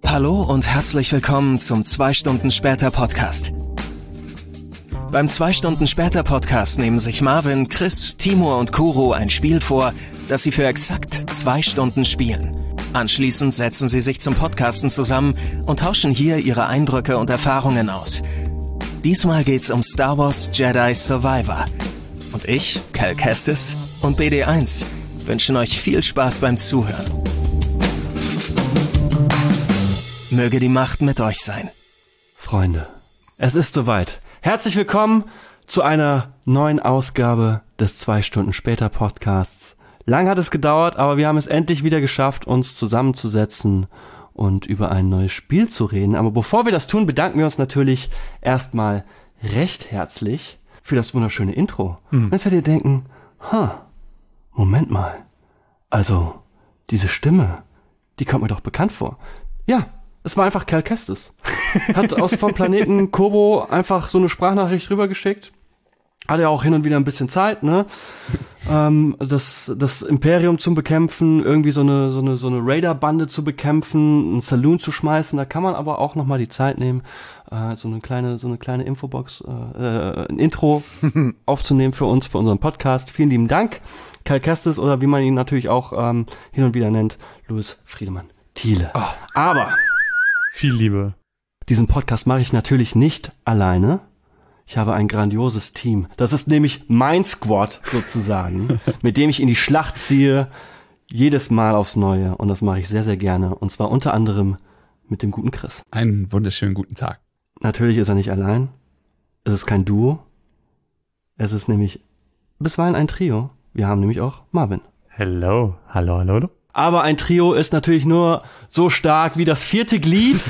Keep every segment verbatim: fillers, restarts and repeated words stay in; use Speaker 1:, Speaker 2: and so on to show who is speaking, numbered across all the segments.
Speaker 1: Hallo und herzlich willkommen zum zwei Stunden später Podcast. Beim zwei Stunden später Podcast nehmen sich Marvin, Chris, Timur und Kuro ein Spiel vor, das sie für exakt zwei Stunden spielen. Anschließend setzen sie sich zum Podcasten zusammen und tauschen hier ihre Eindrücke und Erfahrungen aus. Diesmal geht's um Star Wars Jedi Survivor. Und ich, Cal Kestis und B D eins wünschen euch viel Spaß beim Zuhören. Möge die Macht mit euch sein.
Speaker 2: Freunde, es ist soweit. Herzlich willkommen zu einer neuen Ausgabe des zwei Stunden später Podcasts. Lang hat es gedauert, aber wir haben es endlich wieder geschafft, uns zusammenzusetzen und über ein neues Spiel zu reden. Aber bevor wir das tun, bedanken wir uns natürlich erstmal recht herzlich für das wunderschöne Intro. Mhm. Und jetzt werdet ihr denken, ha, Moment mal, also diese Stimme, die kommt mir doch bekannt vor. Ja, es war einfach Cal Kestis. Hat aus vom Planeten Kobo einfach so eine Sprachnachricht rübergeschickt. Hat ja auch hin und wieder ein bisschen Zeit, ne? ähm, das, das Imperium zu bekämpfen, irgendwie so eine, so eine, so eine Raider-Bande zu bekämpfen, einen Saloon zu schmeißen. Da kann man aber auch nochmal die Zeit nehmen, äh, so eine kleine, so eine kleine Infobox, äh, äh, ein Intro aufzunehmen für uns, für unseren Podcast. Vielen lieben Dank, Cal Kestis, oder wie man ihn natürlich auch ähm, hin und wieder nennt, Louis Friedemann Thiele. Oh. Aber
Speaker 3: viel Liebe.
Speaker 2: Diesen Podcast mache ich natürlich nicht alleine. Ich habe ein grandioses Team. Das ist nämlich mein Squad sozusagen, mit dem ich in die Schlacht ziehe, jedes Mal aufs Neue. Und das mache ich sehr, sehr gerne. Und zwar unter anderem mit dem guten Chris.
Speaker 3: Einen wunderschönen guten Tag.
Speaker 2: Natürlich ist er nicht allein. Es ist kein Duo. Es ist nämlich bisweilen ein Trio. Wir haben nämlich auch Marvin.
Speaker 3: Hello, hallo, hallo.
Speaker 2: Aber ein Trio ist natürlich nur so stark wie das vierte Glied.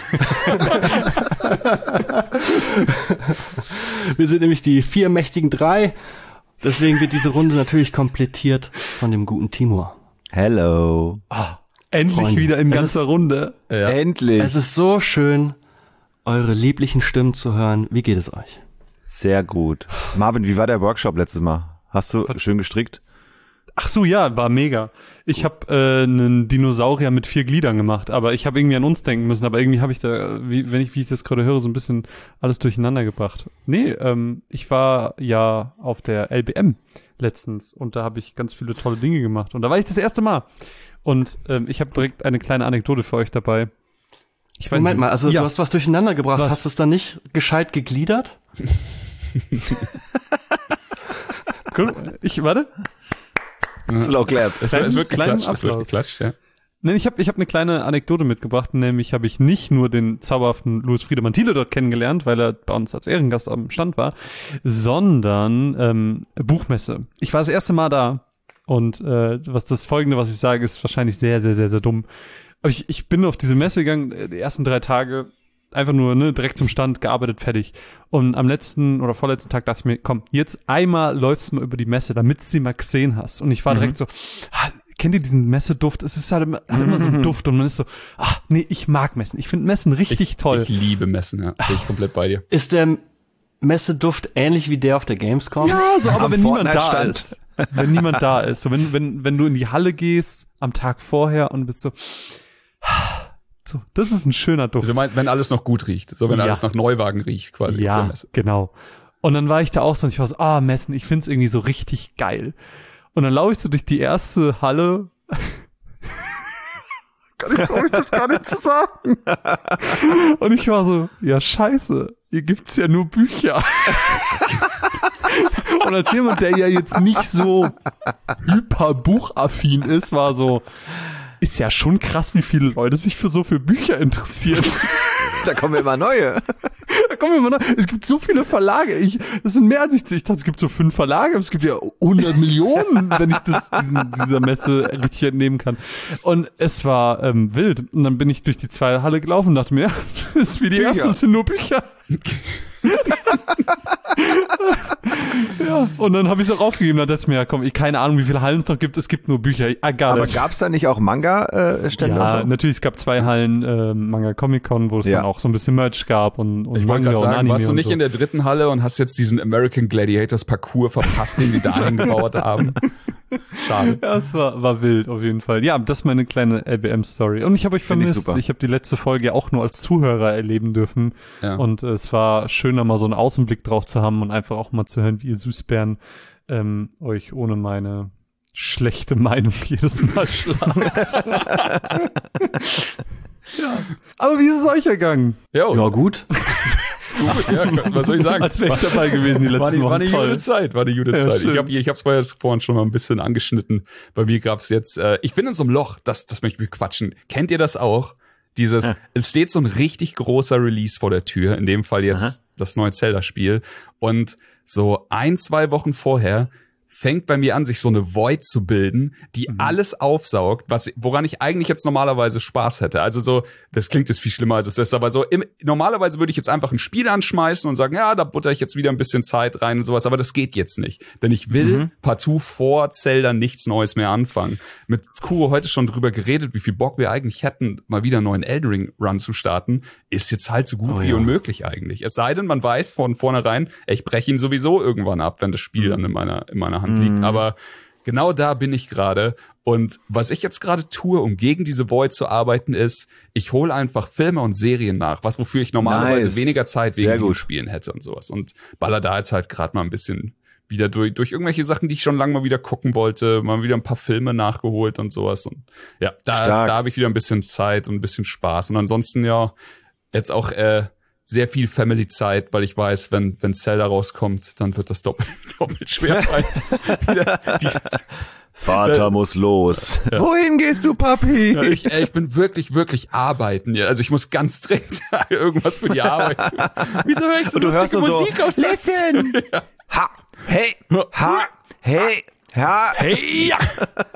Speaker 2: Wir sind nämlich die vier mächtigen drei. Deswegen wird diese Runde natürlich komplettiert von dem guten Timur.
Speaker 4: Hello.
Speaker 3: Oh, endlich Freunde. Wieder in ganzer Runde.
Speaker 4: Ja. Endlich.
Speaker 2: Es ist so schön, eure lieblichen Stimmen zu hören. Wie geht es euch?
Speaker 4: Sehr gut. Marvin, wie war der Workshop letztes Mal? Hast du schön gestrickt?
Speaker 3: Ach so, ja, war mega. Ich habe äh, einen Dinosaurier mit vier Gliedern gemacht, aber ich habe irgendwie an uns denken müssen, aber irgendwie habe ich da, wie, wenn ich, wie ich das gerade höre, so ein bisschen alles durcheinander gebracht. Nee, ähm, ich war ja auf der L B M letztens und da habe ich ganz viele tolle Dinge gemacht und da war ich das erste Mal. Und ähm, ich habe direkt eine kleine Anekdote für euch dabei.
Speaker 2: Ich weiß Moment nicht. mal, also ja. Du hast was durcheinander gebracht, was? Hast du es dann nicht gescheit gegliedert?
Speaker 3: ich, warte.
Speaker 4: Slow clap.
Speaker 3: Es, es wird geklatscht, es wird geklatscht, ja. Nein, ich habe ich hab eine kleine Anekdote mitgebracht, nämlich habe ich nicht nur den zauberhaften Louis Friedemann Thiele dort kennengelernt, weil er bei uns als Ehrengast am Stand war, sondern ähm, Buchmesse. Ich war das erste Mal da und äh, was das Folgende, was ich sage, ist wahrscheinlich sehr, sehr, sehr, sehr dumm. Aber ich, ich bin auf diese Messe gegangen, die ersten drei Tage einfach nur, ne, direkt zum Stand, gearbeitet, fertig. Und am letzten oder vorletzten Tag dachte ich mir, komm, jetzt einmal läufst du mal über die Messe, damit du sie mal gesehen hast. Und ich war mhm. direkt so, ah, kennt ihr diesen Messeduft? Es ist halt immer, hat immer so einen Duft und man ist so, ach, nee, ich mag Messen. Ich finde Messen richtig
Speaker 5: ich,
Speaker 3: toll.
Speaker 5: Ich liebe Messen, ja. Bin ich komplett bei dir.
Speaker 2: Ist der Messeduft ähnlich wie der auf der Gamescom?
Speaker 3: Ja, so, aber wenn niemand da ist. Wenn niemand da ist. So, wenn, wenn, wenn du in die Halle gehst, am Tag vorher und bist so, so, das ist ein schöner Duft.
Speaker 5: Du meinst, wenn alles noch gut riecht, so wenn ja. alles nach Neuwagen riecht quasi.
Speaker 3: Ja,
Speaker 5: auf der Messe.
Speaker 3: Genau. Und dann war ich da auch so und ich war so, ah, Messen, ich find's irgendwie so richtig geil. Und dann laufe ich so durch die erste Halle. Kann ich, traue ich das gar nicht zu sagen. Und ich war so, ja scheiße, hier gibt's ja nur Bücher. Und als jemand, der ja jetzt nicht so hyper buchaffin ist, war so, ist ja schon krass, wie viele Leute sich für so für Bücher interessieren.
Speaker 4: Da kommen immer neue.
Speaker 3: Da kommen immer neue. Es gibt so viele Verlage. Ich, das sind mehr als ich, ich dachte, es gibt so fünf Verlage, aber es gibt ja hundert Millionen, wenn ich das diesen, dieser Messe richtig entnehmen kann. Und es war ähm, wild. Und dann bin ich durch die zweite Halle gelaufen und dachte mir, das ist wie die Bücher. Erste, das sind nur Bücher. Ja, und dann habe ich es auch aufgegeben, da dachte ich mir, ja komm, ich keine Ahnung, wie viele Hallen es noch gibt, es gibt nur Bücher.
Speaker 4: Aber gab es da nicht auch Manga-Stände?
Speaker 3: Ja,
Speaker 4: und so?
Speaker 3: Natürlich, es gab zwei Hallen äh, Manga Comic Con, wo es ja. dann auch so ein bisschen Merch gab und, und
Speaker 5: ich wollte gerade sagen, warst du nicht
Speaker 3: so.
Speaker 5: in der dritten Halle und hast jetzt diesen American Gladiators Parcours verpasst, den die dahin gebaut haben?
Speaker 3: Schade. Ja, es war, war wild auf jeden Fall. Ja, das ist meine kleine L B M-Story. Und ich habe euch vermisst. Ich, ich habe die letzte Folge ja auch nur als Zuhörer erleben dürfen. Ja. Und äh, es war schöner, mal so einen Außenblick drauf zu haben und einfach auch mal zu hören, wie ihr Süßbären ähm, euch ohne meine schlechte Meinung jedes Mal schlagt. Ja. Aber wie ist es euch ergangen?
Speaker 2: Jo. Ja, gut.
Speaker 5: Gut, ja, was soll ich sagen?
Speaker 3: Als wäre ich dabei gewesen die letzten
Speaker 5: war die,
Speaker 3: Wochen.
Speaker 5: War eine
Speaker 3: Toll.
Speaker 5: gute Zeit, war eine gute
Speaker 3: ja,
Speaker 5: Zeit.
Speaker 3: Schön.
Speaker 5: Ich habe ich hab's vorher, vorhin schon mal ein bisschen angeschnitten. Bei mir gab's jetzt, äh, ich bin in so einem Loch, das, das möchte ich quatschen. Kennt ihr das auch? Dieses, ja. Es steht so ein richtig großer Release vor der Tür, in dem Fall jetzt Aha. das neue Zelda-Spiel. Und so ein, zwei Wochen vorher fängt bei mir an, sich so eine Void zu bilden, die mhm. alles aufsaugt, was, woran ich eigentlich jetzt normalerweise Spaß hätte. Also so, das klingt jetzt viel schlimmer, als es ist, aber so, im, normalerweise würde ich jetzt einfach ein Spiel anschmeißen und sagen, ja, da butter ich jetzt wieder ein bisschen Zeit rein und sowas, aber das geht jetzt nicht. Denn ich will mhm. partout vor Zelda nichts Neues mehr anfangen. Mit Kuro heute schon drüber geredet, wie viel Bock wir eigentlich hätten, mal wieder einen neuen Elden Ring Run zu starten, ist jetzt halt so gut oh, wie ja. unmöglich eigentlich. Es sei denn, man weiß von vornherein, ich breche ihn sowieso irgendwann ab, wenn das Spiel mhm. dann in meiner, in meiner Hand liegt. Aber genau da bin ich gerade. Und was ich jetzt gerade tue, um gegen diese Void zu arbeiten, ist, ich hole einfach Filme und Serien nach, was wofür ich normalerweise nice. weniger Zeit wegen Videospielen hätte und sowas. Und baller da jetzt halt gerade mal ein bisschen wieder durch, durch irgendwelche Sachen, die ich schon lange mal wieder gucken wollte, mal wieder ein paar Filme nachgeholt und sowas. Und ja, da, da habe ich wieder ein bisschen Zeit und ein bisschen Spaß. Und ansonsten ja, jetzt auch äh, sehr viel Family-Zeit, weil ich weiß, wenn wenn Zelda rauskommt, dann wird das doppelt, doppelt schwer sein. die,
Speaker 4: Vater äh, muss los.
Speaker 3: Ja. Wohin gehst du, Papi?
Speaker 5: Ja, ich, ich bin wirklich, wirklich arbeiten. Ja. Also ich muss ganz dringend irgendwas für die Arbeit tun. Wieso höre ich so lustige Musik so, aus?
Speaker 3: Listen!
Speaker 4: Ja. Ha! Hey! Ha! Hey! Ha!
Speaker 5: Hey! Ja!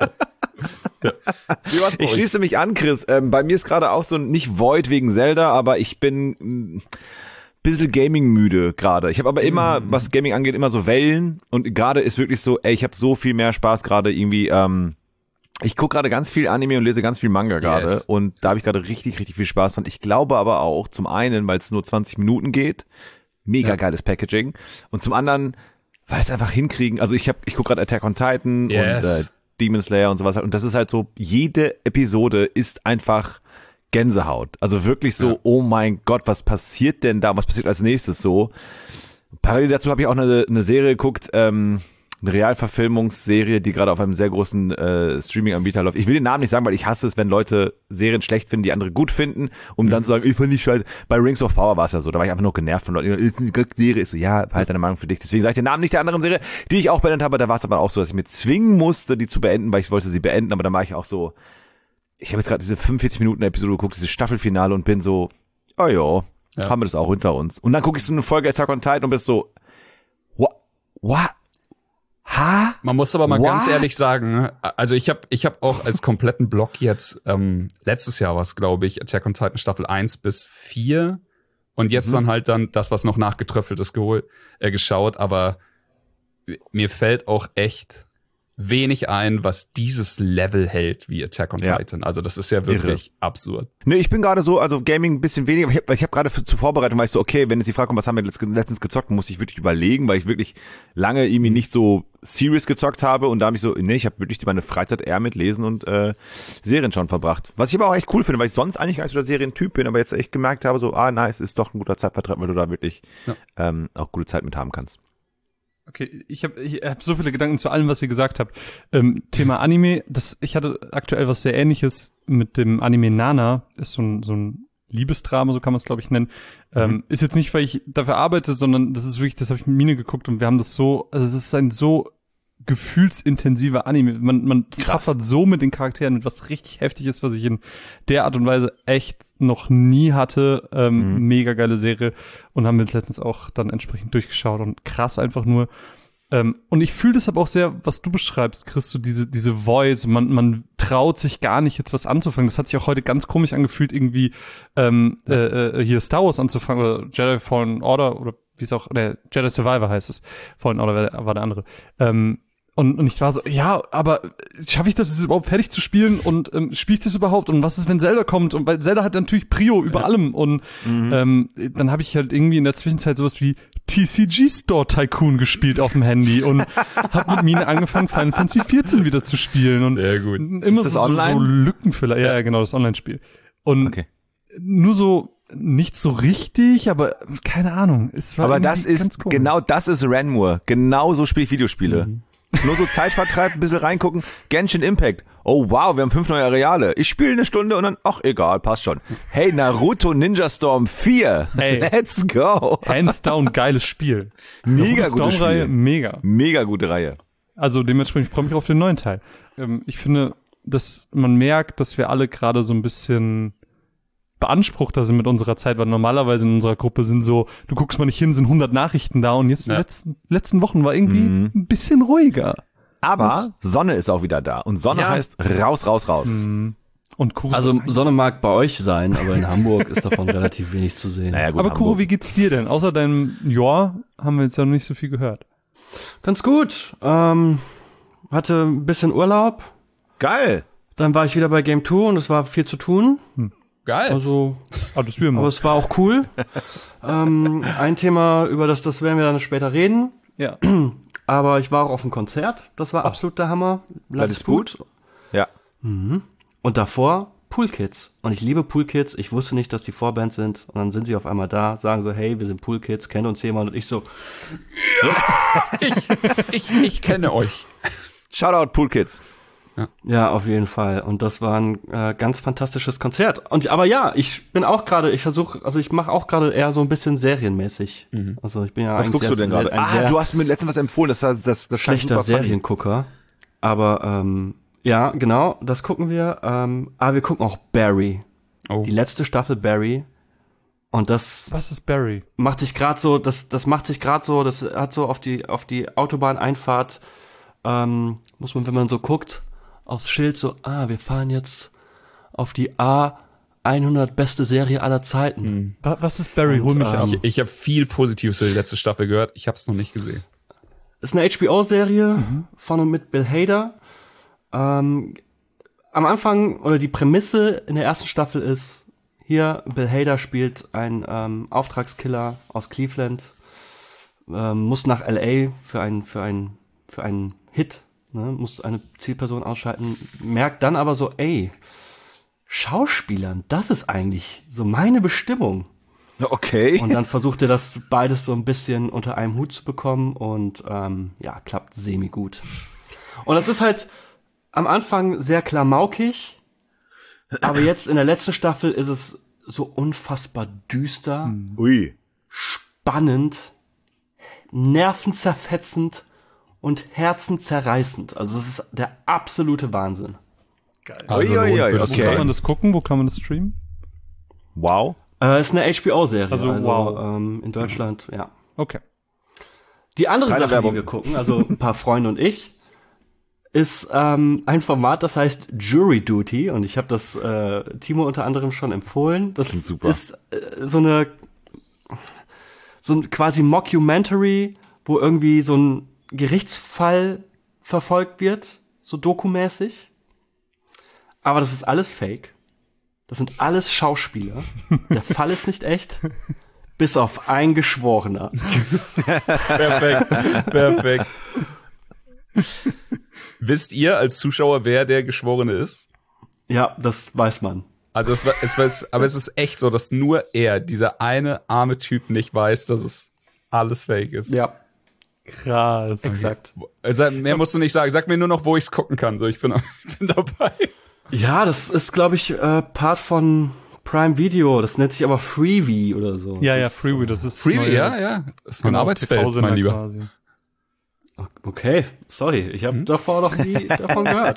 Speaker 4: Ja. Ich schließe mich an, Chris. Ähm, bei mir ist gerade auch so nicht Void wegen Zelda, aber ich bin ein bisschen Gaming müde gerade. Ich habe aber immer, mm. was Gaming angeht, immer so Wellen und gerade ist wirklich so, ey, ich habe so viel mehr Spaß gerade irgendwie. Ähm, ich gucke gerade ganz viel Anime und lese ganz viel Manga gerade yes. und da habe ich gerade richtig, richtig viel Spaß dran. Ich glaube aber auch zum einen, weil es nur zwanzig Minuten geht, mega ja. geiles Packaging und zum anderen, weil es einfach hinkriegen. Also ich habe, ich gucke gerade Attack on Titan yes. und äh, Demon Slayer und sowas. Und das ist halt so, jede Episode ist einfach Gänsehaut. Also wirklich so, ja. oh mein Gott, was passiert denn da? Was passiert als nächstes so? Parallel dazu habe ich auch eine, eine Serie geguckt, ähm, eine Realverfilmungsserie, die gerade auf einem sehr großen äh, Streaming-Anbieter läuft. Ich will den Namen nicht sagen, weil ich hasse es, wenn Leute Serien schlecht finden, die andere gut finden, um mhm. dann zu sagen, ich fand die scheiße. Bei Rings of Power war es ja so, da war ich einfach nur genervt von Leuten. Ist eine Serie, ist so, ja, halt deine Meinung für dich. Deswegen sage ich den Namen nicht der anderen Serie, die ich auch beendet habe. Da war es aber auch so, dass ich mir zwingen musste, die zu beenden, weil ich wollte sie beenden. Aber dann war ich auch so, ich habe jetzt gerade diese fünfundvierzig Minuten Episode geguckt, dieses Staffelfinale und bin so, oh jo, ja, haben wir das auch hinter uns. Und dann gucke ich so eine Folge Attack on Titan und bist so, what, what? Ha?
Speaker 5: Man muss aber mal What? ganz ehrlich sagen, also ich habe ich hab auch als kompletten Block jetzt, ähm, letztes Jahr war es, glaube ich, Attack on Titan Staffel eins bis vier und jetzt mhm. dann halt dann das, was noch nachgetröpfelt ist, gehol- äh, geschaut, aber mir fällt auch echt wenig ein, was dieses Level hält wie Attack on ja. Titan. Also das ist ja wirklich Irre. absurd.
Speaker 4: Nee, ich bin gerade so, also Gaming ein bisschen weniger, ich habe ich hab gerade zur Vorbereitung, weil ich so, okay, wenn jetzt die Frage kommt, was haben wir letztens gezockt, muss ich wirklich überlegen, weil ich wirklich lange irgendwie nicht so serious gezockt habe und da habe ich so, nee, ich habe wirklich meine Freizeit eher mit Lesen und äh, Serien schon verbracht. Was ich aber auch echt cool finde, weil ich sonst eigentlich gar nicht so der Serientyp bin, aber jetzt echt gemerkt habe, so, ah, nice, ist doch ein guter Zeitvertreib, weil du da wirklich ja. ähm, auch gute Zeit mit haben kannst.
Speaker 3: Okay, ich habe ich hab so viele Gedanken zu allem, was ihr gesagt habt. Ähm, Thema Anime, das ich hatte aktuell was sehr Ähnliches mit dem Anime Nana, ist so ein so ein Liebesdrama, so kann man es glaube ich nennen. Mhm. Ähm, ist jetzt nicht, weil ich dafür arbeite, sondern das ist wirklich, das habe ich mit Mine geguckt und wir haben das so, also es ist ein so gefühlsintensiver Anime. Man man suffert so mit den Charakteren, mit was richtig heftig ist, was ich in der Art und Weise echt noch nie hatte. Ähm, mhm. Mega geile Serie und haben wir letztens auch dann entsprechend durchgeschaut und krass einfach nur. Ähm, und ich fühle das aber auch sehr, was du beschreibst, Chris, so diese diese Voice. Man man traut sich gar nicht jetzt was anzufangen. Das hat sich auch heute ganz komisch angefühlt, irgendwie ähm, äh, äh, hier Star Wars anzufangen oder Jedi Fallen Order oder wie es auch, ne, Jedi Survivor heißt es. Fallen Order war der, war der andere. Ähm, Und, und ich war so, ja, aber schaffe ich das jetzt überhaupt fertig zu spielen und ähm, spiele ich das überhaupt? Und was ist, wenn Zelda kommt? Und weil Zelda hat natürlich Prio über ja. allem. Und mhm. ähm, dann habe ich halt irgendwie in der Zwischenzeit sowas wie T C G Store Tycoon gespielt auf dem Handy und habe mit Mine angefangen, Final Fantasy vierzehn wieder zu spielen. Und
Speaker 5: sehr gut.
Speaker 3: Immer ist das so, online? so Lückenfüller. Ja, ja, genau, das Online-Spiel. Und okay. nur so nicht so richtig, aber keine Ahnung. Es war
Speaker 4: aber das ist, genau das ist Renmore. Genau so spiele ich Videospiele. Mhm. Nur so Zeitvertreib, ein bisschen reingucken. Genshin Impact. Oh wow, wir haben fünf neue Areale. Ich spiele eine Stunde und dann, ach egal, passt schon. Hey, Naruto Ninja Storm vier. Hey, let's go.
Speaker 3: Hands down, geiles Spiel.
Speaker 4: Mega gute
Speaker 3: Reihe, mega.
Speaker 4: Mega gute Reihe.
Speaker 3: Also dementsprechend freue ich mich auf den neuen Teil. Ähm, ich finde, dass man merkt, dass wir alle gerade so ein bisschen beanspruchter sind mit unserer Zeit, weil normalerweise in unserer Gruppe sind so, du guckst mal nicht hin, sind hundert Nachrichten da und jetzt ja. die letzten, letzten Wochen war irgendwie mhm. ein bisschen ruhiger.
Speaker 4: Aber Was? Sonne ist auch wieder da und Sonne ja. heißt raus, raus, raus. Mhm.
Speaker 2: Und Kuro also Sonne mag bei euch sein, aber in Hamburg ist davon relativ wenig zu sehen.
Speaker 3: Naja, gut, aber Kuro, wie geht's dir denn? Außer deinem Jahr haben wir jetzt ja noch nicht so viel gehört.
Speaker 2: Ganz gut. Ähm, hatte ein bisschen Urlaub.
Speaker 4: Geil.
Speaker 2: Dann war ich wieder bei Game zwei und es war viel zu tun. Hm.
Speaker 5: Geil.
Speaker 2: Also,
Speaker 3: ah, das wir mal.
Speaker 2: Aber es war auch cool. ähm, ein Thema, über das, das werden wir dann später reden.
Speaker 3: Ja.
Speaker 2: Aber ich war auch auf einem Konzert. Das war absolut der Hammer.
Speaker 4: Blood is Blood. Ja.
Speaker 2: Mhm. Und davor Pool Kids. Und ich liebe Pool Kids. Ich wusste nicht, dass die Vorband sind. Und dann sind sie auf einmal da, sagen so, hey, wir sind Pool Kids, kennt uns jemand? Und ich so,
Speaker 5: ja, ich, ich, ich kenne euch.
Speaker 4: Shoutout Pool Kids.
Speaker 2: Ja. ja, auf jeden Fall. Und das war ein äh, ganz fantastisches Konzert. Und aber ja, ich bin auch gerade, ich versuche, also ich mache auch gerade eher so ein bisschen serienmäßig. Mhm. Also ich bin ja
Speaker 4: Was guckst
Speaker 2: sehr,
Speaker 4: du denn gerade? Ah, du hast mir letztens was empfohlen, das das das, das
Speaker 2: schlechter Seriengucker. Aber ähm, ja, genau, das gucken wir. Ähm, aber wir gucken auch Barry. Oh. Die letzte Staffel Barry. Und das
Speaker 3: Was ist Barry?
Speaker 2: Macht sich gerade so, das das macht sich gerade so, das hat so auf die auf die Autobahneinfahrt ähm, muss man, wenn man so guckt, aufs Schild so, ah, wir fahren jetzt auf die A hundert beste Serie aller Zeiten.
Speaker 3: Hm. Was ist Barry? Hol mich ähm, ab.
Speaker 5: Ich, ich habe viel Positives für die letzte Staffel gehört. Ich habe es noch nicht gesehen.
Speaker 2: Ist eine H B O-Serie mhm. von und mit Bill Hader. Ähm, am Anfang, oder die Prämisse in der ersten Staffel ist, hier, Bill Hader spielt einen ähm, Auftragskiller aus Cleveland, ähm, muss nach L A für einen, für einen, für einen Hit, ne, muss eine Zielperson ausschalten, merkt dann aber so, ey, Schauspielern, das ist eigentlich so meine Bestimmung.
Speaker 4: Okay.
Speaker 2: Und dann versucht er das beides so ein bisschen unter einem Hut zu bekommen und ähm, ja, klappt semi gut. Und das ist halt am Anfang sehr klamaukig, aber jetzt in der letzten Staffel ist es so unfassbar düster,
Speaker 4: Ui.
Speaker 2: spannend, nervenzerfetzend und herzenzerreißend. Also es ist der absolute Wahnsinn.
Speaker 3: Geil. Also ui, ui, ui, okay. Wo kann man das gucken? Wo kann man das streamen?
Speaker 4: Wow.
Speaker 2: Äh, ist eine H B O-Serie.
Speaker 3: Also, also wow.
Speaker 2: Ähm, in Deutschland, ja.
Speaker 3: Okay.
Speaker 2: Die andere
Speaker 4: Keine
Speaker 2: Sache,
Speaker 4: Werbung.
Speaker 2: die wir gucken, also ein paar Freunde und ich, ist ähm, ein Format, das heißt Jury Duty. Und ich habe das äh, Timo unter anderem schon empfohlen. Das
Speaker 4: super.
Speaker 2: ist äh, so eine so ein quasi Mockumentary, wo irgendwie so ein Gerichtsfall verfolgt wird, so dokumäßig. Aber das ist alles fake. Das sind alles Schauspieler. Der Fall ist nicht echt. Bis auf ein Geschworener.
Speaker 5: Perfekt. Perfekt. Wisst ihr als Zuschauer, wer der Geschworene ist?
Speaker 2: Ja, das weiß man.
Speaker 5: Also es war, es war, aber es ist echt so, dass nur er, dieser eine arme Typ, nicht weiß, dass es alles fake ist.
Speaker 2: Ja.
Speaker 3: Krass.
Speaker 2: Exakt.
Speaker 5: Also mehr musst du nicht sagen. Sag mir nur noch, wo ich es gucken kann. So, ich bin, ich bin dabei.
Speaker 2: Ja, das ist, glaube ich, äh, Part von Prime Video. Das nennt sich aber Freevee oder so.
Speaker 3: Ja,
Speaker 2: das
Speaker 3: ja,
Speaker 2: ist,
Speaker 3: Freevee, das ist
Speaker 5: Freevee, ja, ja. Das ist mein Arbeitsfeld, mein Lieber. Quasi.
Speaker 2: Okay, sorry, ich habe hm? davor noch nie davon gehört.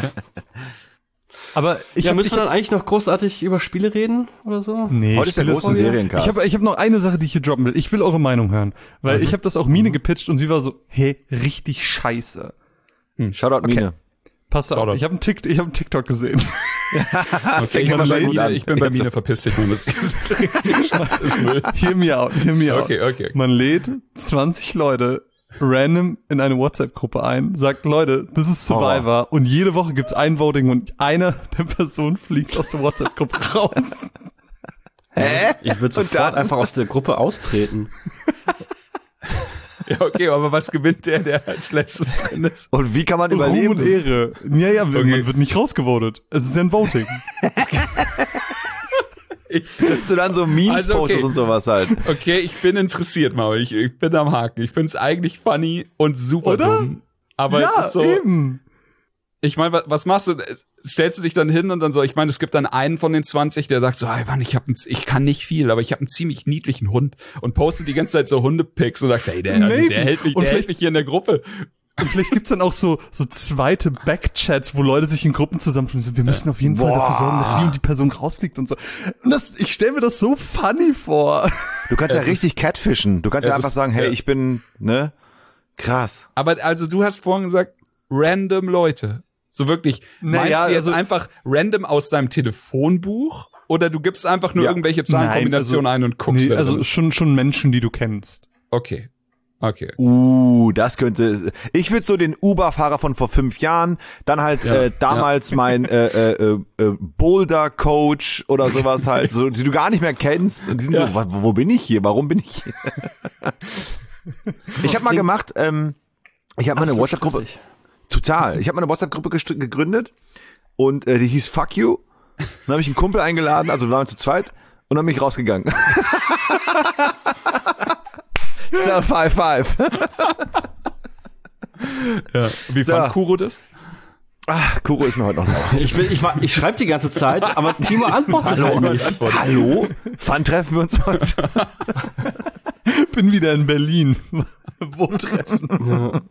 Speaker 3: Aber ich
Speaker 2: ja,
Speaker 3: hab,
Speaker 2: müssen
Speaker 3: ich
Speaker 2: wir dann eigentlich noch großartig über Spiele reden oder so?
Speaker 3: Nee,
Speaker 4: heute ist der große Seriencast.
Speaker 3: Ich habe ich hab noch eine Sache, die ich hier droppen will. Ich will eure Meinung hören, weil mhm. ich habe das auch Mine gepitcht und sie war so, hey, richtig scheiße.
Speaker 4: Hm. Shoutout okay. Mine.
Speaker 3: Pass auf, ich habe einen TikTok, ich habe einen TikTok gesehen.
Speaker 5: Okay, ich, bin bei Mine, ich bin bei Mine, verpiss dich nur.
Speaker 3: Richtig scheiße Müll. Hear me out, hear me out.
Speaker 5: Okay, okay.
Speaker 3: Man lädt zwanzig Leute random in eine WhatsApp-Gruppe ein, sagt, Leute, das ist Survivor oh. und jede Woche gibt's ein Voting und einer der Personen fliegt aus der WhatsApp-Gruppe raus.
Speaker 2: Hä? Ich würde sofort einfach aus der Gruppe austreten.
Speaker 5: Ja, okay, aber was gewinnt der, der als letztes drin ist?
Speaker 4: Und wie kann man überleben?
Speaker 3: Ruhm und Ehre. Ja, ja, okay. Man wird nicht rausgevotet. Es ist ja ein Voting.
Speaker 4: Ich, dass du dann so Memes also okay. postest und sowas halt.
Speaker 5: Okay, ich bin interessiert, Maul. Ich, ich bin am Haken. Ich find's eigentlich funny und super Oder? dumm. Aber ja, es ist so. Eben. Ich meine, was, was machst du? Stellst du dich dann hin und dann so, ich meine, es gibt dann einen von den zwanzig, der sagt so, hey Mann, ich hab ein, ich kann nicht viel, aber ich habe einen ziemlich niedlichen Hund und postet die ganze Zeit so Hundepics und sagt, hey, der, also der hält mich, der hält mich hier in der Gruppe.
Speaker 3: Und vielleicht gibt's dann auch so so zweite Backchats, wo Leute sich in Gruppen zusammenfinden. Wir müssen auf jeden Boah. Fall dafür sorgen, dass die und die Person rausfliegt und so. Und das, ich stelle mir das so funny vor.
Speaker 4: Du kannst es ja richtig catfischen. Du kannst ja einfach ist, sagen, hey, ja. ich bin, ne, krass.
Speaker 5: Aber also du hast vorhin gesagt, random Leute. So wirklich, meinst naja, du jetzt also, einfach random aus deinem Telefonbuch? Oder du gibst einfach nur ja. irgendwelche Zahlenkombinationen Nein, also, ein und guckst?
Speaker 3: Nee, also schon schon Menschen, die du kennst.
Speaker 5: Okay. Okay.
Speaker 4: Uh, das könnte. Ich würde so den Uber-Fahrer von vor fünf Jahren, dann halt ja, äh, damals ja. mein äh, äh, äh, Boulder-Coach oder sowas halt, so die du gar nicht mehr kennst. Und die sind ja. so, wo, wo bin ich hier? Warum bin ich hier? Ich habe mal gemacht. Ähm, ich habe mal eine WhatsApp-Gruppe. Total. Ich habe mal eine WhatsApp-Gruppe gest- gegründet und äh, die hieß Fuck You. Dann habe ich einen Kumpel eingeladen, also wir waren zu zweit und dann bin ich rausgegangen. So, five, five.
Speaker 5: Ja. Wie so. fand Kuro das?
Speaker 4: Ach, Kuro ist mir heute noch sauer.
Speaker 2: Ich will, ich, ich schreibe die ganze Zeit, aber Timo antwortet halt nicht.
Speaker 4: Antwortet. Hallo? Wann treffen wir uns heute?
Speaker 3: Bin wieder in Berlin. Wo treffen?
Speaker 2: Ja.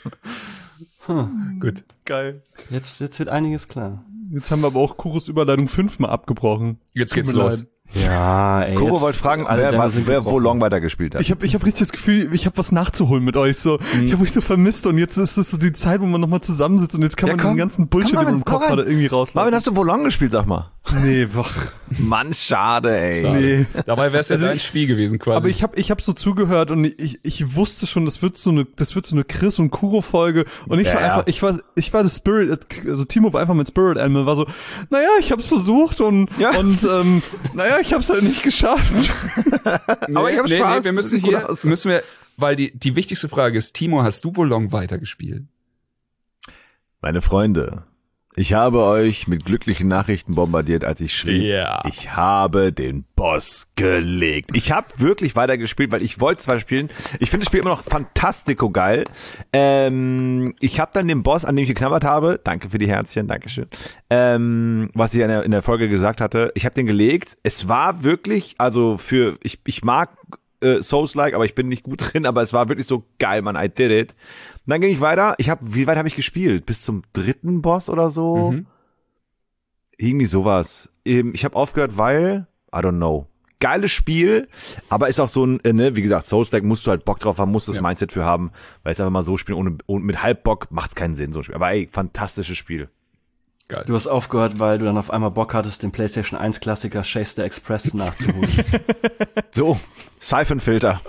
Speaker 3: Hm. Gut. Geil.
Speaker 2: Jetzt, jetzt wird einiges klar.
Speaker 3: Jetzt haben wir aber auch Kuros Überleitung fünfmal abgebrochen.
Speaker 5: Jetzt geht's los.
Speaker 3: Leid.
Speaker 2: Ja, ey.
Speaker 4: Kuro wollte fragen, wer, wer, wer wo Long weitergespielt hat.
Speaker 3: Ich habe ich hab richtig das Gefühl, ich habe was nachzuholen mit euch. So, mhm. Ich habe euch so vermisst und jetzt ist es so die Zeit, wo man nochmal zusammensitzt und jetzt kann ja, man komm, diesen ganzen Bullshit, den man im Kopf hatte, irgendwie rauslassen.
Speaker 4: Marvin, hast du wo Long gespielt, sag mal?
Speaker 3: Nee, wach.
Speaker 4: Mann, schade, ey.
Speaker 5: Schade.
Speaker 3: Nee.
Speaker 5: Dabei wäre es jetzt also ein Spiel gewesen quasi.
Speaker 3: Aber ich habe ich hab so zugehört und ich ich wusste schon, das wird so eine das wird so eine Chris und Kuro Folge und ich ja, war einfach ich war ich war das Spirit, also Timo war einfach mit Spirit Animal, war so, naja, ich hab's versucht und ja. und ähm, naja, ich hab's halt nicht geschafft.
Speaker 5: nee, aber ich hab nee, Spaß. Nee, wir müssen hier müssen wir, weil die die wichtigste Frage ist, Timo, hast du wohl Long weitergespielt?
Speaker 4: Meine Freunde, ich habe euch mit glücklichen Nachrichten bombardiert, als ich schrieb,
Speaker 5: yeah.
Speaker 4: ich habe den Boss gelegt. Ich habe wirklich weitergespielt, weil ich wollte zwar spielen. Ich finde das Spiel immer noch fantastico geil. Ähm, ich habe dann den Boss, an dem ich geknabbert habe, danke für die Herzchen, dankeschön, ähm, was ich in der, in der Folge gesagt hatte, ich habe den gelegt. Es war wirklich, also für, ich, ich mag äh, Souls-like, aber ich bin nicht gut drin, aber es war wirklich so geil, man, I did it. Und dann ging ich weiter. Ich habe, wie weit habe ich gespielt? Bis zum dritten Boss oder so? Mhm. Irgendwie sowas. Ich habe aufgehört, weil, I don't know. Geiles Spiel, aber ist auch so ein, ne, wie gesagt, Souls-like musst du halt Bock drauf haben, musst das ja. Mindset für haben, weil es einfach mal so spielen, ohne, ohne mit Halbbock macht's keinen Sinn, so ein Spiel. Aber ey, fantastisches Spiel.
Speaker 2: Geil. Du hast aufgehört, weil du dann auf einmal Bock hattest, den PlayStation eins Klassiker Chase the Express nachzuholen.
Speaker 4: So, Siphon-Filter.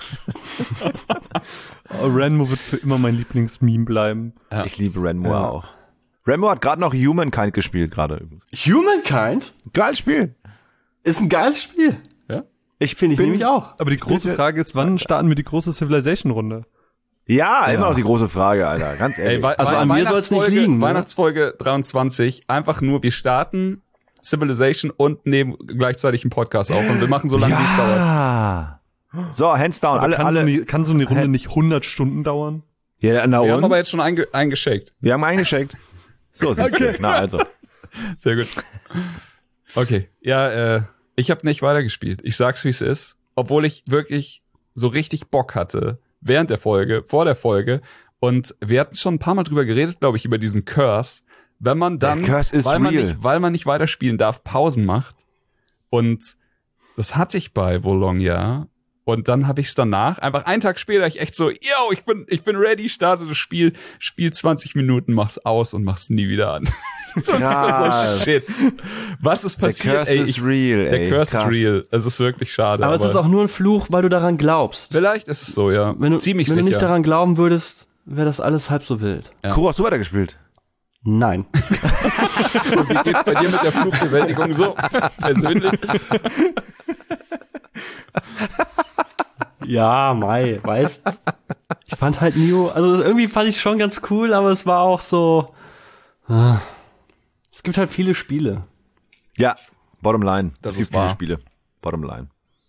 Speaker 3: Renmo wird für immer mein Lieblingsmeme bleiben.
Speaker 4: Ja. Ich liebe Renmo ja. auch. Renmo hat gerade noch Humankind gespielt, gerade.
Speaker 2: Humankind?
Speaker 4: Geiles Spiel.
Speaker 2: Ist ein geiles Spiel.
Speaker 4: Ja.
Speaker 2: Ich finde ich nämlich auch.
Speaker 3: Aber die große Frage ist, wann starten wir die große Civilization-Runde?
Speaker 4: Ja, immer noch die große Frage, Alter. Ganz ehrlich.
Speaker 5: Ey, also an mir soll es nicht liegen. Weihnachtsfolge dreiundzwanzig. Einfach nur, wir starten Civilization und nehmen gleichzeitig einen Podcast auf. Und wir machen so lange,
Speaker 4: ja.
Speaker 5: wie es dauert.
Speaker 4: So, hands down.
Speaker 3: Aber
Speaker 4: alle,
Speaker 3: kann,
Speaker 4: alle.
Speaker 3: So eine, kann so eine Runde nicht hundert Stunden dauern?
Speaker 4: Ja, na,
Speaker 5: wir haben aber jetzt schon einge- eingeschickt.
Speaker 4: Wir haben eingeschickt. So, siehst okay. du. Na, also.
Speaker 5: Sehr gut. Okay. Ja, äh, ich habe nicht weitergespielt. Ich sag's, wie es ist. Obwohl ich wirklich so richtig Bock hatte. Während der Folge, vor der Folge. Und wir hatten schon ein paar Mal drüber geredet, glaube ich, über diesen Curse. Wenn man dann, weil man
Speaker 4: real.
Speaker 5: nicht, weil man nicht weiterspielen darf, Pausen macht. Und das hatte ich bei Wo Long ja. Und dann habe ich es danach, einfach einen Tag später, ich echt so, yo, ich bin, ich bin ready, starte das Spiel, spiel zwanzig Minuten, mach's aus und mach's nie wieder an. So, so, shit. Was ist passiert?
Speaker 4: Der Curse
Speaker 5: ey,
Speaker 4: is real, ey.
Speaker 5: Der Curse
Speaker 4: Krass.
Speaker 5: is real. Es ist wirklich schade.
Speaker 2: Aber,
Speaker 5: Aber,
Speaker 2: es ist auch nur ein Fluch, weil du daran glaubst.
Speaker 5: vielleicht ist es so, ja.
Speaker 2: Wenn du,
Speaker 5: Ziemlich
Speaker 2: wenn du
Speaker 5: sicher.
Speaker 2: nicht daran glauben würdest, wäre das alles halb so wild.
Speaker 5: Ja.
Speaker 4: Kuro, hast du weitergespielt?
Speaker 2: Nein.
Speaker 5: Wie geht's bei dir mit der Fluchbewältigung so? Persönlich?
Speaker 2: Ja, Mai, weißt. Ich fand halt Nioh, also irgendwie fand ich schon ganz cool, aber es war auch so. Ah, es gibt halt viele Spiele.
Speaker 4: Ja, bottom line.
Speaker 5: Das
Speaker 4: es
Speaker 5: ist
Speaker 4: gibt viele
Speaker 5: wahr.
Speaker 4: Spiele. Bottom line.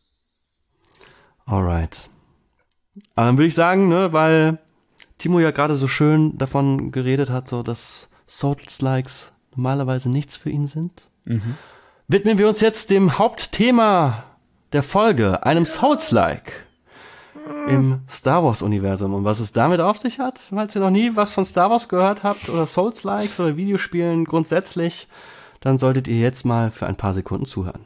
Speaker 2: Alright. Aber dann würde ich sagen, ne, weil Timo ja gerade so schön davon geredet hat, so dass Souls-Likes normalerweise nichts für ihn sind,
Speaker 5: Mhm.
Speaker 2: widmen wir uns jetzt dem Hauptthema der Folge, einem Souls-like im Star Wars-Universum. Und was es damit auf sich hat, falls ihr noch nie was von Star Wars gehört habt oder Souls-likes oder Videospielen grundsätzlich, dann solltet ihr jetzt mal für ein paar Sekunden zuhören.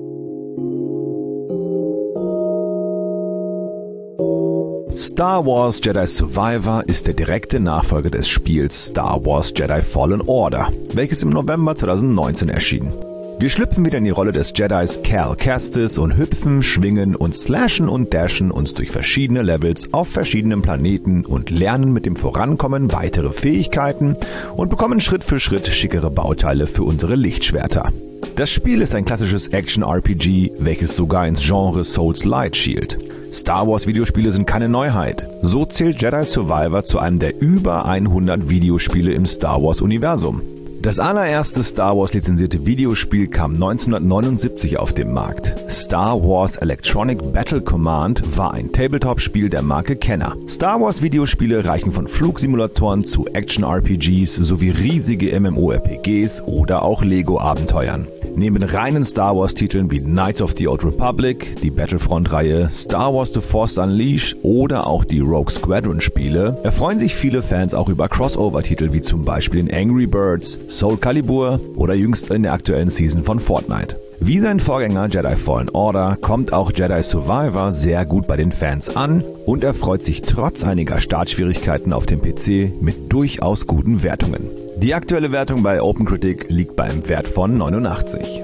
Speaker 4: Star Wars Jedi Survivor ist der direkte Nachfolger des Spiels Star Wars Jedi Fallen Order, welches im November zwanzig neunzehn erschien. Wir schlüpfen wieder in die Rolle des Jedis Cal Kestis und hüpfen, schwingen und slashen und dashen uns durch verschiedene Levels auf verschiedenen Planeten und lernen mit dem Vorankommen weitere Fähigkeiten und bekommen Schritt für Schritt schickere Bauteile für unsere Lichtschwerter. Das Spiel ist ein klassisches Action-R P G, welches sogar ins Genre Souls-Light schielt. Star Wars Videospiele sind keine Neuheit. So zählt Jedi Survivor zu einem der über hundert Videospiele im Star Wars Universum. Das allererste Star Wars lizenzierte Videospiel kam neunzehnhundertneunundsiebzig auf den Markt. Star Wars Electronic Battle Command war ein Tabletop-Spiel der Marke Kenner. Star Wars Videospiele reichen von Flugsimulatoren zu Action-R P Gs sowie riesige MMORPGs oder auch Lego-Abenteuern. Neben reinen Star Wars Titeln wie Knights of the Old Republic, die Battlefront-Reihe, Star Wars The Force Unleashed oder auch die Rogue Squadron Spiele erfreuen sich viele Fans auch über Crossover-Titel wie zum Beispiel in Angry Birds, Soul Calibur oder jüngst in der aktuellen Season von Fortnite. Wie sein Vorgänger Jedi Fallen Order kommt auch Jedi Survivor sehr gut bei den Fans an und erfreut sich trotz einiger Startschwierigkeiten auf dem P C mit durchaus guten Wertungen. Die aktuelle Wertung bei OpenCritic liegt bei einem Wert von neunundachtzig.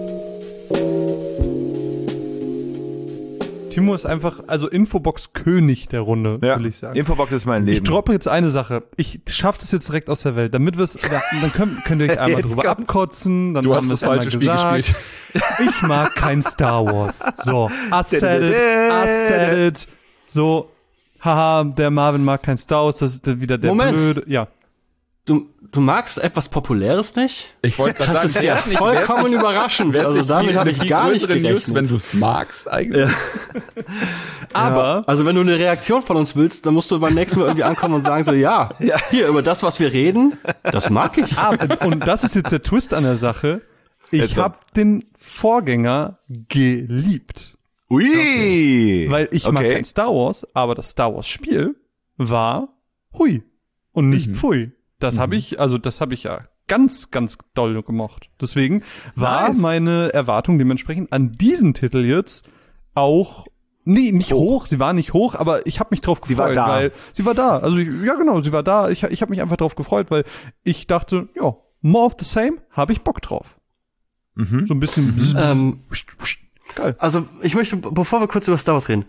Speaker 3: Timo ist einfach, also Infobox-König der Runde,
Speaker 4: Ja,
Speaker 3: will ich sagen.
Speaker 4: Infobox ist mein Leben.
Speaker 3: Ich droppe jetzt eine Sache. Ich schaff das jetzt direkt aus der Welt, damit wir es, dann könnt, könnt ihr euch einmal
Speaker 4: Jetzt
Speaker 3: drüber
Speaker 4: kommt's.
Speaker 3: abkotzen. Dann
Speaker 5: Du
Speaker 3: haben
Speaker 5: hast
Speaker 3: wir
Speaker 5: das
Speaker 3: es einmal
Speaker 5: falsche Spiel
Speaker 3: gesagt.
Speaker 5: gespielt.
Speaker 3: Ich mag kein Star Wars. So, I said it, I said it. So, haha, der Marvin mag kein Star Wars, das ist wieder der
Speaker 2: Moment.
Speaker 3: Blöde. Ja.
Speaker 2: Du, du magst etwas Populäres nicht?
Speaker 5: Ich wollte gerade
Speaker 2: Das
Speaker 5: sagen,
Speaker 2: ist ja
Speaker 5: wär's nicht-
Speaker 2: vollkommen
Speaker 5: wär's nicht-
Speaker 2: überraschend.
Speaker 5: wär's
Speaker 2: Also
Speaker 5: nicht
Speaker 2: damit
Speaker 5: viel-
Speaker 2: habe
Speaker 5: eine
Speaker 2: ich
Speaker 5: viel
Speaker 2: gar nicht
Speaker 5: größere
Speaker 2: gerechnet.
Speaker 5: News, wenn du es magst eigentlich.
Speaker 2: Ja.
Speaker 3: Aber,
Speaker 2: Also wenn du eine Reaktion von uns willst, dann musst du beim nächsten Mal irgendwie ankommen und sagen so, ja, hier, über das, was wir reden, das mag ich.
Speaker 3: ah, und das ist jetzt der Twist an der Sache. Ich
Speaker 4: Jetzt
Speaker 3: habe den Vorgänger geliebt.
Speaker 4: Ui!
Speaker 3: Weil ich mag
Speaker 4: Okay.
Speaker 3: kein Star Wars, aber das Star Wars Spiel war hui und nicht
Speaker 5: Mhm.
Speaker 3: pfui. Das habe ich, also das habe ich ja ganz, ganz doll gemocht. Deswegen war
Speaker 4: Nice.
Speaker 3: meine Erwartung dementsprechend an diesen Titel jetzt auch nee, nicht hoch. Sie war nicht hoch, aber ich habe mich drauf
Speaker 4: Sie war
Speaker 3: gefreut,
Speaker 4: da.
Speaker 3: weil sie war da. Also ich, ja genau, sie war da. Ich, ich habe mich einfach drauf gefreut, weil ich dachte, ja, more of the same, habe ich Bock drauf.
Speaker 4: Mhm.
Speaker 3: So ein bisschen
Speaker 2: Ähm,
Speaker 3: geil.
Speaker 2: also ich möchte, bevor wir kurz über Star Wars reden,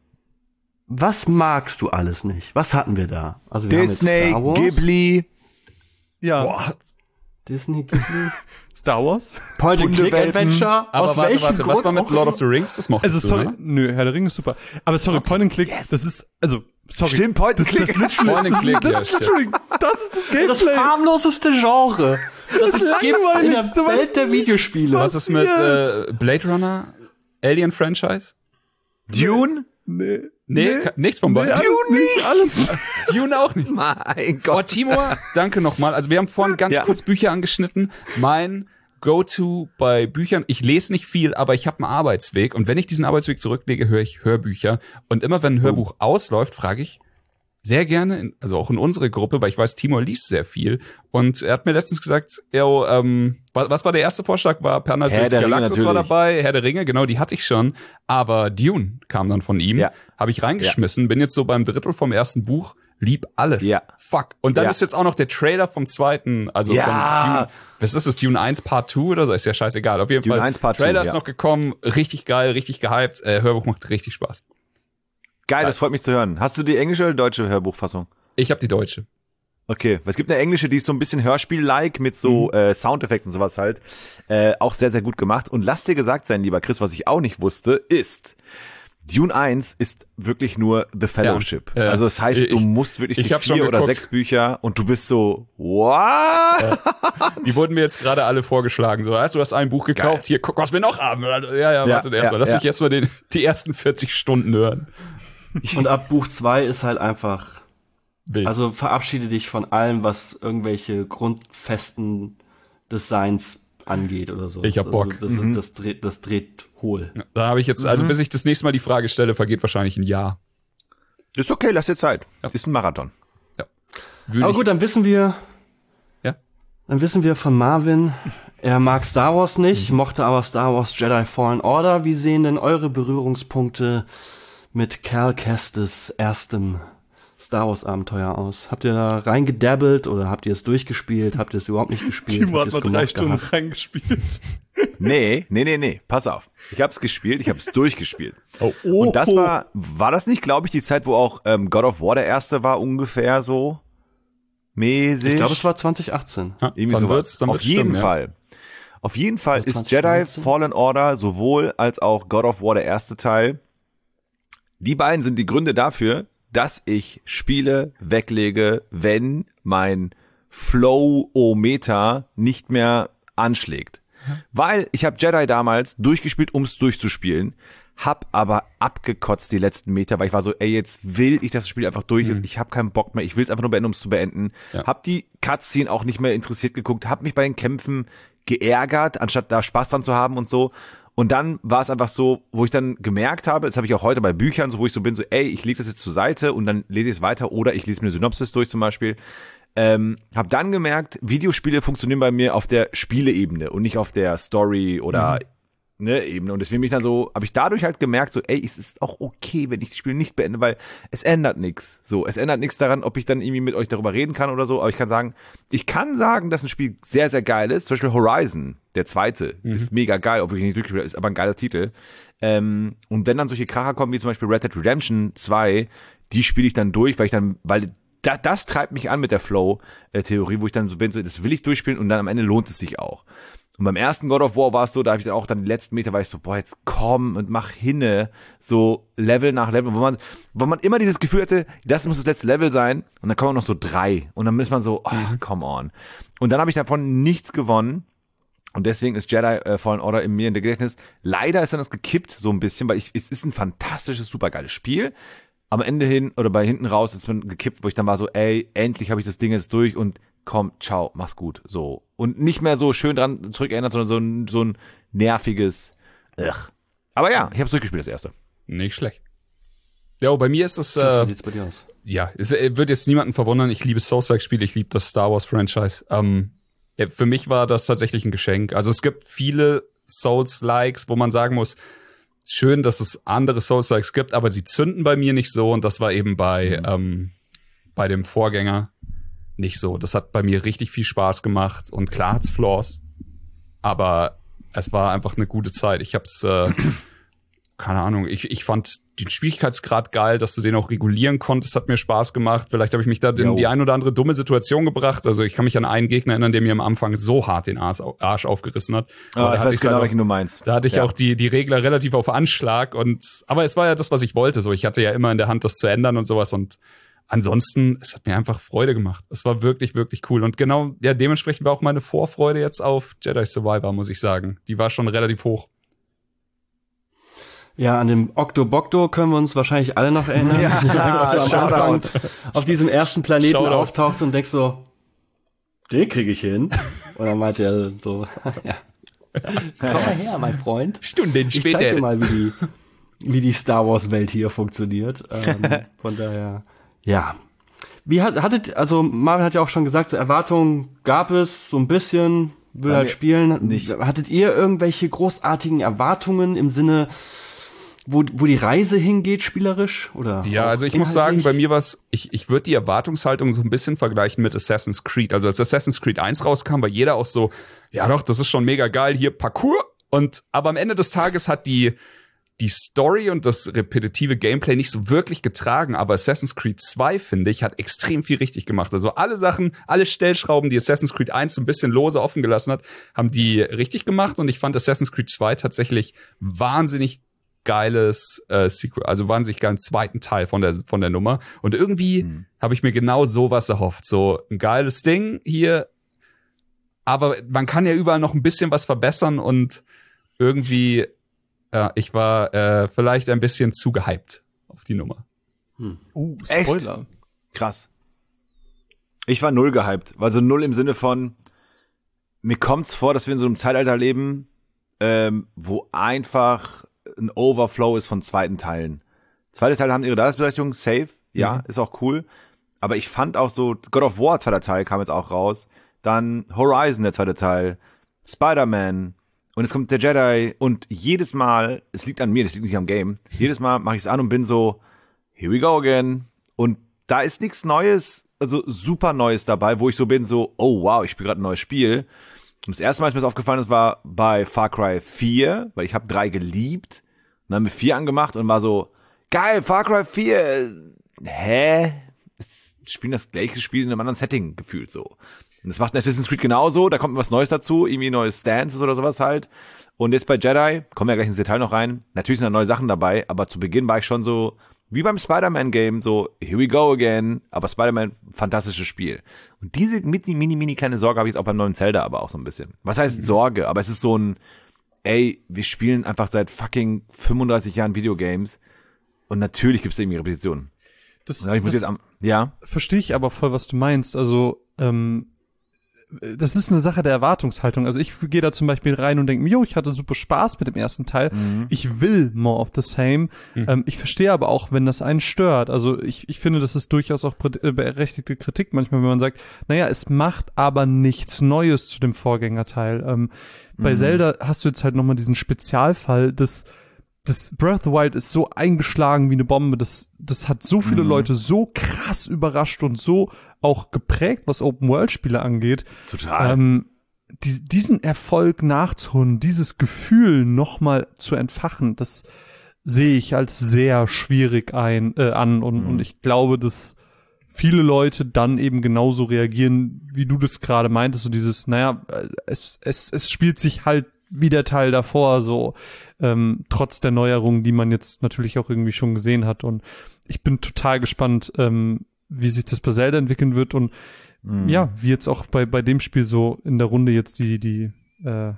Speaker 2: was magst du alles nicht? Was hatten wir da? Also wir
Speaker 4: Disney,
Speaker 2: haben jetzt Star Wars,
Speaker 4: Ghibli,
Speaker 3: Ja,
Speaker 5: Boah,
Speaker 2: Disney, Ghibli,
Speaker 3: Star Wars.
Speaker 2: Point-and-Click-Adventure.
Speaker 5: aber
Speaker 2: Aus
Speaker 5: warte,
Speaker 2: welchem
Speaker 5: warte, was
Speaker 2: Grund
Speaker 5: war mit
Speaker 2: auch
Speaker 5: Lord
Speaker 2: immer?
Speaker 5: of the Rings? Das mochtest
Speaker 3: Also
Speaker 5: du,
Speaker 3: sorry,
Speaker 5: ne?
Speaker 3: nö, Herr der Ringe ist super. Aber sorry, Point and Click, das ist, also, sorry.
Speaker 4: Stimmt, Point and
Speaker 3: das,
Speaker 4: Click.
Speaker 3: Das, literally,
Speaker 5: Point and Click,
Speaker 3: das
Speaker 5: ja,
Speaker 3: ist
Speaker 5: shit.
Speaker 3: literally, das ist das
Speaker 2: Das
Speaker 3: Gameplay.
Speaker 2: harmloseste Genre, das es gibt in der
Speaker 3: langweiligste, was
Speaker 2: Welt der Videospiele.
Speaker 5: Was ist mit äh, Blade Runner? Alien Franchise?
Speaker 4: Dune?
Speaker 3: Nee.
Speaker 5: Nee, ka- nichts von beiden.
Speaker 3: alles nicht, alles.
Speaker 5: Dune auch nicht.
Speaker 4: Mein
Speaker 5: Oh,
Speaker 4: Gott.
Speaker 5: Timur, danke nochmal. Also wir haben vorhin ganz
Speaker 4: Ja.
Speaker 5: kurz Bücher angeschnitten. Mein Go-To bei Büchern, ich lese nicht viel, aber ich habe einen Arbeitsweg. Und wenn ich diesen Arbeitsweg zurücklege, höre ich Hörbücher. Und immer wenn ein Hörbuch ausläuft, frage ich, sehr gerne, in, also auch in unsere Gruppe, weil ich weiß, Timur liest sehr viel. Und er hat mir letztens gesagt, yo, ähm, was, was war der erste Vorschlag? War Perna durch die Galaxis war dabei, Herr der Ringe, genau, die hatte ich schon. Aber Dune kam dann von ihm, ja. habe ich reingeschmissen, ja. bin jetzt so beim Drittel vom ersten Buch, lieb alles. Ja. Fuck. Und dann ja. ist jetzt auch noch der Trailer vom zweiten, also ja. von Dune. Was ist das, Dune eins Part zwei oder so? Ist ja scheißegal. Auf jeden Dune Fall, eins Part Trailer zwei, ist ja. noch gekommen, richtig geil, richtig gehypt. Äh, Hörbuch macht richtig Spaß.
Speaker 4: Geil, das freut mich zu hören. Hast du die englische oder deutsche Hörbuchfassung?
Speaker 5: Ich habe die deutsche.
Speaker 4: Okay, es gibt eine englische, die ist so ein bisschen Hörspiel-like mit so mhm. äh, Soundeffekten und sowas halt. Äh, auch sehr, sehr gut gemacht. Und lass dir gesagt sein, lieber Chris, was ich auch nicht wusste, ist, Dune eins ist wirklich nur The Fellowship. Ja, äh, also das heißt, du ich, musst wirklich die vier oder sechs Bücher und du bist so, what?
Speaker 5: Äh, die wurden mir jetzt gerade alle vorgeschlagen. So, weißt du, hast ein Buch gekauft, Geil. Hier, guck, was wir noch haben. Ja, ja, ja warte ja, erstmal. Lass ja. mich erstmal den die ersten vierzig Stunden hören.
Speaker 2: Und ab Buch zwei ist halt einfach, Wild. Also verabschiede dich von allem, was irgendwelche grundfesten Designs angeht oder so.
Speaker 5: Ich hab Bock.
Speaker 2: Also das, mhm. ist, das, dreht, das dreht hohl.
Speaker 5: Ja, da habe ich jetzt, also mhm. bis ich das nächste Mal die Frage stelle, vergeht wahrscheinlich ein Jahr.
Speaker 4: Ist okay, lass dir Zeit. Ja. Ist ein Marathon.
Speaker 5: Ja.
Speaker 2: Würde Aber gut, dann wissen wir,
Speaker 5: ja.
Speaker 2: dann wissen wir von Marvin, er mag Star Wars nicht, mhm. mochte aber Star Wars Jedi Fallen Order. Wie sehen denn eure Berührungspunkte mit Cal Kestis erstem Star Wars Abenteuer aus? Habt ihr da reingedabbelt oder habt ihr es durchgespielt? Habt ihr es überhaupt nicht gespielt?
Speaker 3: Timo hat mal drei Stunden gehabt? reingespielt.
Speaker 4: Nee, nee, nee, nee, pass auf. Ich hab's gespielt, ich hab's durchgespielt. Oh, oh, Und das war, war das nicht, glaube ich, die Zeit, wo auch ähm, God of War der erste war, ungefähr so mäßig?
Speaker 2: Ich glaube, es war zwanzig achtzehn.
Speaker 5: Ja, irgendwie so. Wird's, dann
Speaker 4: Auf jeden stimmen, Fall. Ja. Auf jeden Fall ist Jedi Fallen Order sowohl als auch God of War der erste Teil. Die beiden sind die Gründe dafür, dass ich Spiele weglege, wenn mein Flow-O-Meter nicht mehr anschlägt. Mhm. Weil ich habe Jedi damals durchgespielt, um es durchzuspielen, hab aber abgekotzt die letzten Meter, weil ich war so, ey, jetzt will ich das Spiel einfach durch, mhm. ich habe keinen Bock mehr, ich will es einfach nur beenden, um es zu beenden. Ja. Hab die Cutscene auch nicht mehr interessiert geguckt, hab mich bei den Kämpfen geärgert, anstatt da Spaß dran zu haben und so. Und dann war es einfach so, wo ich dann gemerkt habe, das habe ich auch heute bei Büchern, so wo ich so bin, so ey, ich lege das jetzt zur Seite und dann lese ich es weiter oder ich lese mir eine Synopsis durch zum Beispiel. Ähm, habe dann gemerkt, Videospiele funktionieren bei mir auf der Spieleebene und nicht auf der Story oder mhm. ne Ebene. Und deswegen bin ich dann so, habe ich dadurch halt gemerkt, so ey, es ist auch okay, wenn ich das Spiel nicht beende, weil es ändert nichts. So, es ändert nichts daran, ob ich dann irgendwie mit euch darüber reden kann oder so. Aber ich kann sagen, ich kann sagen, dass ein Spiel sehr, sehr geil ist. Zum Beispiel Horizon. Der zweite mhm. ist mega geil, obwohl ich nicht durchgespielt habe, ist aber ein geiler Titel. Ähm, und wenn dann solche Kracher kommen, wie zum Beispiel Red Dead Redemption zwei, die spiele ich dann durch, weil ich dann, weil da, das treibt mich an mit der Flow-Theorie, wo ich dann so bin, so, das will ich durchspielen und dann am Ende lohnt es sich auch. Und beim ersten God of War war es so, da habe ich dann auch dann die letzten Meter, war ich so, boah, jetzt komm und mach hinne, so Level nach Level, wo man, wo man immer dieses Gefühl hatte, das muss das letzte Level sein und dann kommen noch so drei und dann ist man so, oh, come on. Und dann habe ich davon nichts gewonnen. Und deswegen ist Jedi äh, Fallen Order in mir in der Gedächtnis. Leider ist dann das gekippt so ein bisschen, weil ich, es ist ein fantastisches, supergeiles Spiel. Am Ende hin oder bei hinten raus ist man gekippt, wo ich dann war so, ey, endlich habe ich das Ding jetzt durch und komm, ciao, mach's gut. So. Und nicht mehr so schön dran zurückerinnert, sondern so ein, so ein nerviges Ugh. Aber ja, ich hab's durchgespielt, das erste.
Speaker 5: Nicht schlecht. Ja, bei mir ist es äh,
Speaker 2: Wie sieht's bei dir aus?
Speaker 5: Ja, es wird jetzt niemanden verwundern, ich liebe Souls-like-Spiele, ich liebe das Star Wars-Franchise. Ähm, ja, für mich war das tatsächlich ein Geschenk. Also es gibt viele Souls-likes, wo man sagen muss, schön, dass es andere Souls-likes gibt, aber sie zünden bei mir nicht so und das war eben bei, mhm. ähm, bei dem Vorgänger nicht so. Das hat bei mir richtig viel Spaß gemacht und klar hat's Flaws, aber es war einfach eine gute Zeit. Ich hab's, äh, keine Ahnung, ich, ich fand den Schwierigkeitsgrad geil, dass du den auch regulieren konntest, hat mir Spaß gemacht. Vielleicht habe ich mich da in jo. die ein oder andere dumme Situation gebracht. Also ich kann mich an einen Gegner erinnern, der mir am Anfang so hart den Arsch, Arsch aufgerissen hat.
Speaker 4: Oh, da ich weiß genau, welchen du meinst.
Speaker 5: Da hatte ich ja. auch die, die Regler relativ auf Anschlag und, aber es war ja das, was ich wollte. So, ich hatte ja immer in der Hand, das zu ändern und sowas und ansonsten, es hat mir einfach Freude gemacht. Es war wirklich, wirklich cool. Und genau, ja, dementsprechend war auch meine Vorfreude jetzt auf Jedi Survivor, muss ich sagen. Die war schon relativ hoch.
Speaker 2: Ja, an den Octobocto können wir uns wahrscheinlich alle noch erinnern. Ja, ja, so am Anfang auf diesem ersten Planeten Shoutout. auftaucht und denkst so, den kriege ich hin. Und dann meinte er so, ja, komm mal her, mein Freund.
Speaker 5: Stunden später.
Speaker 2: Ich zeig dir mal, wie die, wie die Star Wars Welt hier funktioniert. Ähm, von daher, ja, Wie hat, hattet, also Marvin hat ja auch schon gesagt, so Erwartungen gab es, so ein bisschen, will halt spielen.
Speaker 4: Nicht.
Speaker 2: Hattet ihr irgendwelche großartigen Erwartungen im Sinne, wo, wo die Reise hingeht, spielerisch? Oder
Speaker 5: ja, also ich muss sagen, bei mir war es, ich, ich würde die Erwartungshaltung so ein bisschen vergleichen mit Assassin's Creed. Also als Assassin's Creed eins rauskam, war jeder auch so, ja doch, das ist schon mega geil, hier Parkour. Und, aber am Ende des Tages hat die, die Story und das repetitive Gameplay nicht so wirklich getragen, aber Assassin's Creed zwei, finde ich, hat extrem viel richtig gemacht. Also alle Sachen, alle Stellschrauben, die Assassin's Creed eins so ein bisschen lose offen gelassen hat, haben die richtig gemacht und ich fand Assassin's Creed zwei tatsächlich wahnsinnig geiles äh, Sequel, also wahnsinnig geilen zweiten Teil von der von der Nummer und irgendwie mhm. habe ich mir genau sowas erhofft, so ein geiles Ding hier, aber man kann ja überall noch ein bisschen was verbessern und irgendwie ja, ich war äh, vielleicht ein bisschen zu gehypt auf die Nummer.
Speaker 3: Hm. Uh, Spoiler.
Speaker 4: Echt? Krass. Ich war null gehypt. Also null im Sinne von, mir kommt's vor, dass wir in so einem Zeitalter leben, ähm, wo einfach ein Overflow ist von zweiten Teilen. Zweite Teile haben ihre Daseinsberechtigung, safe, ja, mhm. ist auch cool. Aber ich fand auch so, God of War, zweiter Teil, kam jetzt auch raus. Dann Horizon, der zweite Teil. Spider-Man. Und jetzt kommt der Jedi und jedes Mal, es liegt an mir, das liegt nicht am Game, jedes Mal mache ich es an und bin so, here we go again. Und da ist nichts Neues, also super Neues dabei, wo ich so bin, so, oh wow, ich spiele gerade ein neues Spiel. Und das erste Mal, als mir das aufgefallen ist, war bei Far Cry vier, weil ich habe drei geliebt. Und dann haben wir vier angemacht und war so, geil, Far Cry vier, hä? Wir spielen das gleiche Spiel in einem anderen Setting gefühlt so. Und das macht ein Assassin's Creed genauso, da kommt was Neues dazu, irgendwie neues Stances oder sowas halt. Und jetzt bei Jedi, kommen wir ja gleich ins Detail noch rein, natürlich sind da neue Sachen dabei, aber zu Beginn war ich schon so, wie beim Spider-Man-Game, so, here we go again, aber Spider-Man, fantastisches Spiel. Und diese mini, mini, mini kleine Sorge habe ich jetzt auch beim neuen Zelda aber auch so ein bisschen. Was heißt Sorge? Aber es ist so ein, ey, wir spielen einfach seit fucking fünfunddreißig Jahren Videogames und natürlich gibt es irgendwie Repetitionen.
Speaker 3: Das,
Speaker 4: ich muss
Speaker 3: das
Speaker 4: jetzt am, ja?
Speaker 3: Verstehe ich aber voll, was du meinst. Also, ähm, das ist eine Sache der Erwartungshaltung. Also ich gehe da zum Beispiel rein und denke mir, jo, ich hatte super Spaß mit dem ersten Teil. Mhm. Ich will more of the same. Mhm. Ähm, ich verstehe aber auch, wenn das einen stört. Also ich, ich finde, das ist durchaus auch berechtigte Kritik manchmal, wenn man sagt, naja, es macht aber nichts Neues zu dem Vorgängerteil. Ähm, mhm. Bei Zelda hast du jetzt halt nochmal diesen Spezialfall, dass das Breath of the Wild ist so eingeschlagen wie eine Bombe. Das, das hat so viele mhm. Leute so krass überrascht und so auch geprägt, was Open-World-Spiele angeht.
Speaker 4: Total.
Speaker 3: Ähm, die, diesen Erfolg nachzuholen, dieses Gefühl nochmal zu entfachen, das sehe ich als sehr schwierig ein, äh, an. Und, mhm. und ich glaube, dass viele Leute dann eben genauso reagieren, wie du das gerade meintest. So dieses, naja, es, es, es spielt sich halt wie der Teil davor, so ähm, trotz der Neuerungen, die man jetzt natürlich auch irgendwie schon gesehen hat. Und ich bin total gespannt, ähm, wie sich das bei Zelda entwickeln wird und mm. ja, wie jetzt auch bei bei dem Spiel so in der Runde jetzt die die äh,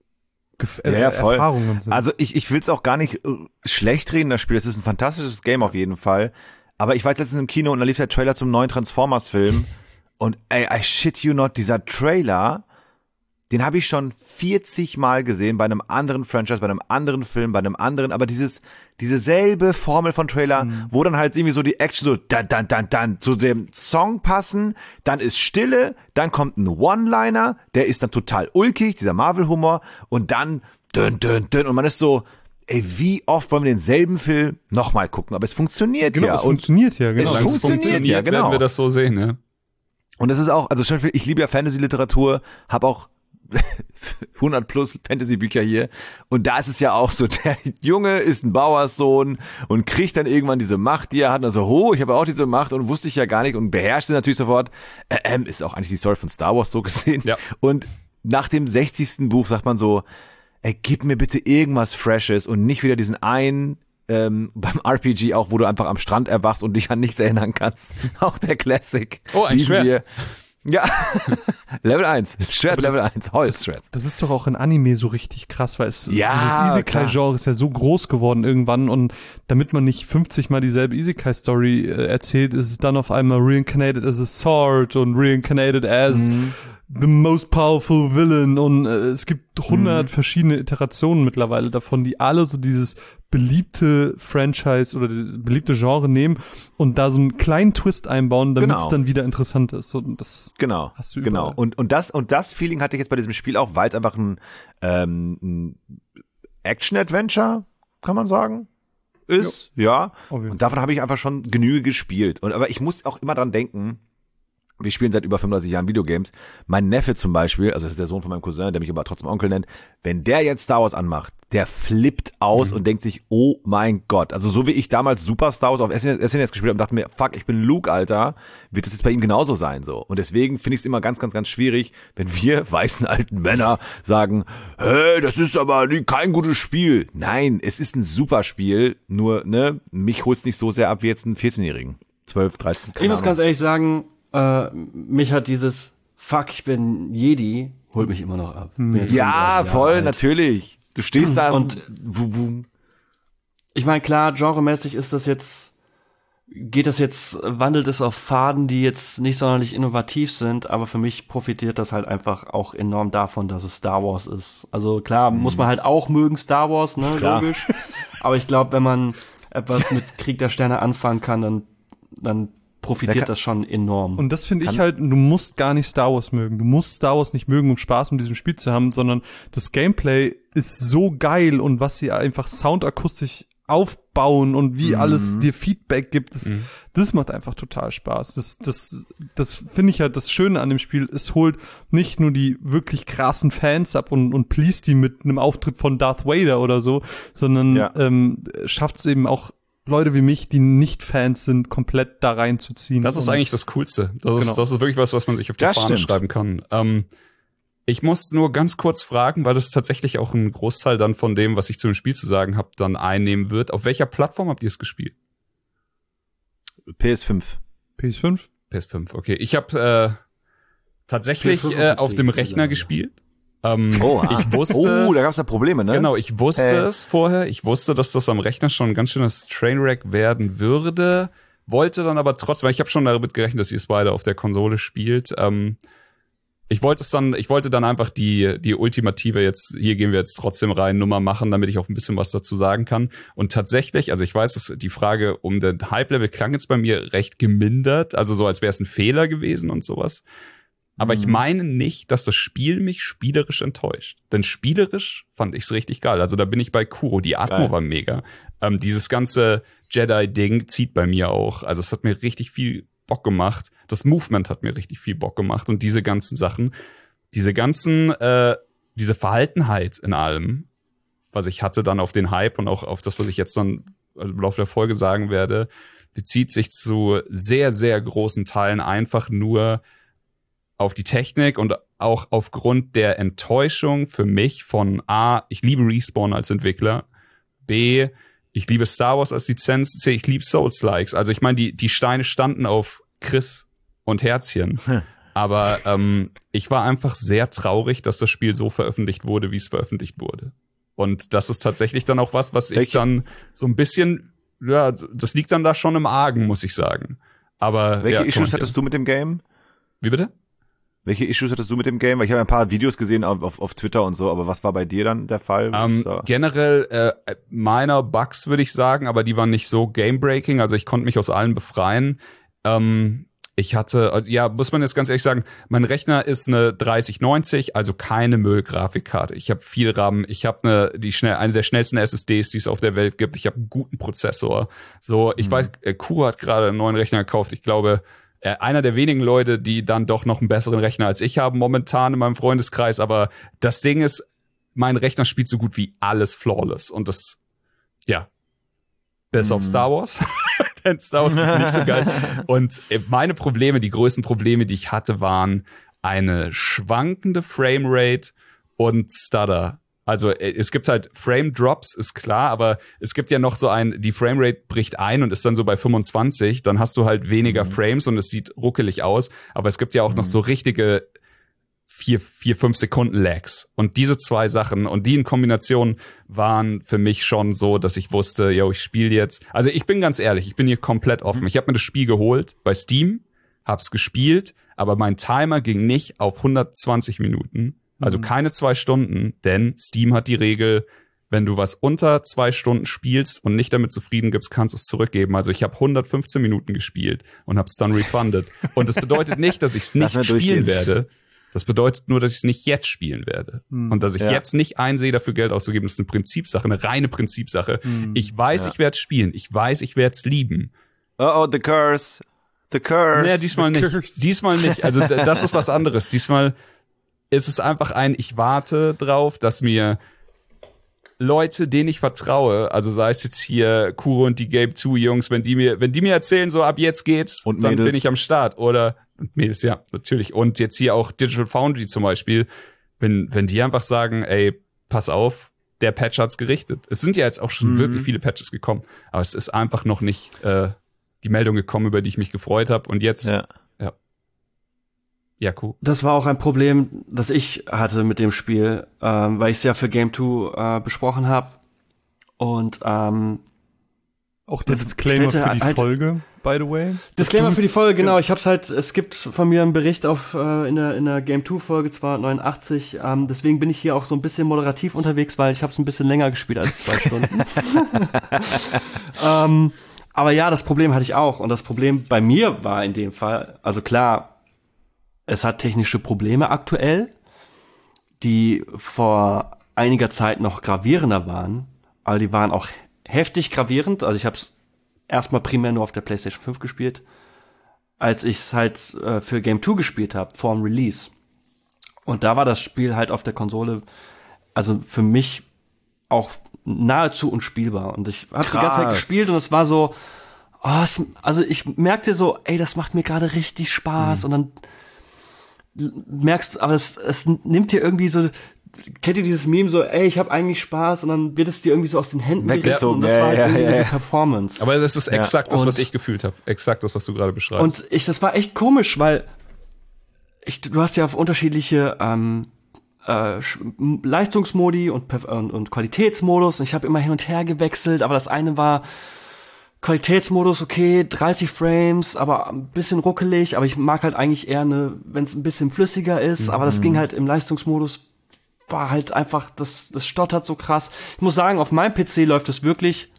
Speaker 3: Gef-
Speaker 4: ja, ja, voll.
Speaker 3: Erfahrungen sind.
Speaker 4: Also ich ich will es auch gar nicht äh, schlecht reden, das Spiel. Es ist ein fantastisches Game auf jeden Fall. Aber ich war jetzt letztens im Kino und da lief der Trailer zum neuen Transformers-Film und ey, I shit you not, dieser Trailer, den habe ich schon vierzig Mal gesehen bei einem anderen Franchise, bei einem anderen Film, bei einem anderen, aber dieses, diese selbe Formel von Trailer, mhm. wo dann halt irgendwie so die Action so dann, dann, dann, dann zu dem Song passen, dann ist Stille, dann kommt ein One-Liner, der ist dann total ulkig, dieser Marvel-Humor und dann dünn, dünn, dünn und man ist so, ey, wie oft wollen wir denselben Film nochmal gucken, aber es funktioniert
Speaker 3: genau,
Speaker 4: ja.
Speaker 3: Es funktioniert ja, genau.
Speaker 4: Es funktioniert, funktioniert ja, genau.
Speaker 5: Werden wir das so sehen, ja.
Speaker 4: Und das ist auch, also zum Beispiel, ich liebe ja Fantasy-Literatur, habe auch hundert plus Fantasy-Bücher hier und da ist es ja auch so, der Junge ist ein Bauerssohn und kriegt dann irgendwann diese Macht, die er hat und so, oh, ich habe auch diese Macht und wusste ich ja gar nicht und beherrscht sie natürlich sofort. Ähm, ist auch eigentlich die Story von Star Wars so gesehen.
Speaker 5: Ja.
Speaker 4: Und nach dem sechzigsten Buch sagt man so, ey, gib mir bitte irgendwas Freshes und nicht wieder diesen einen ähm, beim R P G auch, wo du einfach am Strand erwachst und dich an nichts erinnern kannst. Auch der Classic.
Speaker 5: Oh, ein Schwert. Wir.
Speaker 4: Ja, Level eins, Schwert Level eins, Holzschwert.
Speaker 3: Das ist doch auch in Anime so richtig krass, weil es
Speaker 4: ja,
Speaker 3: dieses Isekai-Genre ist ja so groß geworden irgendwann und damit man nicht fünfzig Mal dieselbe Isekai-Story äh, erzählt, ist es dann auf einmal reincarnated as a sword und reincarnated as mhm. the most powerful villain und äh, es gibt hundert
Speaker 4: Mhm.
Speaker 3: verschiedene Iterationen mittlerweile davon, die alle so dieses beliebte Franchise oder dieses beliebte Genre nehmen und da so einen kleinen Twist einbauen, damit es
Speaker 4: Genau.
Speaker 3: dann wieder interessant ist. So, das
Speaker 4: Genau,
Speaker 3: hast du überall.
Speaker 4: genau. Und, und, das, und das Feeling hatte ich jetzt bei diesem Spiel auch, weil es einfach ein, ähm, ein Action-Adventure, kann man sagen, ist. Ja.
Speaker 3: Auf jeden
Speaker 4: Und davon habe ich einfach schon Genüge gespielt. Und, aber ich muss auch immer dran denken, wir spielen seit über fünfunddreißig Jahren Videogames. Mein Neffe zum Beispiel, also das ist der Sohn von meinem Cousin, der mich aber trotzdem Onkel nennt, wenn der jetzt Star Wars anmacht, der flippt aus
Speaker 3: Mhm.
Speaker 4: und denkt sich, oh mein Gott. Also so wie ich damals Super Star Wars auf S N E S gespielt habe und dachte mir, fuck, ich bin Luke, Alter, wird das jetzt bei ihm genauso sein so. Und deswegen finde ich es immer ganz, ganz, ganz schwierig, wenn wir weißen alten Männer sagen, hey, das ist aber nie, kein gutes Spiel. Nein, es ist ein super Spiel, nur ne, mich holt's nicht so sehr ab wie jetzt einen vierzehnjährigen. zwölf, dreizehn, keine
Speaker 2: Ich muss
Speaker 4: Ahnung.
Speaker 2: ganz ehrlich sagen, äh, mich hat dieses Fuck, ich bin Jedi, holt mich immer noch ab. Bin jetzt
Speaker 4: Ja,
Speaker 2: fünfunddreißig Jahre
Speaker 4: voll,
Speaker 2: alt.
Speaker 4: natürlich. Du stehst da
Speaker 2: Und-
Speaker 4: wum, wum.
Speaker 2: Ich meine, klar, genremäßig ist das jetzt, geht das jetzt, wandelt es auf Faden, die jetzt nicht sonderlich innovativ sind, aber für mich profitiert das halt einfach auch enorm davon, dass es Star Wars ist. Also klar, muss man halt auch mögen Star Wars, ne,
Speaker 4: Klar.
Speaker 2: logisch. Aber ich glaube, wenn man etwas mit Krieg der Sterne anfangen kann, dann, dann profitiert
Speaker 4: Der kann-
Speaker 2: das schon enorm.
Speaker 3: Und das finde ich
Speaker 4: Kann-
Speaker 3: halt, du musst gar nicht Star Wars mögen. Du musst Star Wars nicht mögen, um Spaß mit diesem Spiel zu haben, sondern das Gameplay ist so geil und was sie einfach soundakustisch aufbauen und wie
Speaker 4: Mhm.
Speaker 3: alles dir Feedback gibt, das,
Speaker 5: Mhm.
Speaker 3: das macht einfach total Spaß. Das, das, das finde ich halt das Schöne an dem Spiel. Es holt nicht nur die wirklich krassen Fans ab und, und pleased die mit einem Auftritt von Darth Vader oder so, sondern
Speaker 4: Ja.
Speaker 3: ähm, schafft es eben auch Leute wie mich, die nicht Fans sind, komplett da reinzuziehen.
Speaker 5: Das ist
Speaker 3: Und-
Speaker 5: eigentlich das Coolste. Das ist,
Speaker 3: Genau.
Speaker 5: das ist wirklich was, was man sich auf die
Speaker 4: Das
Speaker 5: Fahne
Speaker 4: stimmt.
Speaker 5: schreiben kann. Ähm, ich muss nur ganz kurz fragen, weil das tatsächlich auch einen Großteil dann von dem, was ich zu dem Spiel zu sagen habe, dann einnehmen wird. Auf welcher Plattform habt ihr es gespielt?
Speaker 4: P S fünf.
Speaker 3: P S fünf?
Speaker 5: P S fünf, okay. Ich habe äh, tatsächlich
Speaker 2: P S fünf
Speaker 5: äh,
Speaker 2: und
Speaker 5: auf
Speaker 2: P C,
Speaker 5: dem
Speaker 2: muss ich
Speaker 5: Rechner
Speaker 2: sagen.
Speaker 5: gespielt. Ähm,
Speaker 4: Oh,
Speaker 5: ich wusste,
Speaker 4: oh, da gab's da Probleme, ne?
Speaker 5: genau, ich wusste
Speaker 4: Äh.
Speaker 5: es vorher. Ich wusste, dass das am Rechner schon ein ganz schönes Trainwreck werden würde. Wollte dann aber trotzdem, weil ich habe schon damit gerechnet, dass ihr es beide auf der Konsole spielt. Ähm, ich wollte es dann, ich wollte dann einfach die die ultimative jetzt, hier gehen wir jetzt trotzdem rein, Nummer machen, damit ich auch ein bisschen was dazu sagen kann. Und tatsächlich, also ich weiß, dass die Frage um den Hype-Level klang jetzt bei mir recht gemindert, also so als wäre es ein Fehler gewesen und sowas. Aber ich
Speaker 4: Mhm.
Speaker 5: meine nicht, dass das Spiel mich spielerisch enttäuscht. Denn spielerisch fand ich es richtig geil. Also da bin ich bei Kuro. Die Atmo
Speaker 4: Geil.
Speaker 5: war mega. Ähm, dieses ganze Jedi-Ding zieht bei mir auch. Also es hat mir richtig viel Bock gemacht. Das Movement hat mir richtig viel Bock gemacht. Und diese ganzen Sachen, diese ganzen, äh, diese Verhaltenheit in allem, was ich hatte dann auf den Hype und auch auf das, was ich jetzt dann im Laufe der Folge sagen werde, bezieht sich zu sehr, sehr großen Teilen einfach nur auf die Technik und auch aufgrund der Enttäuschung für mich von A, ich liebe Respawn als Entwickler, B, ich liebe Star Wars als Lizenz, C, ich liebe Souls-Likes. Also ich meine, die, die Steine standen auf Chris und Herzchen.
Speaker 4: Hm.
Speaker 5: Aber ähm, ich war einfach sehr traurig, dass das Spiel so veröffentlicht wurde, wie es veröffentlicht wurde. Und das ist tatsächlich dann auch was, was ich
Speaker 4: Welche-
Speaker 5: dann so ein bisschen, ja, das liegt dann da schon im Argen, muss ich sagen. Aber
Speaker 4: Welche
Speaker 5: ja,
Speaker 4: Issues hattest du mit dem Game?
Speaker 5: Wie bitte?
Speaker 4: Welche Issues hattest du mit dem Game? Weil ich habe ein paar Videos gesehen auf, auf, auf Twitter und so, aber was war bei dir dann der Fall? Was
Speaker 5: Ähm,
Speaker 4: da-
Speaker 5: generell äh, meiner Bugs würde ich sagen, aber die waren nicht so game-breaking, also ich konnte mich aus allen befreien. Ähm, ich hatte, ja, muss man jetzt ganz ehrlich sagen, mein Rechner ist eine dreißig neunzig, also keine Müllgrafikkarte. Ich habe viel RAM, ich habe eine, die schnell, eine der schnellsten S S Ds, die es auf der Welt gibt. Ich habe einen guten Prozessor. So, ich
Speaker 4: Mhm.
Speaker 5: weiß, äh, Kuro hat gerade einen neuen Rechner gekauft. Ich glaube, äh, einer der wenigen Leute, die dann doch noch einen besseren Rechner als ich haben momentan in meinem Freundeskreis. Aber das Ding ist, mein Rechner spielt so gut wie alles flawless. Und das, ja, bis auf
Speaker 4: Mhm.
Speaker 5: Star Wars. Denn Star Wars ist nicht so geil. Und äh, meine Probleme, die größten Probleme, die ich hatte, waren eine schwankende Framerate und Stutter. Also äh, es gibt halt Frame Drops, ist klar, aber es gibt ja noch so ein, die Framerate bricht ein und ist dann so bei fünfundzwanzig, dann hast du halt weniger
Speaker 4: Mhm.
Speaker 5: Frames und es sieht ruckelig aus, aber es gibt ja auch noch
Speaker 4: Mhm.
Speaker 5: so richtige vier, vier, fünf Sekunden Lags. Und diese zwei Sachen und die in Kombination waren für mich schon so, dass ich wusste, yo, ich spiele jetzt. Also ich bin ganz ehrlich, ich bin hier komplett offen. Ich habe mir das Spiel geholt bei Steam, hab's gespielt, aber mein Timer ging nicht auf hundertzwanzig Minuten, also mhm. keine zwei Stunden, denn Steam hat die Regel, wenn du was unter zwei Stunden spielst und nicht damit zufrieden gibst, kannst du es zurückgeben. Also ich habe hundertfünfzehn Minuten gespielt und habe es dann refunded. Und das bedeutet nicht, dass ich es nicht spielen werde. Das bedeutet nur, dass ich es nicht jetzt spielen werde. Hm, und dass ich ja. jetzt nicht einsehe, dafür Geld auszugeben. Das ist eine Prinzipsache, eine reine Prinzipsache. Hm, ich weiß, ja. ich werde es spielen. Ich weiß, ich werde es lieben.
Speaker 4: Oh, oh, the curse. The curse.
Speaker 5: Naja, diesmal
Speaker 4: the
Speaker 5: nicht.
Speaker 4: Curse.
Speaker 5: Diesmal nicht. Also das ist was anderes. Diesmal ist es einfach ein, ich warte drauf, dass mir Leute, denen ich vertraue, also sei es jetzt hier Kuro und die Game zwei Jungs, wenn die mir, wenn die mir erzählen, so ab jetzt geht's, und dann bin ich am Start. Oder Mädels, ja, natürlich. Und jetzt hier auch Digital Foundry zum Beispiel, wenn, wenn die einfach sagen, ey, pass auf, der Patch hat's gerichtet. Es sind ja jetzt auch schon mhm. wirklich viele Patches gekommen, aber es ist einfach noch nicht äh, die Meldung gekommen, über die ich mich gefreut habe. Und jetzt, ja. ja. Ja, cool.
Speaker 2: Das war auch ein Problem, das ich hatte mit dem Spiel, ähm, weil ich es ja für Game zwei äh, besprochen habe. Und ähm,
Speaker 3: auch der Disclaimer für die halt, Folge, by the way.
Speaker 2: Disclaimer für die Folge, genau. Ich hab's halt, es gibt von mir einen Bericht auf äh, in der in der Game zwei Folge zweihundertneunundachtzig. Ähm, deswegen bin ich hier auch so ein bisschen moderativ unterwegs, weil ich hab's ein bisschen länger gespielt als zwei Stunden. ähm, aber ja, das Problem hatte ich auch. Und das Problem bei mir war in dem Fall, also klar, es hat technische Probleme aktuell, die vor einiger Zeit noch gravierender waren, aber die waren auch heftig gravierend. Also ich habe es erstmal primär nur auf der PlayStation fünf gespielt, als ich es halt äh, für Game zwei gespielt habe, vor dem Release. Und da war das Spiel halt auf der Konsole, also für mich auch nahezu unspielbar. Und ich habe die ganze Zeit gespielt und es war so, oh, es, also ich merkte so, ey, das macht mir gerade richtig Spaß. Mhm. Und dann merkst, aber es, es nimmt dir irgendwie so, kennt ihr dieses Meme so, ey, ich habe eigentlich Spaß und dann wird es dir irgendwie so aus den Händen gerissen und das
Speaker 4: ja,
Speaker 2: war halt
Speaker 4: ja,
Speaker 2: irgendwie
Speaker 4: ja, ja.
Speaker 2: die Performance.
Speaker 5: Aber das ist exakt
Speaker 2: ja.
Speaker 5: das, was
Speaker 2: und,
Speaker 5: ich gefühlt habe. Exakt das, was du gerade beschreibst.
Speaker 2: Und ich, das war echt komisch, weil ich, du hast ja auf unterschiedliche ähm, äh, Leistungsmodi und, und, und Qualitätsmodus und ich habe immer hin und her gewechselt, aber das eine war Qualitätsmodus, okay, dreißig Frames, aber ein bisschen ruckelig, aber ich mag halt eigentlich eher eine, wenn es ein bisschen flüssiger ist, mhm. aber das ging halt im Leistungsmodus, war halt einfach, das, das stottert so krass. Ich muss sagen, auf meinem P C läuft es wirklich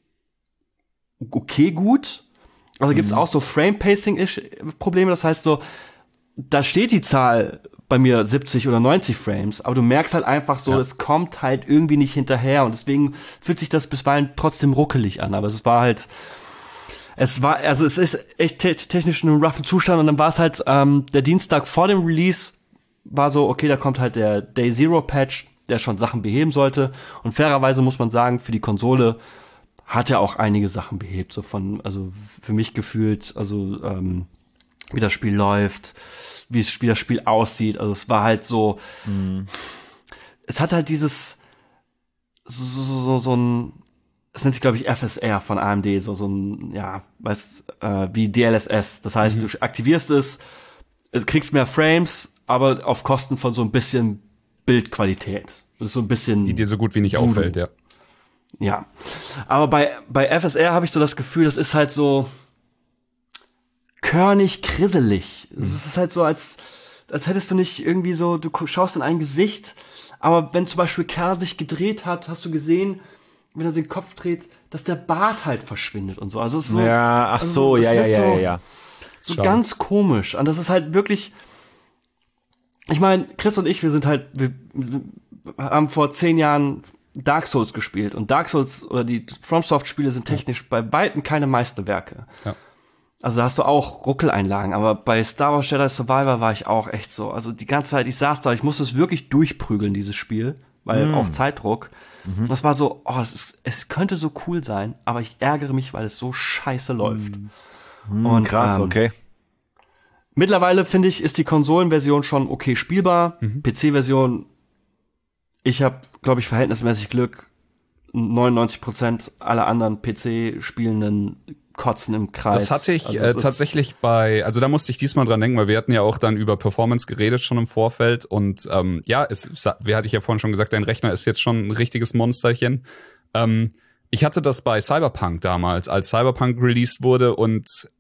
Speaker 2: okay gut. Also mhm. gibt's auch so Frame-Pacing-Probleme, das heißt so, da steht die Zahl bei mir siebzig oder neunzig Frames, aber du merkst halt einfach so, ja. es kommt halt irgendwie nicht hinterher und deswegen fühlt sich das bisweilen trotzdem ruckelig an, aber es war halt, es war, also es ist echt te- technisch in einem roughen Zustand und dann war es halt ähm, der Dienstag vor dem Release, war so, okay, da kommt halt der Day Zero Patch, der schon Sachen beheben sollte und fairerweise muss man sagen, für die Konsole hat er auch einige Sachen behebt, so von, also für mich gefühlt, also ähm, wie das Spiel läuft, wie, es, wie das Spiel aussieht. Also es war halt so, mhm. es hat halt dieses, so, so, so, so ein, es nennt sich, glaube ich, F S R von A M D, so, so ein, ja, weißt, äh, wie D L S S. Das heißt, mhm. du aktivierst es, es kriegst mehr Frames, aber auf Kosten von so ein bisschen Bildqualität. Das ist so ein bisschen.
Speaker 5: Die dir so gut wie nicht Voodoo. Auffällt, ja.
Speaker 2: Ja. Aber bei, bei F S R habe ich so das Gefühl, das ist halt so, körnig, krisselig. Mhm. Es ist halt so, als, als hättest du nicht irgendwie so, du schaust in ein Gesicht, aber wenn zum Beispiel Kerl sich gedreht hat, hast du gesehen, wenn er den Kopf dreht, dass der Bart halt verschwindet und so. Also es ist so.
Speaker 4: Ja, ach so, also, ja, ja, ja,
Speaker 2: so,
Speaker 4: ja, ja.
Speaker 2: So Schau. Ganz komisch. Und das ist halt wirklich, ich meine, Chris und ich, wir sind halt, wir, wir haben vor zehn Jahren Dark Souls gespielt und Dark Souls oder die FromSoft-Spiele sind technisch ja. bei weitem keine Meisterwerke. Ja. Also da hast du auch Ruckeleinlagen, aber bei Star Wars Jedi Survivor war ich auch echt so. Also die ganze Zeit, ich saß da, ich musste es wirklich durchprügeln, dieses Spiel, weil mm. auch Zeitdruck. Mhm. Das war so, oh, es, ist, es könnte so cool sein, aber ich ärgere mich, weil es so scheiße läuft.
Speaker 4: Mm. Und krass, ähm, okay.
Speaker 2: Mittlerweile, finde ich, ist die Konsolenversion schon okay spielbar. Mhm. P C-Version, ich habe, glaube ich, verhältnismäßig Glück. neunundneunzig Prozent aller anderen P C-Spielenden kotzen im Kreis.
Speaker 5: Das hatte ich also, äh, tatsächlich bei, also da musste ich diesmal dran denken, weil wir hatten ja auch dann über Performance geredet schon im Vorfeld und ähm, ja, es, wie hatte ich ja vorhin schon gesagt, dein Rechner ist jetzt schon ein richtiges Monsterchen. Ähm, ich hatte das bei Cyberpunk damals, als Cyberpunk released wurde und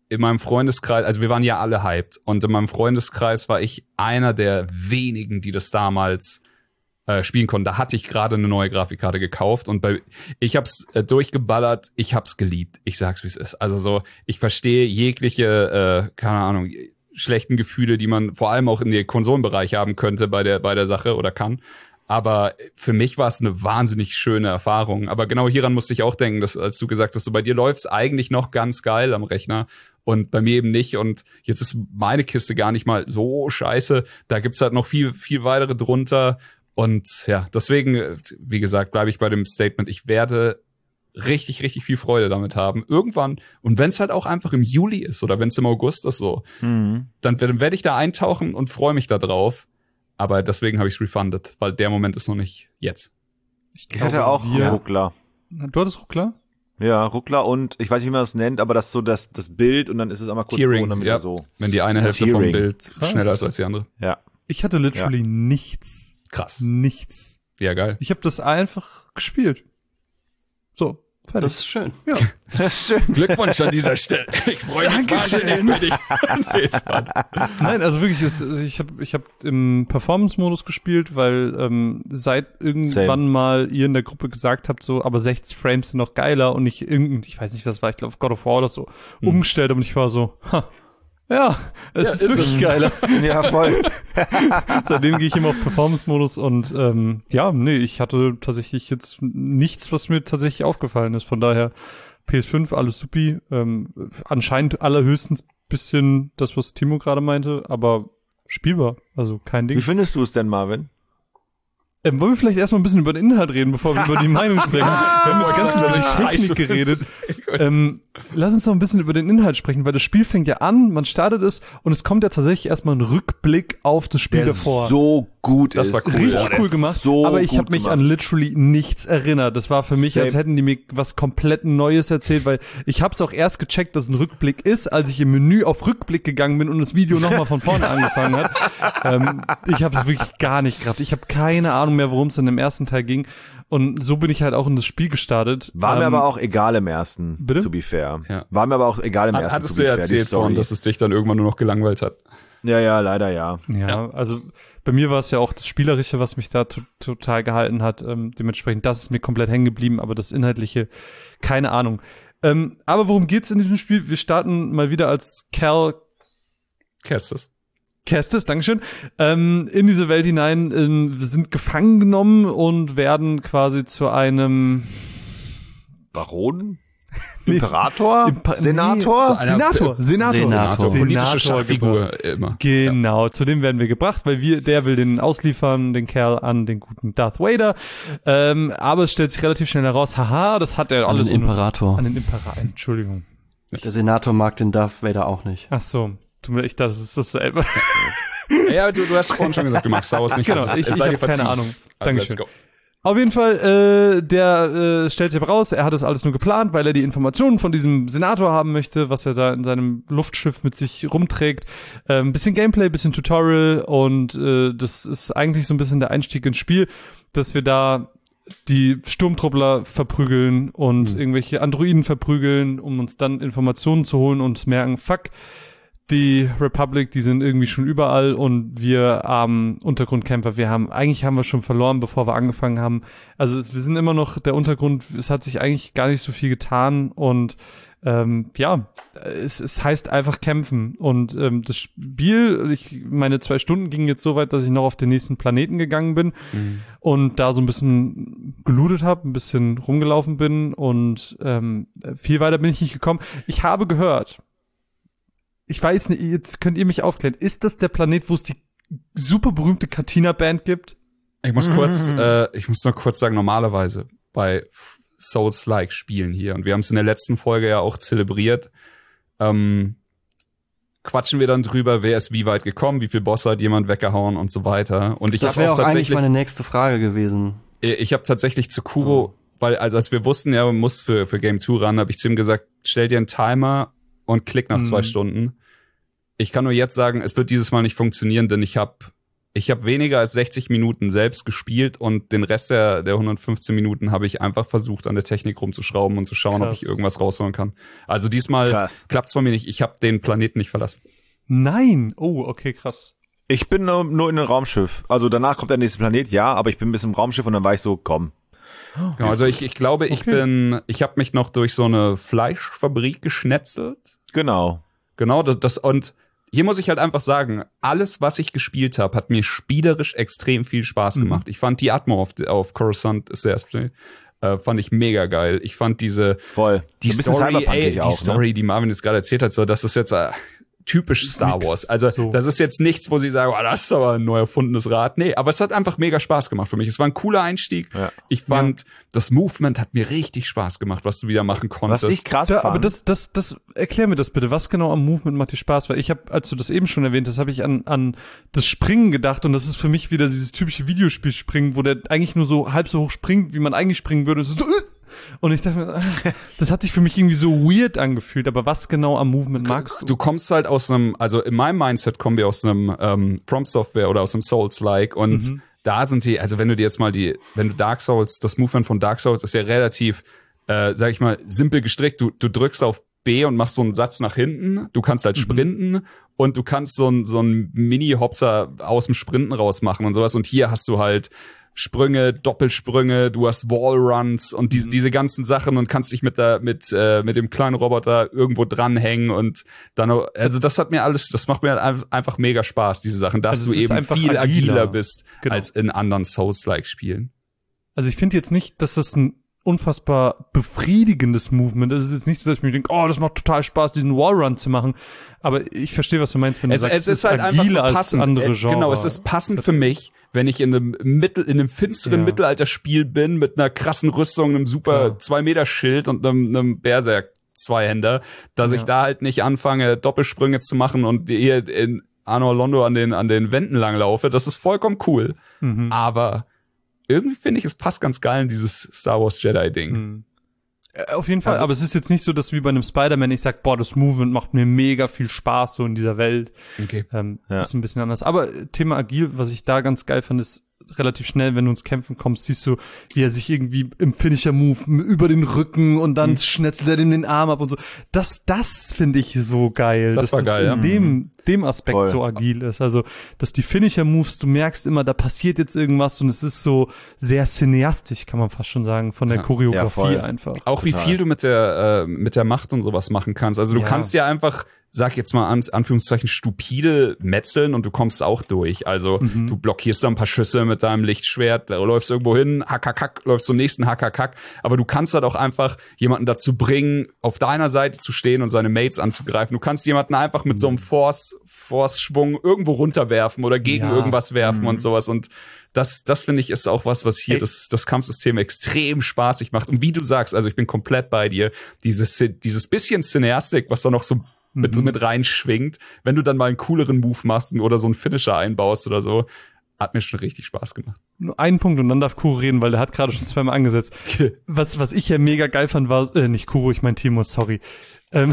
Speaker 5: in meinem Freundeskreis, also wir waren ja alle hyped und in meinem Freundeskreis war ich einer der wenigen, die das damals äh, spielen konnten. Da hatte ich gerade eine neue Grafikkarte gekauft und bei ich hab's äh, durchgeballert, ich hab's geliebt. Ich sag's, wie es ist. Also so, ich verstehe jegliche, äh, keine Ahnung, schlechten Gefühle, die man vor allem auch in den Konsolenbereich haben könnte bei der bei der Sache oder kann. Aber für mich war es eine wahnsinnig schöne Erfahrung. Aber genau hieran musste ich auch denken, dass, als du gesagt hast, so bei dir läuft's eigentlich noch ganz geil am Rechner und bei mir eben nicht. Und jetzt ist meine Kiste gar nicht mal so scheiße. Da gibt's halt noch viel, viel weitere drunter. Und ja, deswegen, wie gesagt, bleibe ich bei dem Statement. Ich werde richtig, richtig viel Freude damit haben. Irgendwann, und wenn es halt auch einfach im Juli ist oder wenn es im August ist so, mhm. dann, dann werde ich da eintauchen und freue mich da drauf. Aber deswegen habe ich es refunded, weil der Moment ist noch nicht jetzt.
Speaker 4: Ich, ich hatte auch wir, Ruckler.
Speaker 3: Du hattest Ruckler?
Speaker 4: Ja, Ruckler und ich weiß nicht, wie man das nennt, aber das ist so das, das Bild und dann ist es einmal kurz
Speaker 5: Tearing,
Speaker 4: so und dann
Speaker 5: ja.
Speaker 4: so.
Speaker 5: Wenn die eine Hälfte
Speaker 4: Tearing.
Speaker 5: vom Bild Krass. schneller ist als die andere.
Speaker 4: Ja.
Speaker 3: Ich hatte literally ja. nichts.
Speaker 5: Krass.
Speaker 3: Nichts.
Speaker 5: Ja, geil.
Speaker 3: Ich habe das einfach gespielt. So. Fertig.
Speaker 2: Das ist schön.
Speaker 3: Ja.
Speaker 4: Das ist schön.
Speaker 5: Glückwunsch an dieser Stelle. Ich freue mich wahnsinnig für dich.
Speaker 3: Nein, also wirklich, ist, ich habe ich hab im Performance-Modus gespielt, weil ähm, seit irgendwann Same. mal ihr in der Gruppe gesagt habt, so, aber sechzig Frames sind noch geiler und nicht irgendein, ich weiß nicht, was war, ich glaube God of War oder so, hm. umgestellt und ich war so, ha, ja, es ja, ist, ist wirklich es. geiler.
Speaker 4: Ja, voll.
Speaker 3: Seitdem gehe ich immer auf Performance-Modus und ähm, ja, nee, ich hatte tatsächlich jetzt nichts, was mir tatsächlich aufgefallen ist. Von daher P S fünf, alles supi. Ähm, anscheinend allerhöchstens bisschen das, was Timo gerade meinte, aber spielbar, also kein Ding.
Speaker 4: Wie findest du es denn, Marvin?
Speaker 3: Ähm, wollen wir vielleicht erstmal ein bisschen über den Inhalt reden, bevor wir über die Meinung sprechen? Wir haben jetzt ganz viel über die Technik geredet. Ähm, lass uns noch ein bisschen über den Inhalt sprechen, weil das Spiel fängt ja an, man startet es und es kommt ja tatsächlich erstmal ein Rückblick auf das Spiel
Speaker 4: der
Speaker 3: davor.
Speaker 4: so gut
Speaker 5: das
Speaker 4: ist.
Speaker 5: war cool.
Speaker 3: Richtig
Speaker 4: Boah,
Speaker 3: cool gemacht,
Speaker 4: so
Speaker 3: aber ich habe mich
Speaker 4: gemacht.
Speaker 3: an literally nichts erinnert. Das war für mich,
Speaker 4: Same.
Speaker 3: als hätten die mir was komplett Neues erzählt, weil ich habe es auch erst gecheckt, dass es ein Rückblick ist, als ich im Menü auf Rückblick gegangen bin und das Video nochmal von vorne angefangen hat. Ähm, ich habe es wirklich gar nicht gehabt. Ich habe keine Ahnung mehr, worum es in dem ersten Teil ging. Und so bin ich halt auch in das Spiel gestartet.
Speaker 4: War
Speaker 3: ähm,
Speaker 4: mir aber auch egal im ersten,
Speaker 3: bitte?
Speaker 4: to be fair.
Speaker 5: Ja.
Speaker 4: War mir aber auch egal im ersten,
Speaker 5: Hattest
Speaker 4: to be
Speaker 5: du ja
Speaker 4: fair,
Speaker 5: erzählt vorhin, dass es dich dann irgendwann nur noch gelangweilt hat.
Speaker 4: Ja, ja, leider ja.
Speaker 3: Ja,
Speaker 5: Ja.
Speaker 3: also bei mir war es ja auch das Spielerische, was mich da to- total gehalten hat. Ähm, dementsprechend, das ist mir komplett hängen geblieben, aber das Inhaltliche, keine Ahnung. Ähm, aber worum geht's in diesem Spiel? Wir starten mal wieder als Cal
Speaker 5: Kestis.
Speaker 3: Kestis, Dankeschön, ähm, in diese Welt hinein, ähm, sind gefangen genommen und werden quasi zu einem
Speaker 4: Baron?
Speaker 3: Nee.
Speaker 4: Imperator?
Speaker 3: Impa-
Speaker 4: Senator?
Speaker 3: Nee,
Speaker 5: So einer-
Speaker 3: Senator, Senator.
Speaker 2: Senator.
Speaker 5: Politische
Speaker 3: Senator
Speaker 5: Schachfigur immer.
Speaker 3: Genau, ja. Zu dem werden wir gebracht, weil wir, der will den ausliefern, den Kerl an den guten Darth Vader. Ähm, aber es stellt sich relativ schnell heraus, haha, das hat er
Speaker 2: An
Speaker 3: alles
Speaker 2: den Imperator.
Speaker 3: An den Imperator, Entschuldigung.
Speaker 2: Der Senator mag den Darth Vader auch nicht.
Speaker 3: Ach so, tut mir, ich dachte, das ist dasselbe.
Speaker 5: Ja, du, du hast vorhin schon gesagt, du magst Star Wars nicht.
Speaker 3: Genau,
Speaker 5: Also es-
Speaker 3: ich,
Speaker 5: es
Speaker 3: ich
Speaker 5: sei
Speaker 3: habe
Speaker 5: dir
Speaker 3: keine
Speaker 5: verziehen.
Speaker 3: Ahnung.
Speaker 5: Also,
Speaker 3: Dankeschön.
Speaker 5: let's go.
Speaker 3: Auf jeden Fall, äh, der äh, stellt sich aber raus, er hat das alles nur geplant, weil er die Informationen von diesem Senator haben möchte, was er da in seinem Luftschiff mit sich rumträgt. Äh, ein bisschen Gameplay, ein bisschen Tutorial und äh, das ist eigentlich so ein bisschen der Einstieg ins Spiel, dass wir da die Sturmtruppler verprügeln und mhm. irgendwelche Androiden verprügeln, um uns dann Informationen zu holen und merken, fuck, die Republic, die sind irgendwie schon überall und wir armen Untergrundkämpfer, wir haben, eigentlich haben wir schon verloren, bevor wir angefangen haben. Also es, wir sind immer noch der Untergrund, es hat sich eigentlich gar nicht so viel getan und ähm, ja, es, es heißt einfach kämpfen und ähm, das Spiel, ich, meine zwei Stunden gingen jetzt so weit, dass ich noch auf den nächsten Planeten gegangen bin mhm. und da so ein bisschen gelootet habe, ein bisschen rumgelaufen bin und ähm, viel weiter bin ich nicht gekommen. Ich habe gehört, ich weiß nicht, jetzt könnt ihr mich aufklären. Ist das der Planet, wo es die super berühmte Katina-Band gibt?
Speaker 5: Ich muss kurz, äh, ich muss noch kurz sagen, normalerweise bei Souls-like Spielen hier, und wir haben es in der letzten Folge ja auch zelebriert, ähm, quatschen wir dann drüber, wer ist wie weit gekommen, wie viel Bosse hat jemand weggehauen und so weiter. Und ich
Speaker 2: das wäre auch, auch eigentlich meine nächste Frage gewesen.
Speaker 5: Ich habe tatsächlich zu Kuro, oh. weil also als wir wussten, ja, man muss für für Game zwei ran, habe ich zu ihm gesagt, stell dir einen Timer und klick nach hm. zwei Stunden. Ich kann nur jetzt sagen, es wird dieses Mal nicht funktionieren, denn ich habe ich habe weniger als sechzig Minuten selbst gespielt und den Rest der, der hundertfünfzehn Minuten habe ich einfach versucht, an der Technik rumzuschrauben und zu schauen, Krass. ob ich irgendwas rausholen kann. Also diesmal klappt es von mir nicht. Ich habe den Planeten nicht verlassen.
Speaker 3: Nein! Oh, okay, krass.
Speaker 4: Ich bin nur, nur in einem Raumschiff. Also danach kommt der nächste Planet, ja, aber ich bin bis im Raumschiff und dann war ich so, komm.
Speaker 5: Genau, also ich, ich glaube, ich okay. bin, ich habe mich noch durch so eine Fleischfabrik geschnetzelt.
Speaker 4: Genau.
Speaker 5: Genau, das, das und hier muss ich halt einfach sagen, alles, was ich gespielt habe, hat mir spielerisch extrem viel Spaß mhm. gemacht. Ich fand die Atmo auf, auf Coruscant ist sehr äh, fand ich mega geil. Ich fand diese
Speaker 4: voll
Speaker 5: die Story, ey, die
Speaker 4: auch,
Speaker 5: Story,
Speaker 4: ne?
Speaker 5: die Marvin jetzt gerade erzählt hat, so das ist jetzt äh, typisch Star Wars. Also so. Das ist jetzt nichts, wo sie sagen, oh, das ist aber ein neu erfundenes Rad. Nee, aber es hat einfach mega Spaß gemacht für mich. Es war ein cooler Einstieg. Ja. Ich fand, ja. das Movement hat mir richtig Spaß gemacht, was du wieder machen konntest.
Speaker 4: Was ich krass
Speaker 3: da,
Speaker 4: fand.
Speaker 3: Aber das, das, das, erklär mir das bitte. Was genau am Movement macht dir Spaß? Weil ich habe, als du das eben schon erwähnt hast, habe ich an, an das Springen gedacht und das ist für mich wieder dieses typische Videospiel-Springen, wo der eigentlich nur so halb so hoch springt, wie man eigentlich springen würde. Und so, und ich dachte mir, das hat sich für mich irgendwie so weird angefühlt, aber was genau am Movement magst du?
Speaker 5: Du kommst halt aus einem, also in meinem Mindset kommen wir aus einem ähm, From Software oder aus einem Souls-like und mhm. da sind die, also wenn du dir jetzt mal die, wenn du Dark Souls, das Movement von Dark Souls ist ja relativ, äh, sag ich mal, simpel gestrickt. Du, du drückst auf B und machst so einen Satz nach hinten, du kannst halt mhm. sprinten und du kannst so ein so ein Mini-Hopser aus dem Sprinten rausmachen und sowas und hier hast du halt Sprünge, Doppelsprünge, du hast Wallruns und diese, mhm. diese ganzen Sachen und kannst dich mit der, mit, äh, mit dem kleinen Roboter irgendwo dranhängen und dann, also das hat mir alles, das macht mir einfach mega Spaß, diese Sachen, dass also du eben viel agiler, agiler bist genau. als in anderen Souls-like-Spielen.
Speaker 3: Also ich finde jetzt nicht, dass das ein unfassbar befriedigendes Movement. Es ist jetzt nicht so, dass ich mir denke, oh, das macht total Spaß, diesen Wallrun zu machen. Aber ich verstehe, was du meinst, wenn du
Speaker 5: es,
Speaker 3: sagst,
Speaker 5: es ist, ist halt einfach so passend.
Speaker 3: Andere Genre.
Speaker 5: Genau, es ist passend für mich, wenn ich in einem Mittel, in einem finsteren ja. Mittelalterspiel bin mit einer krassen Rüstung, einem super zwei Meter Schild und einem, einem Berserk Zweihänder, dass ja. ich da halt nicht anfange, Doppelsprünge zu machen und hier in Anor Londo an den, an den Wänden langlaufe. Das ist vollkommen cool. Mhm. Aber irgendwie finde ich, es passt ganz geil in dieses Star Wars Jedi-Ding.
Speaker 3: Hm. Auf jeden Fall, also, aber es ist jetzt nicht so, dass wie bei einem Spider-Man ich sag, boah, das Movement macht mir mega viel Spaß so in dieser Welt.
Speaker 5: Okay.
Speaker 3: Ähm, ja. Ist ein bisschen anders. Aber Thema Agil, was ich da ganz geil fand, ist relativ schnell, wenn du ins Kämpfen kommst, siehst du, wie er sich irgendwie im Finisher-Move über den Rücken und dann mhm. schnetzelt er ihm den Arm ab und so. Das, das finde ich so geil.
Speaker 5: Das war
Speaker 3: das
Speaker 5: geil, ja.
Speaker 3: in dem, dem Aspekt Voll. so agil ist. Also, dass die Finisher-Moves, du merkst immer, da passiert jetzt irgendwas und es ist so sehr cineastisch, kann man fast schon sagen, von der ja. Choreografie ja, einfach.
Speaker 5: Auch Total. wie viel du mit der, äh, mit der Macht und sowas machen kannst. Also du ja. kannst ja einfach, sag jetzt mal an Anführungszeichen, stupide metzeln und du kommst auch durch. Also mhm. du blockierst da ein paar Schüsse mit deinem Lichtschwert, läufst irgendwo hin, hack, hack, hack, läufst zum nächsten, hack, hack, hack. Aber du kannst halt auch einfach jemanden dazu bringen, auf deiner Seite zu stehen und seine Mates anzugreifen. Du kannst jemanden einfach mit mhm. so einem Force, Force-Schwung irgendwo runterwerfen oder gegen ja. irgendwas werfen mhm. und sowas. Und das, das finde ich, ist auch was, was hier das, das Kampfsystem extrem spaßig macht. Und wie du sagst, also ich bin komplett bei dir, dieses, dieses bisschen Cineastik, was da noch so mit, mhm. mit reinschwingt, wenn du dann mal einen cooleren Move machst oder so einen Finisher einbaust oder so, hat mir schon richtig Spaß gemacht.
Speaker 3: Nur einen Punkt und dann darf Kuro reden, weil der hat gerade schon zweimal angesetzt. was, was ich ja mega geil fand, war, äh, nicht Kuro, ich mein Timo, sorry. Ähm,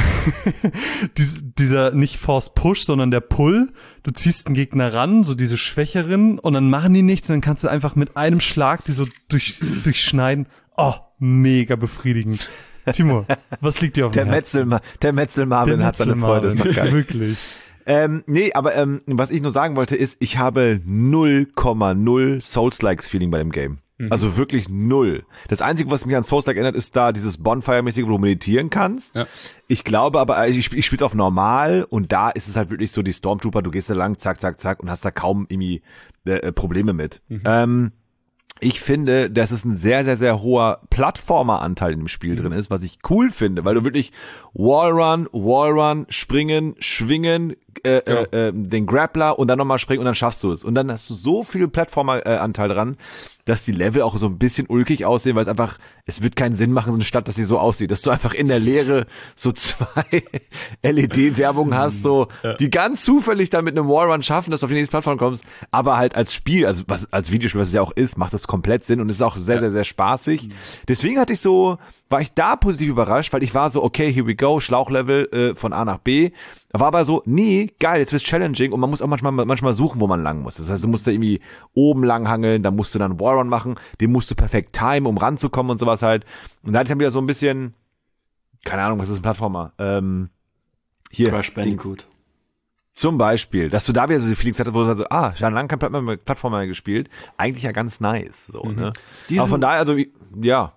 Speaker 3: Dies, dieser nicht Force Push, sondern der Pull. Du ziehst einen Gegner ran, so diese Schwächeren, und dann machen die nichts und dann kannst du einfach mit einem Schlag die so durch, durchschneiden. Oh, mega befriedigend. Timo, was liegt dir auf dem
Speaker 4: der
Speaker 3: Herzen?
Speaker 4: Metzel, der Metzel Marvin der hat seine Freude, ist doch geil.
Speaker 3: Wirklich.
Speaker 4: Ähm, nee, aber ähm, was ich nur sagen wollte ist, ich habe null Komma null Souls-Likes-Feeling bei dem Game. Mhm. Also wirklich null. Das Einzige, was mich an Souls-like erinnert, ist da dieses Bonfire-mäßige, wo du meditieren kannst. Ja. Ich glaube aber, also ich, ich spiele es auf normal und da ist es halt wirklich so, die Stormtrooper, du gehst da lang, zack, zack, zack und hast da kaum irgendwie äh, Probleme mit. Mhm. Ähm, Ich finde, dass es ein sehr, sehr, sehr hoher Plattformer-Anteil in dem Spiel mhm. drin ist, was ich cool finde, weil du wirklich Wallrun, Wallrun, springen, schwingen, äh, ja. äh, den Grappler und dann nochmal springen und dann schaffst du es. Und dann hast du so viel Plattformer-Anteil dran, dass die Level auch so ein bisschen ulkig aussehen, weil es einfach, es wird keinen Sinn machen, so eine Stadt, dass sie so aussieht, dass du einfach in der Leere so zwei L E D-Werbungen hast, so, ja. die ganz zufällig dann mit einem Wallrun schaffen, dass du auf die nächste Plattform kommst, aber halt als Spiel, also was, als Videospiel, was es ja auch ist, macht das komplett Sinn und ist auch sehr, ja. sehr, sehr spaßig. Deswegen hatte ich so, war ich da positiv überrascht, weil ich war so, okay, here we go, Schlauchlevel äh, von A nach B war aber so, nee, geil, jetzt wird's challenging und man muss auch manchmal manchmal suchen, wo man lang muss. Das heißt, du musst da irgendwie oben lang hangeln, dann musst du dann Wallrun machen, den musst du perfekt timen, um ranzukommen und sowas halt. Und da hatte ich dann wieder so ein bisschen, keine Ahnung, was ist ein Plattformer? Ähm, hier.
Speaker 2: Crash Bandicoot.
Speaker 4: Zum Beispiel, dass du da wieder so die Feelings hattest, wo du so, ah, schon lange kein Plattformer mehr gespielt. Eigentlich ja ganz nice, so, mhm. ne?
Speaker 2: Diesen,
Speaker 4: aber von daher, also, ja.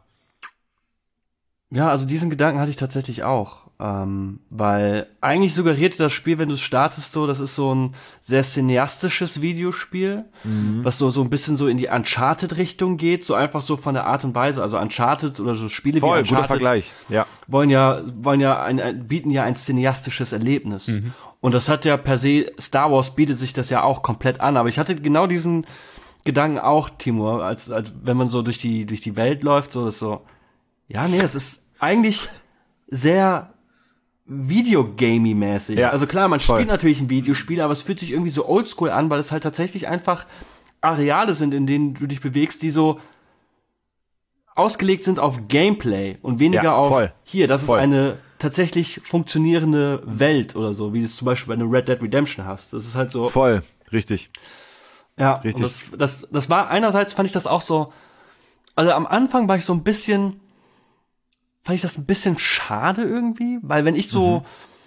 Speaker 2: Ja, also diesen Gedanken hatte ich tatsächlich auch. Ähm, weil eigentlich suggerierte das Spiel, wenn du es startest, so, das ist so ein sehr cineastisches Videospiel, mhm. was so so ein bisschen so in die Uncharted-Richtung geht, so einfach so von der Art und Weise. Also Uncharted oder so Spiele
Speaker 4: Voll,
Speaker 2: wie Uncharted
Speaker 4: guter Vergleich. Ja.
Speaker 2: wollen ja wollen ja ein, ein bieten ja ein cineastisches Erlebnis. Mhm. Und das hat ja per se, Star Wars bietet sich das ja auch komplett an. Aber ich hatte genau diesen Gedanken auch, Timur, als, als wenn man so durch die durch die Welt läuft, so das so, ja, nee, es ist eigentlich sehr Videogamey-mäßig. Ja, also klar, man spielt voll. natürlich ein Videospiel, aber es fühlt sich irgendwie so oldschool an, weil es halt tatsächlich einfach Areale sind, in denen du dich bewegst, die so ausgelegt sind auf Gameplay und weniger ja, auf voll. hier, das voll. ist eine tatsächlich funktionierende Welt oder so, wie du es zum Beispiel bei einer Red Dead Redemption hast. Das ist halt so.
Speaker 4: Voll, richtig.
Speaker 2: Ja,
Speaker 4: richtig.
Speaker 2: Und das, das, das war, einerseits fand ich das auch so, also am Anfang war ich so ein bisschen, fand ich das ein bisschen schade irgendwie, weil wenn ich so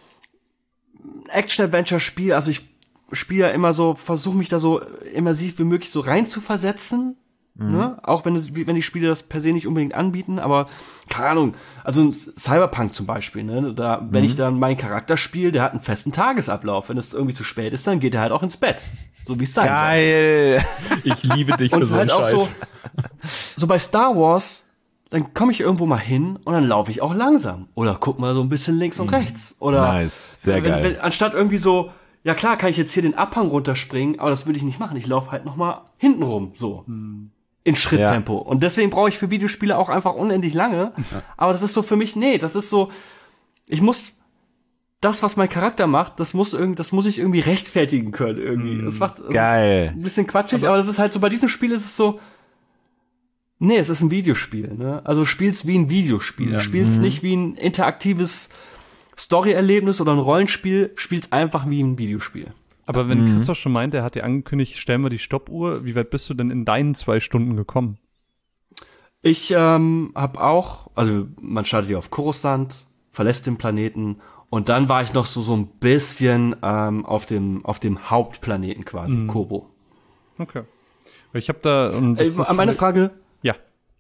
Speaker 2: mhm. Action-Adventure spiele, also ich spiele ja immer so, versuche mich da so immersiv wie möglich so rein zu versetzen, mhm. ne? Auch wenn, wenn die Spiele das per se nicht unbedingt anbieten, aber keine Ahnung, also Cyberpunk zum Beispiel, ne? Da, wenn mhm. ich dann meinen Charakter spiele, der hat einen festen Tagesablauf. Wenn es irgendwie zu spät ist, dann geht er halt auch ins Bett. So wie es sein
Speaker 4: Geil.
Speaker 2: soll.
Speaker 5: Ich liebe dich für
Speaker 2: und
Speaker 5: so
Speaker 2: halt
Speaker 5: einen
Speaker 2: auch
Speaker 5: Scheiß.
Speaker 2: So, so bei Star Wars, dann komme ich irgendwo mal hin und dann laufe ich auch langsam. Oder guck mal so ein bisschen links und rechts. Oder
Speaker 4: nice, sehr
Speaker 2: wenn,
Speaker 4: geil.
Speaker 2: Wenn, anstatt irgendwie so, ja klar, kann ich jetzt hier den Abhang runterspringen, aber das würde ich nicht machen. Ich laufe halt noch mal hinten rum, so. In Schritttempo. Ja. Und deswegen brauche ich für Videospiele auch einfach unendlich lange. Ja. Aber das ist so für mich, nee, das ist so, ich muss, das, was mein Charakter macht, das muss irgendwie, das muss ich irgendwie rechtfertigen können, irgendwie. Das macht, das
Speaker 4: geil.
Speaker 2: Ist ein bisschen quatschig, aber, aber das ist halt so, bei diesem Spiel ist es so, nee, es ist ein Videospiel, ne? Also spiel's wie ein Videospiel. Ja. Spiel's mhm. nicht wie ein interaktives Story-Erlebnis oder ein Rollenspiel, spiel's einfach wie ein Videospiel.
Speaker 3: Aber wenn mhm. Christoph schon meint, er hat dir angekündigt, stellen wir die Stoppuhr, wie weit bist du denn in deinen zwei Stunden gekommen?
Speaker 2: Ich ähm, habe auch, also man startet ja auf Coruscant, verlässt den Planeten und dann war ich noch so so ein bisschen ähm, auf dem auf dem Hauptplaneten quasi, mhm. Kobo.
Speaker 3: Okay. Ich habe da und
Speaker 2: das äh, ist meine Frage.
Speaker 3: Ja.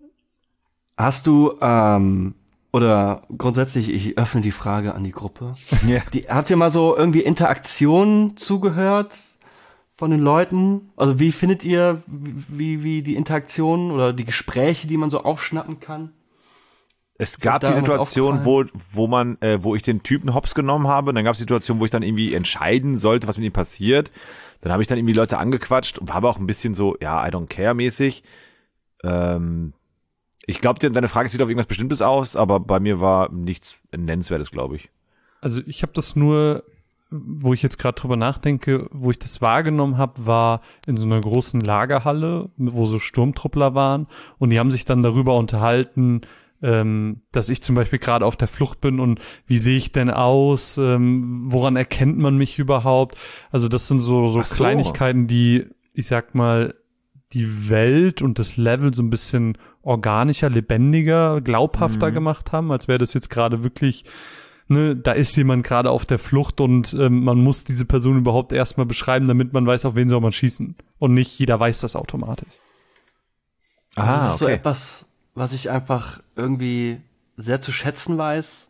Speaker 2: Hast du ähm, oder grundsätzlich, ich öffne die Frage an die Gruppe.
Speaker 4: Ja.
Speaker 2: Die, habt ihr mal so irgendwie Interaktionen zugehört von den Leuten? Also wie findet ihr, wie, wie die Interaktionen oder die Gespräche, die man so aufschnappen kann?
Speaker 4: Es gab die Situation, wo, wo man, äh, wo ich den Typen hops genommen habe, und dann gab es die Situation, wo ich dann irgendwie entscheiden sollte, was mit ihm passiert. Dann habe ich dann irgendwie Leute angequatscht und war aber auch ein bisschen so, ja, I don't care mäßig. Ähm, Ich glaube, deine Frage sieht auf irgendwas Bestimmtes aus, aber bei mir war nichts Nennenswertes, glaube ich.
Speaker 3: Also ich habe das nur, wo ich jetzt gerade drüber nachdenke, wo ich das wahrgenommen habe, war in so einer großen Lagerhalle, wo so Sturmtruppler waren und die haben sich dann darüber unterhalten, ähm, dass ich zum Beispiel gerade auf der Flucht bin und wie sehe ich denn aus, ähm, woran erkennt man mich überhaupt? Also das sind so, so, so. Kleinigkeiten, die, ich sag mal, die Welt und das Level so ein bisschen organischer, lebendiger, glaubhafter mhm. gemacht haben, als wäre das jetzt gerade wirklich, ne, da ist jemand gerade auf der Flucht und ähm, man muss diese Person überhaupt erstmal beschreiben, damit man weiß, auf wen soll man schießen. Und nicht jeder weiß das automatisch.
Speaker 2: Ah, das ist okay. So etwas, was ich einfach irgendwie sehr zu schätzen weiß,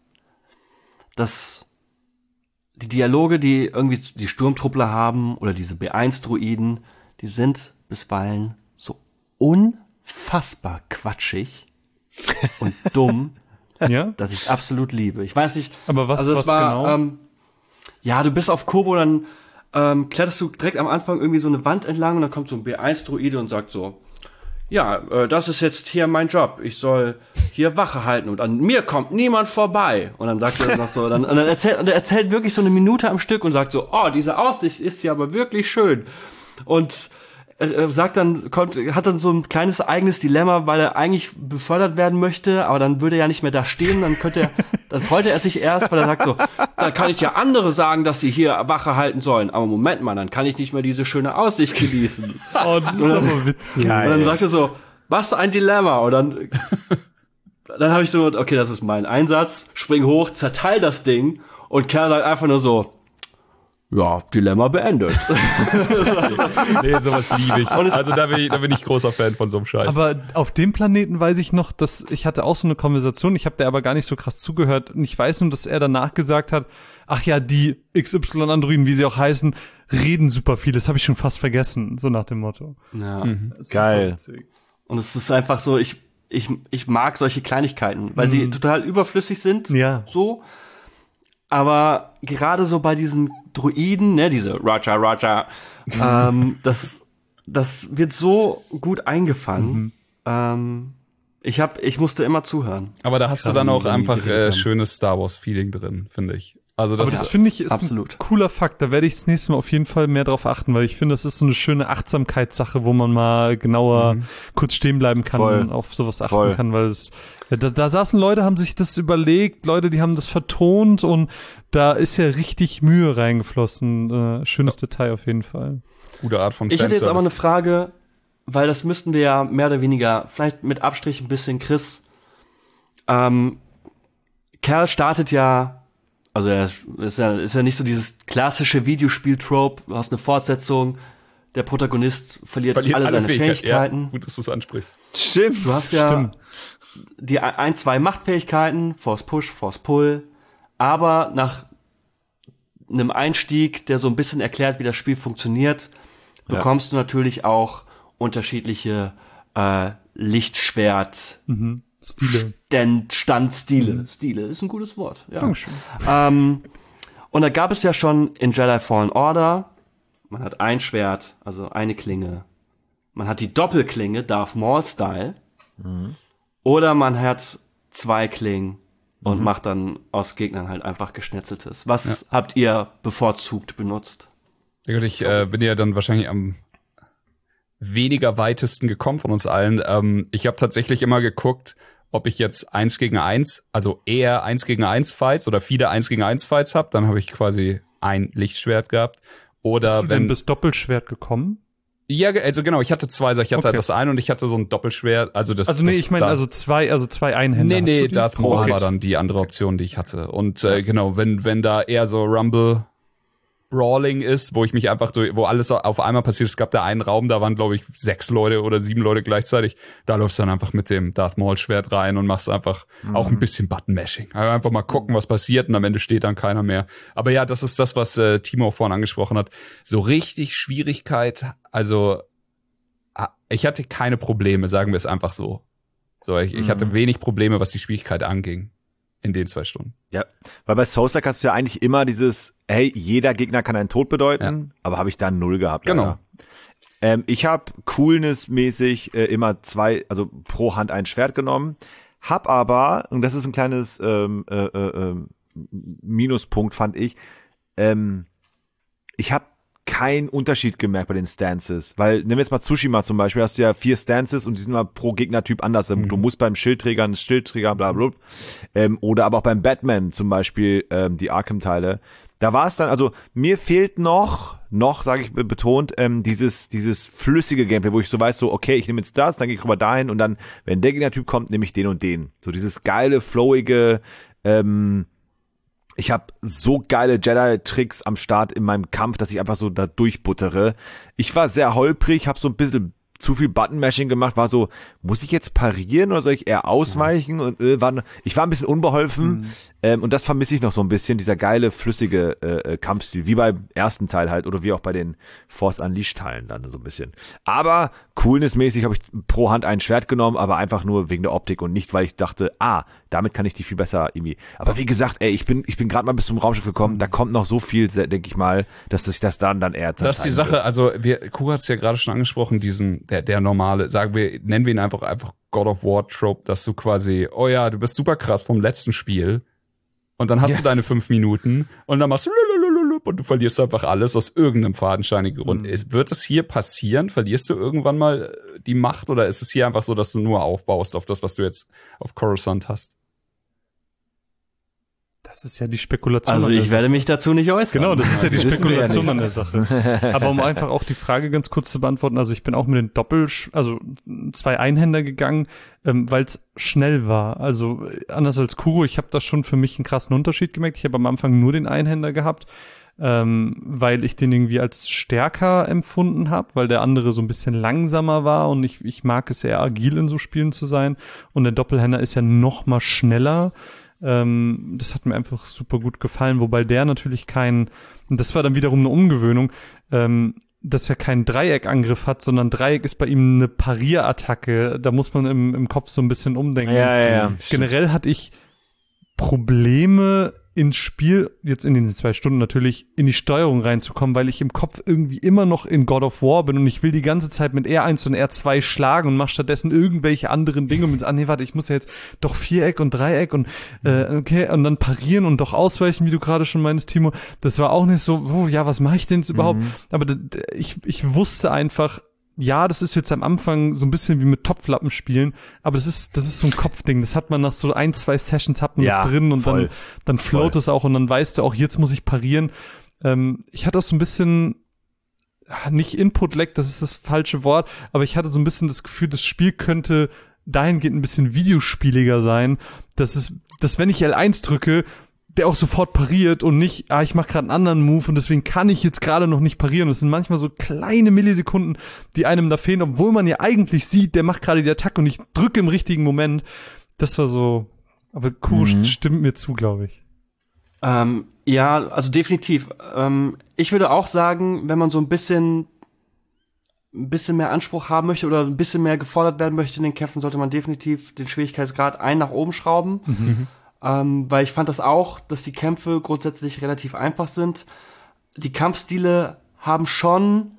Speaker 2: dass die Dialoge, die irgendwie die Sturmtruppler haben oder diese B eins Droiden, die sind bisweilen so unfassbar quatschig und dumm,
Speaker 3: ja?
Speaker 2: dass ich absolut liebe. Ich weiß nicht,
Speaker 3: aber was,
Speaker 2: also es
Speaker 3: was
Speaker 2: war,
Speaker 3: genau?
Speaker 2: Ähm, ja, du bist auf Kobo, dann ähm, kletterst du direkt am Anfang irgendwie so eine Wand entlang und dann kommt so ein B eins Droide und sagt so, ja, äh, das ist jetzt hier mein Job. Ich soll hier Wache halten und an mir kommt niemand vorbei. Und dann sagt er noch so, dann, und dann erzählt, und er erzählt wirklich so eine Minute am Stück und sagt so, oh, diese Aussicht ist hier aber wirklich schön. Und er sagt dann, kommt, hat dann so ein kleines eigenes Dilemma, weil er eigentlich befördert werden möchte, aber dann würde er ja nicht mehr da stehen, dann könnte er, dann freute er sich erst, weil er sagt so, dann kann ich ja andere sagen, dass die hier Wache halten sollen. Aber Moment mal, dann kann ich nicht mehr diese schöne Aussicht genießen.
Speaker 3: Oh, das ist aber witzig.
Speaker 2: Geil. Und dann sagt er so, was ein Dilemma. Und dann, dann habe ich so, okay, das ist mein Einsatz, spring hoch, zerteil das Ding und Kerl sagt einfach nur so, ja, Dilemma beendet.
Speaker 5: Nee, sowas liebe ich. Also da bin ich, da bin ich großer Fan von so einem Scheiß.
Speaker 3: Aber auf dem Planeten weiß ich noch, dass ich hatte auch so eine Konversation, ich habe der aber gar nicht so krass zugehört und ich weiß nur, dass er danach gesagt hat, ach ja, die X Y-Androiden, wie sie auch heißen, reden super viel. Das habe ich schon fast vergessen, so nach dem Motto.
Speaker 2: Ja.
Speaker 4: Mhm. Geil.
Speaker 2: Und es ist einfach so, ich, ich, ich mag solche Kleinigkeiten, weil mhm. sie total überflüssig sind.
Speaker 3: Ja.
Speaker 2: So. Aber gerade so bei diesen Droiden, ne, diese Roger, Roger, ähm, das, das wird so gut eingefangen. Mhm. Ähm, ich hab, ich musste immer zuhören.
Speaker 5: Aber da hast Krass, du dann auch einfach äh, schönes Star Wars Feeling drin, finde ich. Also das,
Speaker 3: Aber das finde ich ist
Speaker 2: absolut.
Speaker 3: Ein cooler Fakt. Da werde ich das nächste Mal auf jeden Fall mehr drauf achten, weil ich finde, das ist so eine schöne Achtsamkeitssache, wo man mal genauer mhm. kurz stehen bleiben kann Voll. und auf sowas achten Voll. kann, weil es da, da saßen Leute, haben sich das überlegt, Leute, die haben das vertont und da ist ja richtig Mühe reingeflossen. Äh, schönes ja. Detail auf jeden Fall.
Speaker 5: Gute Art von
Speaker 2: Ich hätte jetzt aber eine Frage, weil das müssten wir ja mehr oder weniger, vielleicht mit Abstrich ein bisschen, Chris. Ähm, Kerl startet ja, also er ist ja, ist ja nicht so dieses klassische Videospiel-Trope, du hast eine Fortsetzung, der Protagonist verliert, verliert alle, alle seine Fähigkeit. Fähigkeiten.
Speaker 5: Ja, gut, dass du es ansprichst.
Speaker 4: Stimmt.
Speaker 2: Du hast ja
Speaker 3: Stimmt.
Speaker 2: die ein, zwei Machtfähigkeiten, Force Push, Force Pull, aber nach einem Einstieg, der so ein bisschen erklärt, wie das Spiel funktioniert, bekommst ja. du natürlich auch unterschiedliche äh, Lichtschwert
Speaker 3: mhm. Stile.
Speaker 2: Stand, Standstile. Mhm. Stile ist ein gutes Wort. Ja. Dankeschön. Ähm, und da gab es ja schon in Jedi Fallen Order, man hat ein Schwert, also eine Klinge. Man hat die Doppelklinge, Darth Maul-Style. Mhm. Oder man hat zwei Klingen und mhm. macht dann aus Gegnern halt einfach Geschnetzeltes. Was ja. habt ihr bevorzugt benutzt?
Speaker 5: Ich äh, bin ja dann wahrscheinlich am weniger weitesten gekommen von uns allen. Ähm, ich habe tatsächlich immer geguckt, ob ich jetzt eins gegen eins, also eher eins gegen eins Fights oder viele eins gegen eins Fights habe. Dann habe ich quasi ein Lichtschwert gehabt. Oder
Speaker 3: Bist du
Speaker 5: wenn
Speaker 3: denn bis Doppelschwert gekommen?
Speaker 5: Ja, also genau, ich hatte zwei, ich hatte
Speaker 3: okay.
Speaker 5: halt das eine und ich hatte so ein Doppelschwert, also das
Speaker 3: Also nee,
Speaker 5: das,
Speaker 3: ich meine also zwei, also zwei Einhänder.
Speaker 5: Nee, nee, Darth Maul war dann die andere Option, die ich hatte. Und äh, genau, wenn wenn da eher so Rumble Brawling ist, wo ich mich einfach durch, wo alles auf einmal passiert. Es gab da einen Raum, da waren glaube ich sechs Leute oder sieben Leute gleichzeitig. Da läufst du dann einfach mit dem Darth Maul Schwert rein und machst einfach mhm. auch ein bisschen Button-Mashing. Also einfach mal gucken, was passiert und am Ende steht dann keiner mehr. Aber ja, das ist das, was äh, Timo vorhin angesprochen hat. So richtig Schwierigkeit, also ich hatte keine Probleme, sagen wir es einfach so. So, ich, ich hatte wenig Probleme, was die Schwierigkeit anging. In den zwei Stunden.
Speaker 4: Ja, weil bei Souls-like hast du ja eigentlich immer dieses, hey, jeder Gegner kann einen Tod bedeuten, ja. aber habe ich da null gehabt.
Speaker 5: Genau.
Speaker 4: Ähm, ich habe Coolness-mäßig äh, immer zwei, also pro Hand ein Schwert genommen, hab aber, und das ist ein kleines ähm, äh, äh, Minuspunkt, fand ich, ähm, ich habe keinen Unterschied gemerkt bei den Stances, weil, nehmen wir jetzt mal Tsushima zum Beispiel, hast du ja vier Stances und die sind mal pro Gegnertyp anders. Mhm. Du musst beim Schildträger einen Schildträger, bla bla, ähm, oder aber auch beim Batman zum Beispiel, ähm, die Arkham-Teile. Da war es dann, also mir fehlt noch, noch, sage ich betont, ähm, dieses dieses flüssige Gameplay, wo ich so weiß, so okay, ich nehme jetzt das, dann gehe ich rüber dahin und dann, wenn der Gegnertyp kommt, nehme ich den und den. So dieses geile, flowige, ähm, ich habe so geile Jedi-Tricks am Start in meinem Kampf, dass ich einfach so da durchbuttere. Ich war sehr holprig, habe so ein bisschen zu viel Button-Mashing gemacht, war so, muss ich jetzt parieren oder soll ich eher ausweichen? Ja. Und äh, war, ich war ein bisschen unbeholfen mhm. ähm, und das vermisse ich noch so ein bisschen, dieser geile, flüssige äh, Kampfstil, wie beim ersten Teil halt oder wie auch bei den Force Unleashed-Teilen dann so ein bisschen. Aber coolness-mäßig habe ich pro Hand ein Schwert genommen, aber einfach nur wegen der Optik und nicht, weil ich dachte, ah, damit kann ich die viel besser irgendwie. Aber wie gesagt, ey, ich bin ich bin gerade mal bis zum Raumschiff gekommen, da kommt noch so viel, denke ich mal, dass sich das dann dann eher
Speaker 5: Das ist die Sache, wird. Also wir, Kuh hat es ja gerade schon angesprochen, diesen, der, der normale, sagen wir, nennen wir ihn einfach einfach God of War Trope, dass du quasi, oh ja, du bist super krass vom letzten Spiel und dann hast ja. du deine fünf Minuten und dann machst du und du verlierst einfach alles aus irgendeinem fadenscheinigen Grund. Mhm. Wird es hier passieren? Verlierst du irgendwann mal die Macht oder ist es hier einfach so, dass du nur aufbaust auf das, was du jetzt auf Coruscant hast?
Speaker 3: Das ist ja die Spekulation.
Speaker 2: Also ich werde mich dazu nicht äußern.
Speaker 3: Genau, das ist ja die
Speaker 4: Das wissen wir ja
Speaker 3: Spekulation
Speaker 4: nicht.
Speaker 3: an der Sache. Aber um einfach auch die Frage ganz kurz zu beantworten, also ich bin auch mit den Doppel, also zwei Einhänder gegangen, ähm, weil es schnell war. Also anders als Kuro, ich habe da schon für mich einen krassen Unterschied gemerkt. Ich habe am Anfang nur den Einhänder gehabt, ähm, weil ich den irgendwie als stärker empfunden habe, weil der andere so ein bisschen langsamer war und ich, ich mag es eher agil in so Spielen zu sein. Und der Doppelhänder ist ja noch mal schneller. Ähm, das hat mir einfach super gut gefallen, wobei der natürlich kein, und das war dann wiederum eine Umgewöhnung, ähm, dass er keinen Dreieckangriff hat, sondern Dreieck ist bei ihm eine Parierattacke. Da muss man im, im Kopf so ein bisschen umdenken.
Speaker 4: Ja, ja, ja.
Speaker 3: Generell hatte ich Probleme ins Spiel, jetzt in den zwei Stunden natürlich, in die Steuerung reinzukommen, weil ich im Kopf irgendwie immer noch in God of War bin und ich will die ganze Zeit mit R eins und R zwei schlagen und mache stattdessen irgendwelche anderen Dinge und ah nee, warte, ich muss ja jetzt doch Viereck und Dreieck und äh, okay, und dann parieren und doch ausweichen, wie du gerade schon meinst, Timo. Das war auch nicht so, oh, ja, was mache ich denn jetzt überhaupt? Mhm. Aber d- ich, ich wusste einfach, ja, das ist jetzt am Anfang so ein bisschen wie mit Topflappen spielen, aber das ist, das ist so ein Kopfding. Das hat man nach so ein, zwei Sessions hat man
Speaker 4: ja,
Speaker 3: das drin und
Speaker 4: voll.
Speaker 3: dann, dann float es auch und dann weißt du auch, jetzt muss ich parieren. Ähm, ich hatte auch so ein bisschen, nicht Input-Lag, das ist das falsche Wort, aber ich hatte so ein bisschen das Gefühl, das Spiel könnte dahingehend ein bisschen videospieliger sein, dass es, dass wenn ich L eins drücke, der auch sofort pariert und nicht, ah, ich mache gerade einen anderen Move und deswegen kann ich jetzt gerade noch nicht parieren. Das sind manchmal so kleine Millisekunden, die einem da fehlen, obwohl man ja eigentlich sieht, der macht gerade die Attacke und ich drücke im richtigen Moment. Das war so, aber Kuro mhm. stimmt mir zu, glaube ich.
Speaker 2: Ähm, ja, also definitiv. Ähm, ich würde auch sagen, wenn man so ein bisschen ein bisschen mehr Anspruch haben möchte oder ein bisschen mehr gefordert werden möchte in den Kämpfen, sollte man definitiv den Schwierigkeitsgrad ein nach oben schrauben. Mhm. Ähm, weil ich fand das auch, dass die Kämpfe grundsätzlich relativ einfach sind. Die Kampfstile haben schon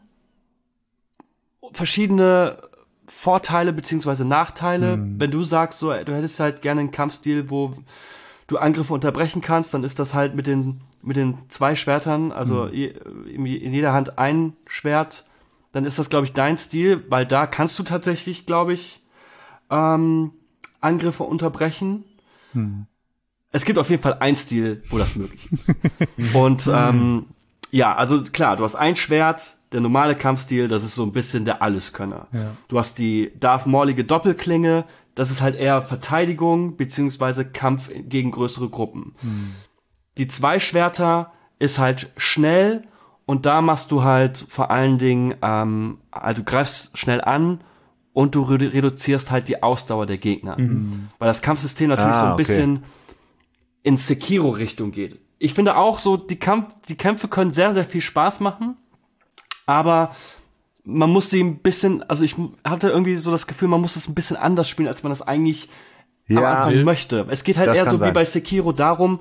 Speaker 2: verschiedene Vorteile beziehungsweise Nachteile. Mhm. Wenn du sagst, so, du hättest halt gerne einen Kampfstil, wo du Angriffe unterbrechen kannst, dann ist das halt mit den mit den zwei Schwertern, also mhm. je, in jeder Hand ein Schwert, dann ist das, glaube ich, dein Stil, weil da kannst du tatsächlich, glaube ich, ähm, Angriffe unterbrechen. Mhm. Es gibt auf jeden Fall einen Stil, wo das möglich ist. Und ähm, ja, also klar, du hast ein Schwert, der normale Kampfstil, das ist so ein bisschen der Alleskönner. Ja. Du hast die Darth Maulige Doppelklinge, das ist halt eher Verteidigung beziehungsweise Kampf gegen größere Gruppen. Hm. Die zwei Schwerter ist halt schnell und da machst du halt vor allen Dingen, ähm, also du greifst schnell an und du redu- reduzierst halt die Ausdauer der Gegner. Mhm. Weil das Kampfsystem natürlich ah, so ein okay. bisschen in Sekiro-Richtung geht. Ich finde auch so, die, Kampf, die Kämpfe können sehr, sehr viel Spaß machen, aber man muss sie ein bisschen, also ich hatte irgendwie so das Gefühl, man muss es ein bisschen anders spielen, als man das eigentlich ja, am Anfang will. möchte. Es geht halt das eher so sein. wie bei Sekiro darum,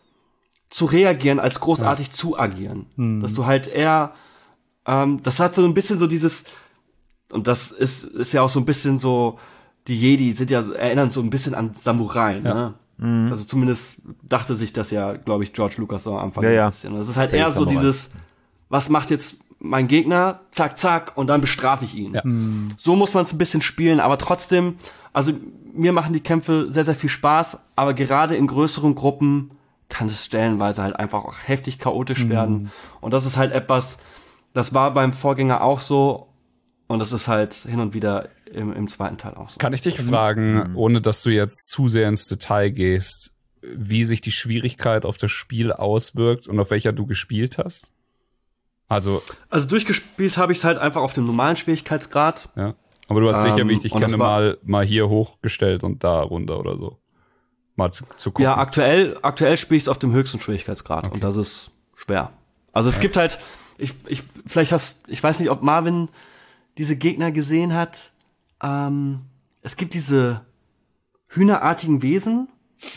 Speaker 2: zu reagieren, als großartig ja. zu agieren. Hm. Dass du halt eher, ähm, das hat so ein bisschen so dieses, und das ist, ist ja auch so ein bisschen so, die Jedi sind ja, erinnern so ein bisschen an Samurai, ja. ne? Mhm. Also zumindest dachte sich das ja, glaube ich, George Lucas so am Anfang
Speaker 4: ja,
Speaker 2: ein
Speaker 4: ja.
Speaker 2: bisschen. Und das ist halt Space eher so Samurai. Dieses, was macht jetzt mein Gegner? Zack, zack, und dann bestrafe ich ihn. Ja. Mhm. So muss man es ein bisschen spielen, aber trotzdem, also mir machen die Kämpfe sehr, sehr viel Spaß, aber gerade in größeren Gruppen kann es stellenweise halt einfach auch heftig chaotisch mhm. werden. Und das ist halt etwas, das war beim Vorgänger auch so, und das ist halt hin und wieder im, im zweiten Teil auch so.
Speaker 5: Kann ich dich fragen, mhm. ohne dass du jetzt zu sehr ins Detail gehst, wie sich die Schwierigkeit auf das Spiel auswirkt und auf welcher du gespielt hast? Also,
Speaker 2: also durchgespielt habe ich es halt einfach auf dem normalen Schwierigkeitsgrad.
Speaker 5: Ja. Aber du hast
Speaker 2: ähm,
Speaker 5: sicher, wie ich dich kenne, mal, mal hier hochgestellt und da runter oder so. Mal zu, zu gucken.
Speaker 2: Ja, aktuell, aktuell spiele ich es auf dem höchsten Schwierigkeitsgrad. Okay. Und das ist schwer. Also es ja. gibt halt, ich, ich, vielleicht hast, ich weiß nicht, ob Marvin diese Gegner gesehen hat. Ähm, es gibt diese hühnerartigen Wesen,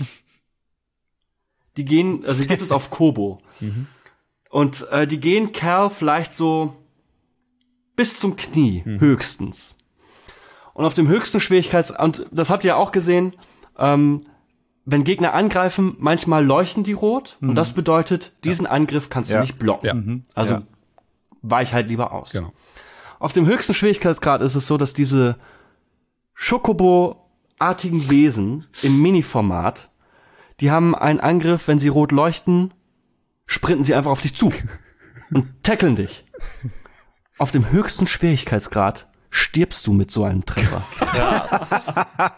Speaker 2: die gehen, also die gibt es auf Kobo. Mhm. Und äh, die gehen Kerl vielleicht so bis zum Knie, mhm. höchstens. Und auf dem höchsten Schwierigkeits... Und das habt ihr auch gesehen, ähm, wenn Gegner angreifen, manchmal leuchten die rot. Mhm. Und das bedeutet, diesen ja. Angriff kannst du ja. nicht blocken. Ja. Mhm. Also ja. weich halt lieber aus.
Speaker 5: Genau.
Speaker 2: Auf dem höchsten Schwierigkeitsgrad ist es so, dass diese Chocobo-artigen Wesen im Mini-Format, die haben einen Angriff, wenn sie rot leuchten, sprinten sie einfach auf dich zu und tackeln dich. Auf dem höchsten Schwierigkeitsgrad stirbst du mit so einem Treffer.
Speaker 3: Krass.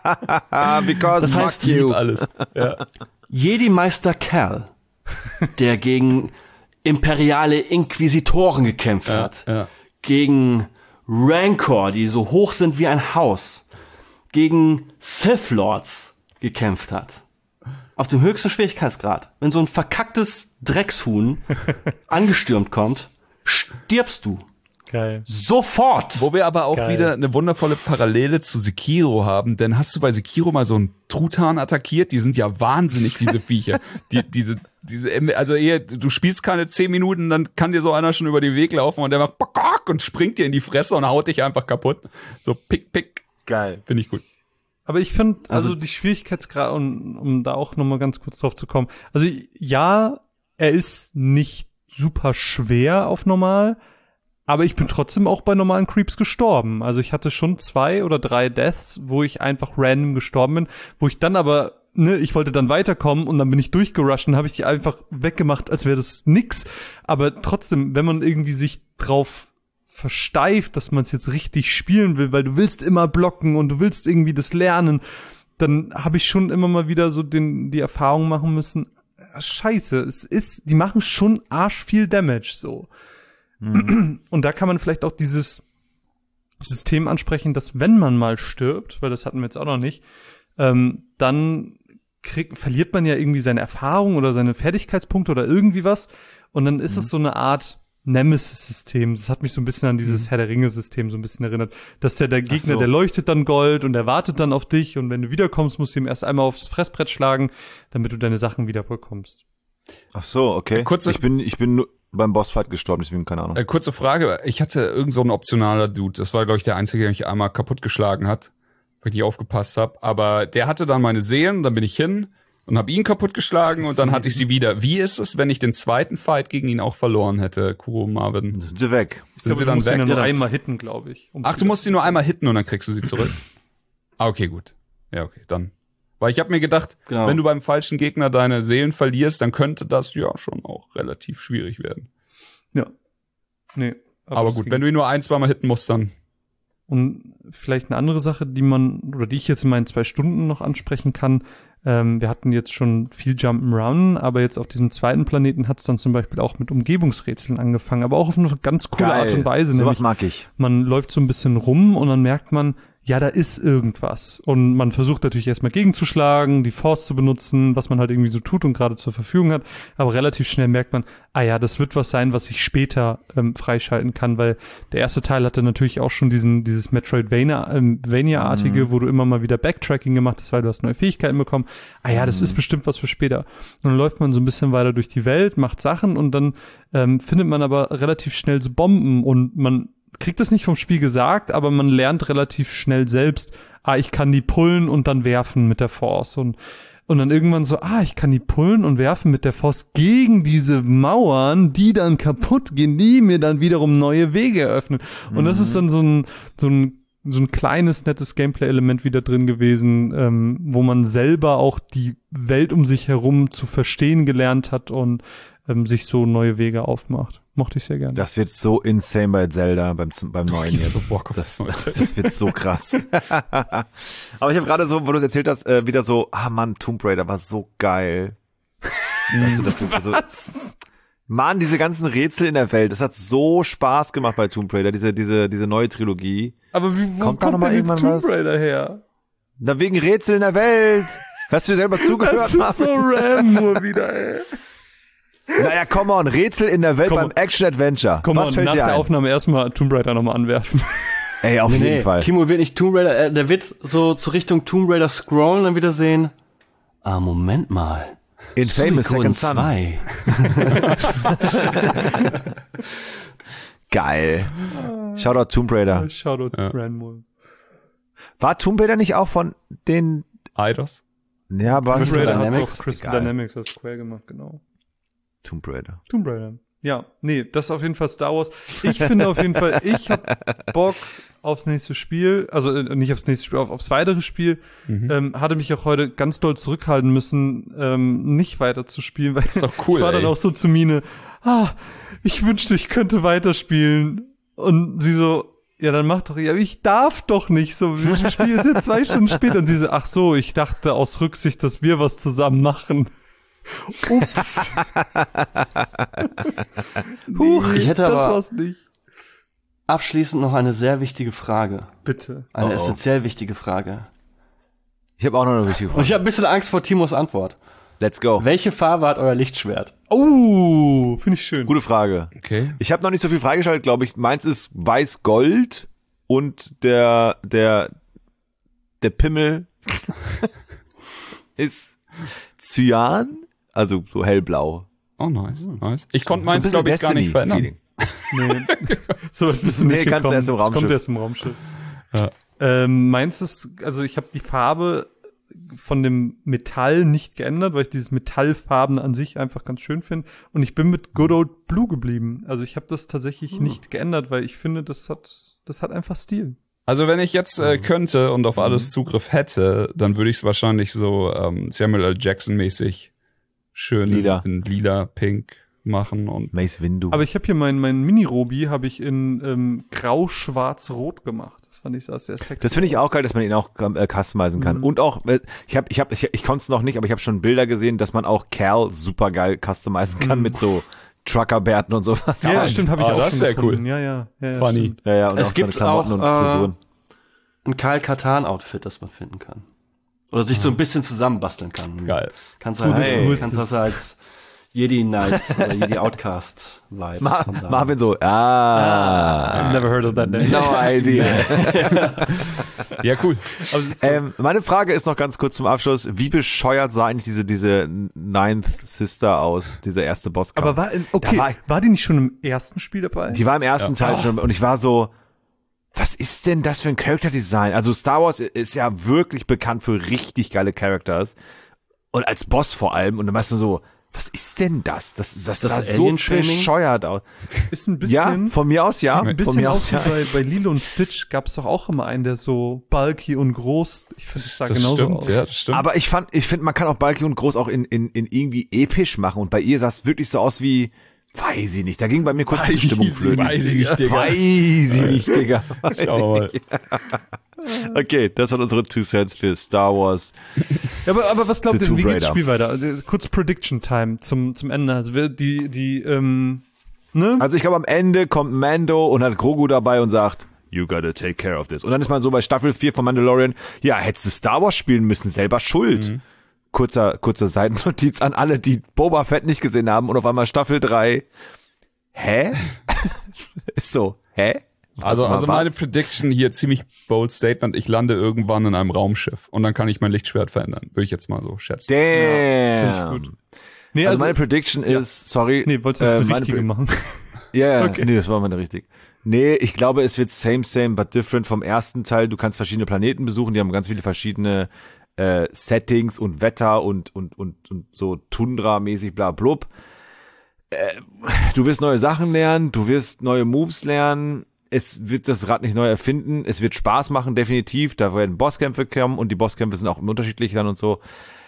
Speaker 4: Because
Speaker 2: das heißt,
Speaker 5: you. Alles. Ja.
Speaker 2: Jedi-Meister Cal, der gegen imperiale Inquisitoren gekämpft
Speaker 5: Ja,
Speaker 2: hat,
Speaker 5: ja.
Speaker 2: gegen Rancor, die so hoch sind wie ein Haus, gegen Sith Lords gekämpft hat. Auf dem höchsten Schwierigkeitsgrad. Wenn so ein verkacktes Dreckshuhn angestürmt kommt, stirbst du.
Speaker 3: Geil.
Speaker 2: Sofort!
Speaker 5: Wo wir aber auch
Speaker 3: Geil.
Speaker 5: wieder eine wundervolle Parallele zu Sekiro haben, denn hast du bei Sekiro mal so einen Truthahn attackiert? Die sind ja wahnsinnig, diese Viecher. Die, diese, diese, also eher, du spielst keine zehn Minuten, dann kann dir so einer schon über den Weg laufen und der macht Bakak und springt dir in die Fresse und haut dich einfach kaputt. So pick, pick.
Speaker 4: Geil.
Speaker 5: Finde ich gut.
Speaker 3: Aber ich finde, also,
Speaker 2: Also-
Speaker 3: die Schwierigkeitsgrad, um, um da auch nochmal ganz kurz drauf zu kommen. Also ja, er ist nicht super schwer auf normal, aber ich bin trotzdem auch bei normalen Creeps gestorben. Also ich hatte schon zwei oder drei Deaths, wo ich einfach random gestorben bin, wo ich dann aber, ne, ich wollte dann weiterkommen und dann bin ich durchgerusht und habe ich die einfach weggemacht, als wäre das nix. Aber trotzdem, wenn man irgendwie sich drauf versteift, dass man es jetzt richtig spielen will, weil du willst immer blocken und du willst irgendwie das lernen, dann habe ich schon immer mal wieder so den die Erfahrung machen müssen, ah, scheiße, es ist, die machen schon arsch viel Damage so. Mhm. Und da kann man vielleicht auch dieses System ansprechen, dass wenn man mal stirbt, weil das hatten wir jetzt auch noch nicht, ähm, dann krieg, verliert man ja irgendwie seine Erfahrung oder seine Fertigkeitspunkte oder irgendwie was und dann ist
Speaker 4: Mhm.
Speaker 3: es so eine Art Nemesis-System. Das hat mich so ein bisschen an dieses mhm. Herr der Ringe-System so ein bisschen erinnert. Dass der, der Gegner,
Speaker 4: so.
Speaker 3: der leuchtet dann Gold und der wartet dann auf dich und wenn du wiederkommst, musst du ihm erst einmal aufs Fressbrett schlagen, damit du deine Sachen wieder bekommst.
Speaker 4: Ach so, okay.
Speaker 5: Kurze-
Speaker 4: ich bin, ich bin nur beim Bossfight gestorben, deswegen keine Ahnung.
Speaker 5: Äh, kurze Frage. Ich hatte irgend so ein optionaler Dude. Das war, glaube ich, der Einzige, der mich einmal kaputtgeschlagen hat, weil ich nicht aufgepasst habe. Aber der hatte dann meine Seelen, dann bin ich hin und habe ihn kaputtgeschlagen und dann hatte ich sie wieder. Wie ist es, wenn ich den zweiten Fight gegen ihn auch verloren hätte, Kuro Marvin?
Speaker 4: Sind sie weg.
Speaker 3: Ich
Speaker 5: Sind
Speaker 3: glaube,
Speaker 5: sie
Speaker 3: du
Speaker 5: dann
Speaker 3: musst ihn
Speaker 5: weg?
Speaker 3: ja nur
Speaker 2: Ja, dann-
Speaker 3: einmal hitten, glaube ich. um
Speaker 5: Ach, du musst sie nur einmal hitten und dann kriegst du sie zurück? Ah, okay, gut. Ja, okay, dann. Weil ich habe mir gedacht,
Speaker 2: Genau.
Speaker 5: wenn du beim falschen Gegner deine Seelen verlierst, dann könnte das ja schon auch relativ schwierig werden.
Speaker 3: Ja. Nee.
Speaker 5: Aber
Speaker 3: das
Speaker 5: gut,
Speaker 3: ging.
Speaker 5: wenn du ihn nur ein, zweimal hitten musst, dann.
Speaker 3: Und vielleicht eine andere Sache, die man, oder die ich jetzt in meinen zwei Stunden noch ansprechen kann, ähm, wir hatten jetzt schon viel Jump'n'Run, aber jetzt auf diesem zweiten Planeten hat es dann zum Beispiel auch mit Umgebungsrätseln angefangen, aber auch auf eine ganz coole
Speaker 4: Geil.
Speaker 3: Art und Weise.
Speaker 4: Sowas
Speaker 3: nämlich,
Speaker 4: mag ich.
Speaker 3: man läuft so ein bisschen rum und dann merkt man, ja, da ist irgendwas. Und man versucht natürlich erstmal gegenzuschlagen, die Force zu benutzen, was man halt irgendwie so tut und gerade zur Verfügung hat. Aber relativ schnell merkt man, ah ja, das wird was sein, was ich später ähm, freischalten kann, weil der erste Teil hatte natürlich auch schon diesen dieses Metroidvania-artige, ähm, wo du immer mal wieder Backtracking gemacht hast, weil du hast neue Fähigkeiten bekommen. Ah ja, das ist bestimmt was für später. Und dann läuft man so ein bisschen weiter durch die Welt, macht Sachen und dann ähm, findet man aber relativ schnell so Bomben und man kriegt das nicht vom Spiel gesagt, aber man lernt relativ schnell selbst, ah, ich kann die pullen und dann werfen mit der Force und und dann irgendwann so, ah, ich kann die pullen und werfen mit der Force gegen diese Mauern, die dann kaputt gehen, die mir dann wiederum neue Wege eröffnen. Und das ist dann so ein so ein so ein kleines, nettes Gameplay-Element wieder drin gewesen, ähm, wo man selber auch die Welt um sich herum zu verstehen gelernt hat und ähm, sich so neue Wege aufmacht. Mochte ich sehr gerne.
Speaker 4: Das wird so insane bei Zelda, beim, beim neuen
Speaker 5: Ich hab
Speaker 4: jetzt.
Speaker 5: so Bock auf
Speaker 4: das,
Speaker 5: das neue Zelda.
Speaker 4: das wird so krass. Aber ich habe gerade so, wo du es erzählt hast, äh, wieder so, ah Mann, Tomb Raider war so geil. Also, das wird so,
Speaker 3: Was?
Speaker 4: Mann, diese ganzen Rätsel in der Welt, das hat so Spaß gemacht bei Tomb Raider, diese, diese, diese neue Trilogie.
Speaker 3: Aber wie, wo
Speaker 4: Kommt
Speaker 3: kommt,
Speaker 4: da noch mal
Speaker 3: denn jetzt
Speaker 4: irgendwann
Speaker 3: Tomb
Speaker 4: was?
Speaker 3: Raider her?
Speaker 4: Na, wegen Rätsel in der Welt. Hast du dir selber zugehört?
Speaker 3: Das ist so random nur wieder, ey.
Speaker 4: Naja, come on, Rätsel in der Welt
Speaker 3: Come
Speaker 4: beim
Speaker 3: on.
Speaker 4: Action-Adventure.
Speaker 3: Komm
Speaker 4: Was
Speaker 3: mal,
Speaker 4: fällt
Speaker 3: nach
Speaker 4: dir
Speaker 3: der
Speaker 4: ein?
Speaker 3: Aufnahme erstmal Tomb Raider nochmal anwerfen.
Speaker 4: Ey, auf
Speaker 2: Nee,
Speaker 4: jeden
Speaker 2: nee,
Speaker 4: Fall.
Speaker 2: Timo wird nicht Tomb Raider, äh, der wird so zur Richtung Tomb Raider scrollen und dann wieder sehen, ah, Moment mal.
Speaker 4: Infamous
Speaker 2: Suikoden
Speaker 4: Second Son.
Speaker 2: zwei.
Speaker 4: Geil. Shoutout Tomb Raider.
Speaker 3: Shoutout
Speaker 5: Ja.
Speaker 3: Ranmore.
Speaker 4: War Tomb Raider nicht auch von den,
Speaker 5: Eidos?
Speaker 4: ja, war
Speaker 3: Tomb
Speaker 2: Crystal
Speaker 3: Raider hat
Speaker 2: Dynamics?
Speaker 3: doch Crystal
Speaker 4: Egal.
Speaker 3: Dynamics als Square gemacht, genau.
Speaker 4: Tomb Raider.
Speaker 3: Tomb Raider. Ja, nee, das ist auf jeden Fall Star Wars. Ich finde auf jeden Fall, ich hab Bock aufs nächste Spiel, also äh, nicht aufs nächste Spiel, auf, aufs weitere Spiel. Mhm. Ähm, hatte mich auch heute ganz doll zurückhalten müssen, ähm, nicht weiter zu spielen, weil
Speaker 5: das ist doch cool,
Speaker 3: ich war
Speaker 5: ey.
Speaker 3: dann auch so zu Mine, ah, ich wünschte, ich könnte weiterspielen. Und sie so, ja, dann mach doch, ja, ich darf doch nicht, so, wir spielen jetzt ja zwei Stunden später. Und sie so, ach so, ich dachte aus Rücksicht, dass wir was zusammen machen. Ups.
Speaker 2: Huch, ich hätte
Speaker 3: das
Speaker 2: aber
Speaker 3: war's nicht.
Speaker 2: Abschließend noch eine sehr wichtige Frage.
Speaker 3: Bitte.
Speaker 2: Eine
Speaker 4: Oh oh.
Speaker 2: essentiell wichtige Frage.
Speaker 4: Ich habe auch noch eine wichtige
Speaker 2: Und
Speaker 4: Frage.
Speaker 2: ich habe ein bisschen Angst vor Timos Antwort.
Speaker 4: Let's go.
Speaker 2: Welche Farbe hat euer Lichtschwert?
Speaker 3: Oh, finde ich schön.
Speaker 4: Gute Frage.
Speaker 5: Okay.
Speaker 4: Ich habe noch nicht so viel freigeschaltet, glaube ich. Meins ist weiß-gold und der, der, der Pimmel ist Cyan, also so hellblau.
Speaker 5: Oh, nice, nice. Ich konnte
Speaker 4: So ein
Speaker 5: meins,
Speaker 4: bisschen
Speaker 5: glaube ich, gar nicht verändern.
Speaker 4: Destiny-Feeling.
Speaker 3: Nee. So weit bist du
Speaker 4: Nee,
Speaker 3: nicht
Speaker 4: kannst du
Speaker 3: gekommen.
Speaker 4: erst im
Speaker 3: Das kommt
Speaker 4: Raumschiff.
Speaker 3: erst im Raumschiff.
Speaker 5: Ja.
Speaker 3: Ähm, meins ist, also ich habe die Farbe von dem Metall nicht geändert, weil ich dieses Metallfarben an sich einfach ganz schön finde. Und ich bin mit Good Old Blue geblieben. Also ich habe das tatsächlich
Speaker 4: Hm.
Speaker 3: nicht geändert, weil ich finde, das hat, das hat einfach Stil.
Speaker 5: Also wenn ich jetzt äh, könnte und auf alles Zugriff hätte, dann würde ich es wahrscheinlich so ähm, Samuel L. Jackson-mäßig schön
Speaker 4: Lila.
Speaker 5: in, in lila, pink machen und
Speaker 4: Mace Windu.
Speaker 3: Aber ich habe hier mein, mein Mini-Robi habe ich in ähm, grau-schwarz-rot gemacht. Das fand ich sah sehr sexy.
Speaker 4: Das finde ich
Speaker 3: aus.
Speaker 4: auch geil, dass man ihn auch äh, customizen kann.
Speaker 3: Mhm.
Speaker 4: Und auch, äh, ich habe, ich habe, ich, ich konnte es noch nicht, aber ich habe schon Bilder gesehen, dass man auch Cal super geil customizen kann
Speaker 3: Mhm.
Speaker 4: mit so Truckerbärten und sowas.
Speaker 3: Ja, stimmt, habe ich
Speaker 5: Ah,
Speaker 3: auch
Speaker 5: das
Speaker 3: schon
Speaker 5: ist sehr
Speaker 3: gefunden.
Speaker 5: cool.
Speaker 3: Ja, ja. ja, ja
Speaker 5: Funny.
Speaker 3: stimmt.
Speaker 4: Ja, ja, und
Speaker 2: Es
Speaker 4: auch
Speaker 2: gibt
Speaker 4: seine Klamotten
Speaker 2: auch,
Speaker 4: und
Speaker 2: äh,
Speaker 4: Frisuren.
Speaker 2: Ein Kyle Katan-Outfit, das man finden kann. Oder sich so ein bisschen zusammenbasteln kann.
Speaker 5: geil.
Speaker 2: Kannst du halt,
Speaker 4: Hey.
Speaker 2: hey. kannst das als Jedi Knight oder Jedi Outcast Vibes.
Speaker 4: Ma
Speaker 2: von damals.
Speaker 4: Marvin so, ah,
Speaker 3: I've never heard of that name.
Speaker 4: no idea.
Speaker 5: Ja, cool.
Speaker 3: Aber es ist so,
Speaker 4: ähm, meine Frage ist noch ganz kurz zum Abschluss, wie bescheuert sah eigentlich diese, diese Ninth Sister aus, dieser erste Bosskampf?
Speaker 3: aber war, okay,
Speaker 4: Da
Speaker 3: war,
Speaker 4: war-
Speaker 3: die nicht schon im ersten Spiel dabei?
Speaker 4: Die war im ersten
Speaker 5: Ja.
Speaker 4: Teil schon und ich war so, was ist denn das für ein Character Design? Also Star Wars ist ja wirklich bekannt für richtig geile Characters und als Boss vor allem und dann weißt du so, was ist denn das? Das, das,
Speaker 2: Das
Speaker 4: sah so
Speaker 2: Alien-Shaming?
Speaker 4: bescheuert aus.
Speaker 3: Ist ein
Speaker 4: Ja,
Speaker 3: bisschen,
Speaker 4: von mir aus ja.
Speaker 3: sieht ein
Speaker 4: Von
Speaker 3: bisschen
Speaker 4: mir
Speaker 3: aus
Speaker 4: aus
Speaker 3: wie
Speaker 4: ja.
Speaker 3: bei, bei Lilo und Stitch gab es doch auch immer einen, der so bulky und groß, ich finde, das sah
Speaker 5: Das
Speaker 3: genauso
Speaker 5: stimmt,
Speaker 3: aus.
Speaker 5: ja, das stimmt.
Speaker 4: Aber ich fand, ich finde, man kann auch Bulky und Groß auch in, in, in irgendwie episch machen und bei ihr sah es wirklich so aus wie, weiß ich nicht, da ging bei mir kurz die Stimmung flöten.
Speaker 5: Weiß ich nicht, Digga.
Speaker 4: Weiß ich nicht, Digga.
Speaker 5: Schau mal.
Speaker 4: Okay, das sind unsere Two Cents für Star Wars.
Speaker 3: Ja, aber, aber was glaubt
Speaker 4: The
Speaker 3: ihr, wie
Speaker 4: Tomb
Speaker 3: geht's
Speaker 4: Raider.
Speaker 3: Spiel weiter? Also, kurz Prediction Time zum, zum Ende. Also wir- die, die, ähm, ne?
Speaker 4: Also ich glaube, am Ende kommt Mando und hat Grogu dabei und sagt, you gotta take care of this. Und dann ist man so bei Staffel vier von Mandalorian, ja, hättest du Star Wars spielen müssen, selber schuld.
Speaker 3: Mhm.
Speaker 4: Kurzer, kurzer Seitennotiz an alle, die Boba Fett nicht gesehen haben und auf einmal Staffel drei. Hä? Ist so, hä?
Speaker 5: Also,
Speaker 4: Was,
Speaker 5: also
Speaker 4: was?
Speaker 5: meine Prediction hier, ziemlich bold Statement, ich lande irgendwann in einem Raumschiff und dann kann ich mein Lichtschwert verändern. Würde ich jetzt mal so schätzen.
Speaker 4: Damn.
Speaker 3: Finde ich gut. Nee,
Speaker 4: Also,
Speaker 3: also,
Speaker 4: meine Prediction ist, sorry.
Speaker 3: nee, wolltest du jetzt
Speaker 4: äh,
Speaker 3: eine
Speaker 4: meine
Speaker 3: richtige
Speaker 4: Pre-
Speaker 3: machen?
Speaker 4: Ja, ja,
Speaker 3: Okay.
Speaker 4: nee, das war meine richtig. Nee, ich glaube, es wird same, same, but different vom ersten Teil. Du kannst verschiedene Planeten besuchen, die haben ganz viele verschiedene äh, Settings und Wetter und, und, und, und so Tundra-mäßig bla blub. Äh, du wirst neue Sachen lernen, du wirst neue Moves lernen. Es wird das Rad nicht neu erfinden. Es wird Spaß machen, definitiv. Da werden Bosskämpfe kommen und die Bosskämpfe sind auch unterschiedlich dann und so.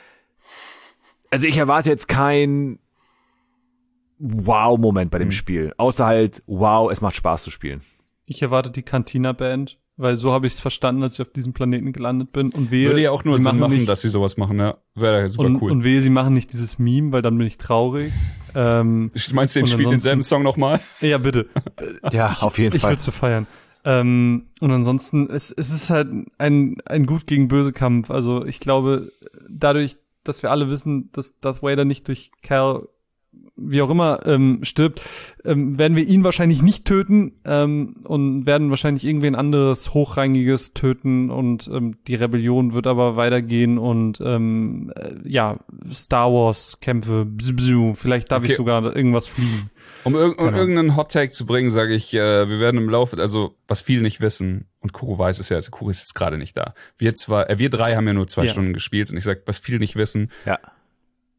Speaker 4: Also ich erwarte jetzt kein Wow-Moment bei dem
Speaker 3: Hm.
Speaker 4: Spiel. Außer halt, wow, es macht Spaß zu spielen.
Speaker 3: Ich erwarte die Cantina-Band, weil so habe ich es verstanden, als ich auf diesem Planeten gelandet bin. Und wehe,
Speaker 5: Würde ja auch nur
Speaker 3: sie
Speaker 5: Sinn machen,
Speaker 3: nicht,
Speaker 5: dass sie sowas machen, ja. Wäre ja super
Speaker 3: und,
Speaker 5: cool.
Speaker 3: und wehe, sie machen nicht dieses Meme, weil dann bin ich traurig. Ähm,
Speaker 5: Meinst du, den
Speaker 3: und
Speaker 5: spielt
Speaker 3: ansonsten-
Speaker 5: denselben Song nochmal?
Speaker 3: ja, bitte.
Speaker 4: Ja, auf jeden
Speaker 3: Ich
Speaker 4: Fall.
Speaker 3: würde zu feiern. Ähm, und ansonsten, es, es ist halt ein, ein gut gegen böse Kampf. Also ich glaube, dadurch, dass wir alle wissen, dass Darth Vader nicht durch Cal, wie auch immer, ähm, stirbt, ähm, werden wir ihn wahrscheinlich nicht töten ähm, und werden wahrscheinlich irgendwen anderes Hochrangiges töten und ähm, die Rebellion wird aber weitergehen und ähm, äh, ja, Star Wars Kämpfe, bzz, bzz, vielleicht darf
Speaker 5: Okay.
Speaker 3: ich sogar irgendwas fliegen.
Speaker 5: Um, irg um
Speaker 3: Genau.
Speaker 5: irgendeinen Hot Take zu bringen, sage ich, äh, wir werden im Laufe, also was viele nicht wissen, und Kuro weiß es ja, also Kuro ist jetzt gerade nicht da. Wir zwar, äh, wir drei haben ja nur zwei
Speaker 3: Ja.
Speaker 5: Stunden gespielt und ich sag, was viele nicht wissen,
Speaker 4: Ja.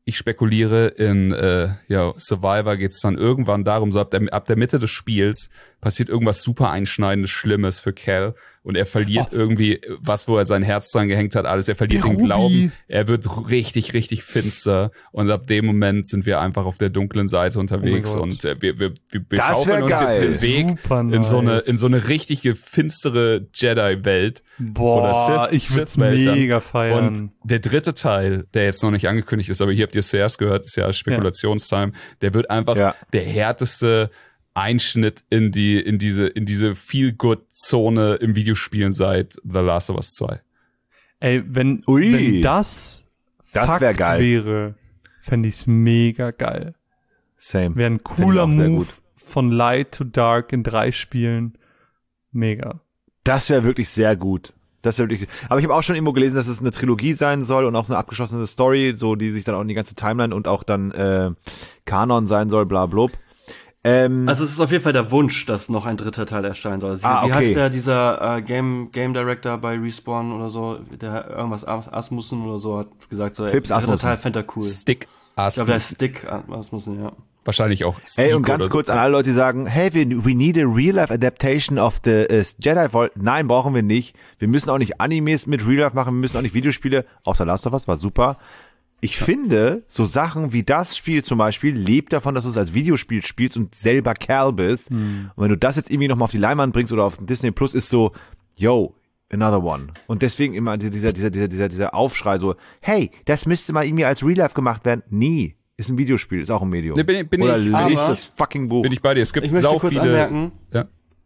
Speaker 5: ich spekuliere, in äh, ja, Survivor geht's dann irgendwann darum, so ab der, ab der Mitte des Spiels passiert irgendwas super Einschneidendes, Schlimmes für Cal und er verliert oh. irgendwie was, wo er sein Herz dran gehängt hat, alles. Er verliert der den Ruby. Glauben, er wird richtig, richtig finster und ab dem Moment sind wir einfach auf der dunklen Seite unterwegs oh und äh, wir, wir, wir, wir schaufeln uns
Speaker 4: geil.
Speaker 5: jetzt den Weg nice. in so eine in so eine richtige finstere Jedi-Welt.
Speaker 3: Boah, oder Sith, ich würd's mega feiern.
Speaker 5: Und der dritte Teil, der jetzt noch nicht angekündigt ist, aber hier habt ihr es zuerst gehört, ist ja Spekulationstime, ja. der wird einfach ja. der härteste Einschnitt in die in diese in diese Feel-Good-Zone im Videospielen seit The Last of Us zwei.
Speaker 3: Ey, wenn, wenn das
Speaker 4: das wär geil.
Speaker 3: wäre, fände ich's mega geil.
Speaker 4: Same.
Speaker 3: Wäre ein cooler Move von Light to Dark in drei Spielen. Mega.
Speaker 4: Das wäre wirklich sehr gut. Das wäre wirklich. Aber ich habe auch schon irgendwo gelesen, dass es eine Trilogie sein soll und auch so eine abgeschlossene Story, so die sich dann auch in die ganze Timeline und auch dann äh, Kanon sein soll, bla blub. Ähm,
Speaker 2: also es ist auf jeden Fall der Wunsch, dass noch ein dritter Teil erscheinen soll. Also,
Speaker 4: ah,
Speaker 2: wie
Speaker 4: okay.
Speaker 2: heißt der, dieser äh, Game Game Director bei Respawn oder so, der irgendwas Asmussen oder so hat gesagt, so, ey,
Speaker 4: der dritte
Speaker 2: Teil fände er cool.
Speaker 5: Stick Asmussen.
Speaker 2: Ich glaube, der ist Stick Asmussen, ja.
Speaker 5: Wahrscheinlich auch Stick.
Speaker 4: Ey, und ganz kurz so. An alle Leute, die sagen, hey, we, we need a real-life adaptation of the uh, Jedi Vault. Nein, brauchen wir nicht. Wir müssen auch nicht Animes mit Real-Life machen, wir müssen auch nicht Videospiele, außer Last of Us, war super. Ich ja. finde, so Sachen wie das Spiel zum Beispiel lebt davon, dass du es als Videospiel spielst und selber Cal bist. Hm. Und wenn du das jetzt irgendwie nochmal auf die Leinwand bringst oder auf Disney Plus, ist so, yo, another one. Und deswegen immer dieser, dieser, dieser, dieser, dieser Aufschrei so, hey, das müsste mal irgendwie als Real-Life gemacht werden. Nie. Ist ein Videospiel, ist auch ein Medium.
Speaker 5: Ne, bin, bin
Speaker 4: oder
Speaker 5: ich,
Speaker 4: lest das fucking Buch.
Speaker 5: Bin ich bei dir. Es gibt
Speaker 2: ich möchte
Speaker 5: sau
Speaker 2: kurz
Speaker 5: viele.
Speaker 2: Anmerken,
Speaker 5: ja.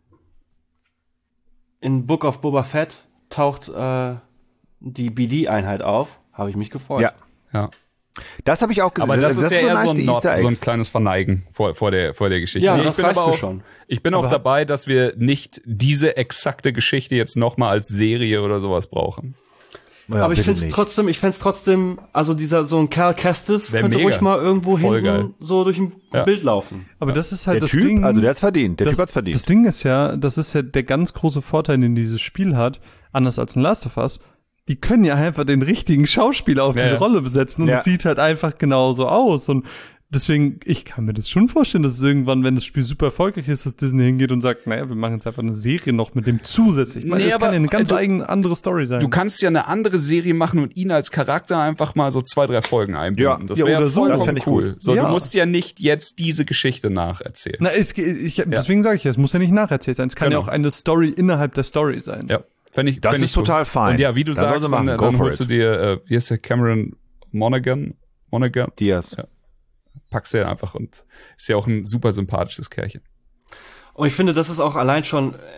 Speaker 2: in Book of Boba Fett taucht äh, die B D-Einheit auf. Habe ich mich gefreut.
Speaker 4: Ja.
Speaker 5: Ja.
Speaker 4: Das habe ich auch gesehen.
Speaker 5: Aber das, das ist ja
Speaker 4: so
Speaker 5: eher
Speaker 4: nice,
Speaker 5: so, ein Not, so ein
Speaker 4: Eggs.
Speaker 5: kleines Verneigen vor, vor, der, vor der Geschichte.
Speaker 2: Ja,
Speaker 5: nee,
Speaker 2: das
Speaker 5: ich bin
Speaker 2: reicht
Speaker 5: aber
Speaker 2: mir
Speaker 5: auch,
Speaker 2: schon.
Speaker 5: Ich bin
Speaker 2: aber
Speaker 5: auch dabei, dass wir nicht diese exakte Geschichte jetzt nochmal als Serie oder sowas brauchen.
Speaker 2: Ja, aber ich finde es trotzdem, ich fände es trotzdem, also dieser, so ein Cal Kestis
Speaker 5: Wär
Speaker 2: könnte
Speaker 5: mega.
Speaker 2: ruhig mal irgendwo
Speaker 5: Voll
Speaker 2: hinten
Speaker 5: geil.
Speaker 2: so durch ein
Speaker 5: Ja.
Speaker 2: Bild laufen.
Speaker 3: Aber das ist halt
Speaker 4: der
Speaker 3: das
Speaker 4: Typ,
Speaker 3: Ding.
Speaker 4: also der hat's verdient. Der
Speaker 3: das,
Speaker 4: Typ hat's verdient.
Speaker 3: Das Ding ist ja, das ist ja der ganz große Vorteil, den dieses Spiel hat, anders als ein Last of Us. Die können ja einfach den richtigen Schauspieler auf
Speaker 5: Ja,
Speaker 3: diese
Speaker 5: ja.
Speaker 3: Rolle besetzen und
Speaker 4: Ja.
Speaker 3: es sieht halt einfach genauso aus. Und deswegen, ich kann mir das schon vorstellen, dass es irgendwann, wenn das Spiel super erfolgreich ist, dass Disney hingeht und sagt, naja, wir machen jetzt einfach eine Serie noch mit dem zusätzlich. Ich meine,
Speaker 5: Nee,
Speaker 3: das
Speaker 5: aber
Speaker 3: kann ja eine ganz
Speaker 5: du-
Speaker 3: eigene andere Story sein.
Speaker 5: Du kannst ja eine andere Serie machen und ihn als Charakter einfach mal so zwei, drei Folgen einbinden.
Speaker 4: Ja.
Speaker 5: Das
Speaker 3: Ja,
Speaker 5: wäre
Speaker 3: oder so.
Speaker 5: vollkommen
Speaker 4: Das fänd ich
Speaker 5: cool.
Speaker 4: gut.
Speaker 5: So,
Speaker 3: Ja.
Speaker 5: du musst ja nicht jetzt diese Geschichte nacherzählen.
Speaker 3: Na, es, ich, deswegen sage ich ja, es muss ja nicht nacherzählt sein. Es kann
Speaker 5: Genau.
Speaker 3: ja auch eine Story innerhalb der Story sein.
Speaker 5: Ja, fänd ich,
Speaker 4: Das
Speaker 5: fänd
Speaker 4: ist
Speaker 5: ich gut.
Speaker 4: total fein.
Speaker 5: Und ja, wie du
Speaker 4: Das sollen
Speaker 5: sagst,
Speaker 4: sie machen.
Speaker 5: dann,
Speaker 4: Go
Speaker 5: dann
Speaker 4: for
Speaker 5: holst
Speaker 4: it.
Speaker 5: du dir, äh, wie heißt der, Cameron Monaghan? Monaghan?
Speaker 4: Diaz.
Speaker 5: Ja. Packst du ja einfach und ist ja auch ein super sympathisches Kerlchen.
Speaker 2: Und ich finde, das ist auch allein schon äh,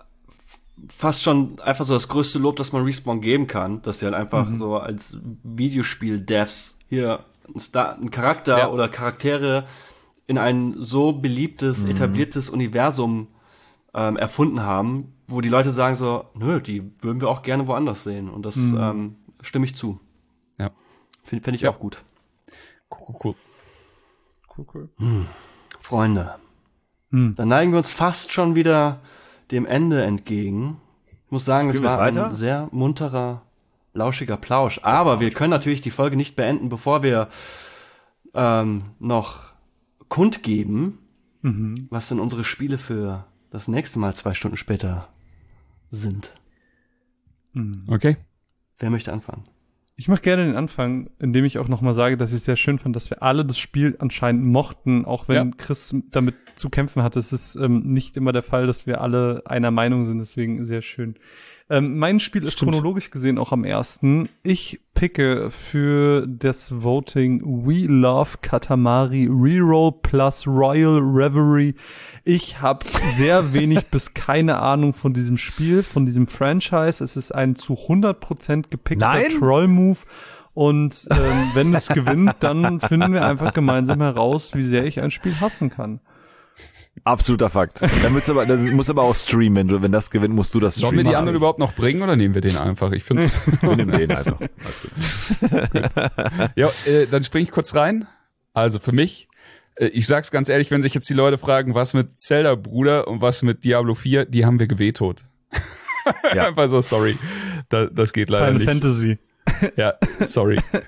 Speaker 2: fast schon einfach so das größte Lob, das man Respawn geben kann, dass sie halt einfach
Speaker 5: Mhm.
Speaker 2: so als Videospiel-Devs hier ein, Star, ein Charakter
Speaker 5: Ja.
Speaker 2: oder Charaktere in ein so beliebtes, etabliertes Universum ähm, erfunden haben, wo die Leute sagen so, nö, die würden wir auch gerne woanders sehen. Und das ähm, stimme ich zu.
Speaker 5: Ja.
Speaker 2: Finde find ich
Speaker 5: Ja.
Speaker 2: auch gut.
Speaker 5: Cool, cool, cool.
Speaker 3: Cool, cool.
Speaker 2: Freunde,
Speaker 3: Hm.
Speaker 2: dann neigen wir uns fast schon wieder dem Ende entgegen. Ich muss sagen, es
Speaker 4: Gehen wir
Speaker 2: war
Speaker 4: weiter?
Speaker 2: ein sehr munterer, lauschiger Plausch. Aber wir können natürlich die Folge nicht beenden, bevor wir ähm, noch kundgeben,
Speaker 3: Mhm.
Speaker 2: was denn unsere Spiele für das nächste Mal zwei Stunden später sind.
Speaker 3: Mhm.
Speaker 5: Okay.
Speaker 2: Wer möchte anfangen?
Speaker 3: Ich mache gerne den Anfang, indem ich auch nochmal sage, dass ich es sehr schön fand, dass wir alle das Spiel anscheinend mochten, auch wenn
Speaker 5: Ja.
Speaker 3: Chris damit zu kämpfen hatte. Es ist ähm, nicht immer der Fall, dass wir alle einer Meinung sind, deswegen sehr schön. Ähm, mein Spiel ist chronologisch gesehen auch am ersten. Ich picke für das Voting We Love Katamari Reroll plus Royal Reverie. Ich habe sehr wenig bis keine Ahnung von diesem Spiel, von diesem Franchise. Es ist ein zu hundert Prozent gepickter
Speaker 4: Nein?
Speaker 3: Troll-Move. Und ähm, wenn es gewinnt, dann finden wir einfach gemeinsam heraus, wie sehr ich ein Spiel hassen kann.
Speaker 4: Absoluter Fakt. Dann musst du aber, dann musst du aber auch streamen, wenn du, wenn das gewinnt, musst du das
Speaker 5: Sollen
Speaker 4: streamen.
Speaker 5: wir die anderen überhaupt noch bringen oder nehmen wir den einfach? Ich finde
Speaker 4: Wir nehmen den einfach. Alles gut.
Speaker 5: Ja, äh, dann springe ich kurz rein. Also für mich, äh, ich sag's ganz ehrlich, wenn sich jetzt die Leute fragen, was mit Zelda, Bruder, und was mit Diablo vier, die haben wir gewetot.
Speaker 4: Ja.
Speaker 5: Einfach so, sorry. Da, das geht leider
Speaker 3: Final
Speaker 5: nicht.
Speaker 3: Fantasy.
Speaker 5: Ja, sorry.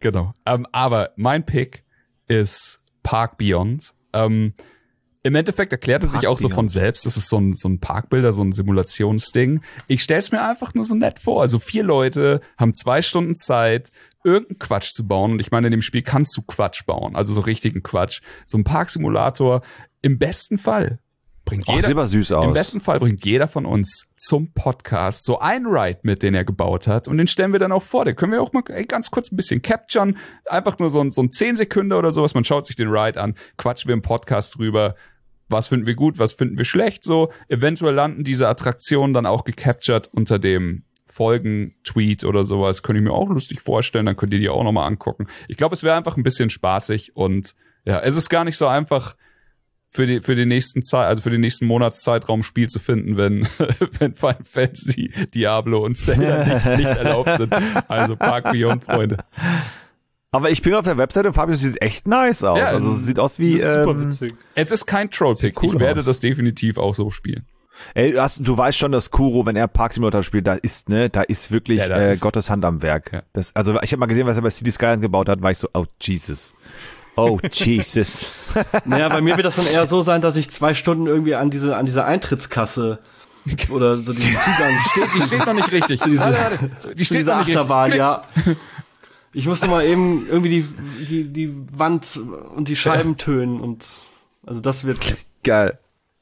Speaker 5: Genau. Ähm, aber mein Pick ist Park Beyond. Ähm, Im Endeffekt erklärt es sich auch so von selbst. Das ist so ein, so ein Parkbilder, so ein Simulationsding. Ich stell's mir einfach nur so nett vor. Also vier Leute haben zwei Stunden Zeit, irgendeinen Quatsch zu bauen. Und ich meine, in dem Spiel kannst du Quatsch bauen. Also so richtigen Quatsch. So ein Parksimulator. Im besten Fall bringt jeder,
Speaker 4: oh, sieht aber süß aus.
Speaker 5: Im besten Fall bringt jeder von uns zum Podcast so einen Ride mit, den er gebaut hat. Und den stellen wir dann auch vor. Den können wir auch mal ey, ganz kurz ein bisschen capturen. Einfach nur so ein, so ein zehn Sekunden oder sowas. Man schaut sich den Ride an, quatschen wir im Podcast drüber. Was finden wir gut, was finden wir schlecht, so. Eventuell landen diese Attraktionen dann auch gecaptured unter dem Folgen-Tweet oder sowas. Könnte ich mir auch lustig vorstellen, dann könnt ihr die auch nochmal angucken. Ich glaube, es wäre einfach ein bisschen spaßig und ja, es ist gar nicht so einfach für die, für den nächsten Zeit, also für den nächsten Monatszeitraum Spiel zu finden, wenn, wenn Final Fantasy, Diablo und Zelda nicht, nicht erlaubt sind. Also Park Beyond, Freunde.
Speaker 4: Aber ich bin auf der Webseite und Fabio sieht echt nice aus. Ja, also es sieht aus wie
Speaker 3: super
Speaker 4: ähm,
Speaker 3: witzig.
Speaker 5: Es ist kein Trollpick. Cool ich werde aus. das definitiv auch so spielen.
Speaker 4: Ey, du, hast, du weißt schon, dass Kuro, wenn er Park Simulator spielt, da ist ne, da ist wirklich ja, da äh, ist. Gottes Hand am Werk. Ja. Das, also ich habe mal gesehen, was er bei City Skyline gebaut hat, war ich so, oh Jesus. Oh Jesus.
Speaker 2: Naja, bei mir wird das dann eher so sein, dass ich zwei Stunden irgendwie an diese an dieser Eintrittskasse oder so diesen Zugang
Speaker 5: die steht, die steht noch nicht richtig.
Speaker 2: Zu diese, die steht diese noch nicht Achterbahn, richtig. Ja. Ich musste mal eben irgendwie die, die, die Wand und die Scheiben ja. tönen und also das wird
Speaker 4: geil.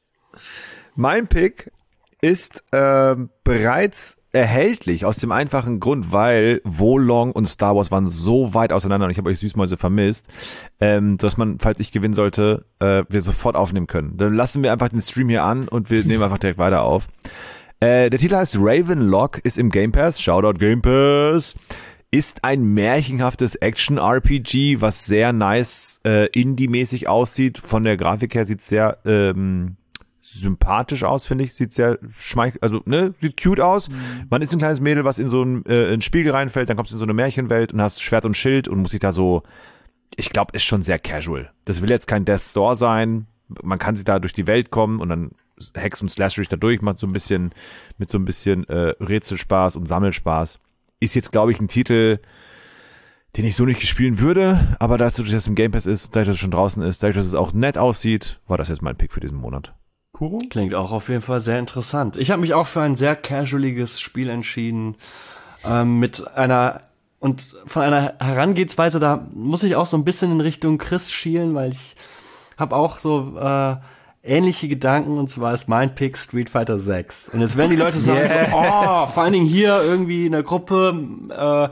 Speaker 4: Mein Pick ist äh, bereits erhältlich aus dem einfachen Grund, weil Wolong und Star Wars waren so weit auseinander und ich habe euch Süßmäuse vermisst, ähm, dass man, falls ich gewinnen sollte, äh, wir sofort aufnehmen können. Dann lassen wir einfach den Stream hier an und wir nehmen einfach direkt weiter auf. Äh, der Titel heißt Ravenlock, ist im Game Pass. Shoutout Game Pass. Ist ein märchenhaftes Action-R P G, was sehr nice äh, Indie-mäßig aussieht. Von der Grafik her sieht es sehr ähm, sympathisch aus, finde ich. Sieht sehr schmeich, also ne, sieht cute aus. Mhm. Man ist ein kleines Mädel, was in so ein, äh, ein Spiegel reinfällt, dann kommst du in so eine Märchenwelt und hast Schwert und Schild und muss sich da so, ich glaube, ist schon sehr casual. Das will jetzt kein Death's Door sein. Man kann sich da durch die Welt kommen und dann Hex und Slash durch da durch, macht so ein bisschen mit so ein bisschen äh, Rätselspaß und Sammelspaß. Ist jetzt, glaube ich, ein Titel, den ich so nicht spielen würde, aber dazu, dass es im Game Pass ist, dadurch, dass es schon draußen ist, dadurch, dass es auch nett aussieht, war das jetzt mein Pick für diesen Monat.
Speaker 2: Kuro? Klingt auch auf jeden Fall sehr interessant. Ich habe mich auch für ein sehr casualiges Spiel entschieden, ähm, mit einer, und von einer Herangehensweise, da muss ich auch so ein bisschen in Richtung Chris schielen, weil ich habe auch so äh, ähnliche Gedanken, und zwar ist mein Pick Street Fighter sechs. Und jetzt werden die Leute sagen yes. so, oh, vor allen Dingen hier irgendwie in der Gruppe, äh,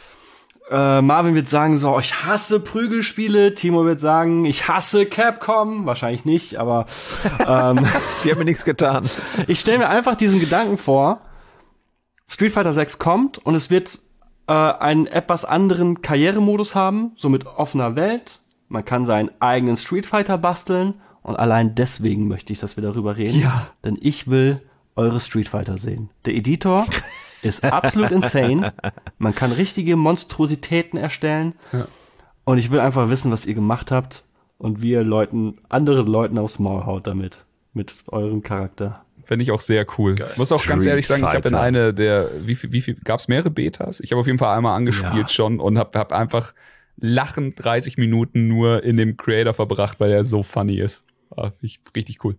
Speaker 2: äh, Marvin wird sagen so, ich hasse Prügelspiele, Timo wird sagen, ich hasse Capcom, wahrscheinlich nicht, aber ähm,
Speaker 4: die haben mir nichts getan.
Speaker 2: Ich stelle mir einfach diesen Gedanken vor, Street Fighter sechs kommt und es wird äh, einen etwas anderen Karrieremodus haben, so mit offener Welt, man kann seinen eigenen Street Fighter basteln. Und allein deswegen möchte ich, dass wir darüber reden. Ja. Denn ich will eure Street Fighter sehen. Der Editor ist absolut insane. Man kann richtige Monstrositäten erstellen. Ja. Und ich will einfach wissen, was ihr gemacht habt und wie ihr Leuten, anderen Leuten aufs Maul haut damit. Mit eurem Charakter.
Speaker 5: Fände ich auch sehr cool. Ich muss auch Street ganz ehrlich sagen, Fighter. Ich habe in eine der, wie viel, wie viel, gab es mehrere Betas? Ich habe auf jeden Fall einmal angespielt ja. schon und habe hab einfach lachend dreißig Minuten nur in dem Creator verbracht, weil er so funny ist. Ah, ich, richtig cool.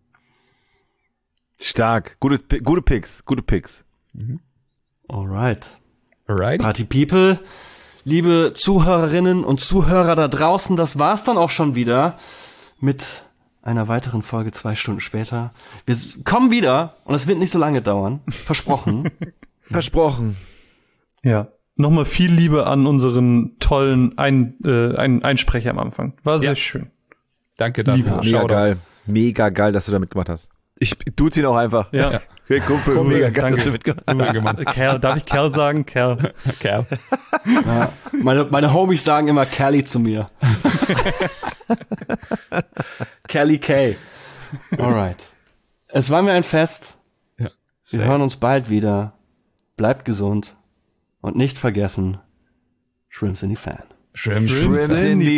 Speaker 4: Stark. Gute, gute Picks. Gute Picks.
Speaker 2: Mhm. Alright.
Speaker 5: Alrighty.
Speaker 2: Party People, liebe Zuhörerinnen und Zuhörer da draußen, das war's dann auch schon wieder mit einer weiteren Folge zwei Stunden später. Wir kommen wieder und es wird nicht so lange dauern. Versprochen.
Speaker 4: Versprochen.
Speaker 3: Ja. Nochmal viel Liebe an unseren tollen Ein, äh, Ein, Einsprecher am Anfang. War sehr ja. schön.
Speaker 5: Danke dafür.
Speaker 4: Mega geil. Mega geil, dass du da mitgemacht hast. Ich duze ihn auch einfach.
Speaker 3: Ja. ja.
Speaker 4: Okay, Kumpel,
Speaker 3: Kumpel,
Speaker 4: mega geil,
Speaker 3: danke.
Speaker 4: dass du mitgemacht hast.
Speaker 3: Danke, Mann. Kerl, darf ich Kerl sagen? Kerl.
Speaker 5: Kerl.
Speaker 2: Ja. Meine, meine Homies sagen immer Kelly zu mir. Kelly K. Alright. Es war mir ein Fest.
Speaker 5: Ja.
Speaker 2: Wir hören uns bald wieder. Bleibt gesund. Und nicht vergessen, Shrimps in die Fan.
Speaker 5: Shrimps,
Speaker 4: Shrimps in die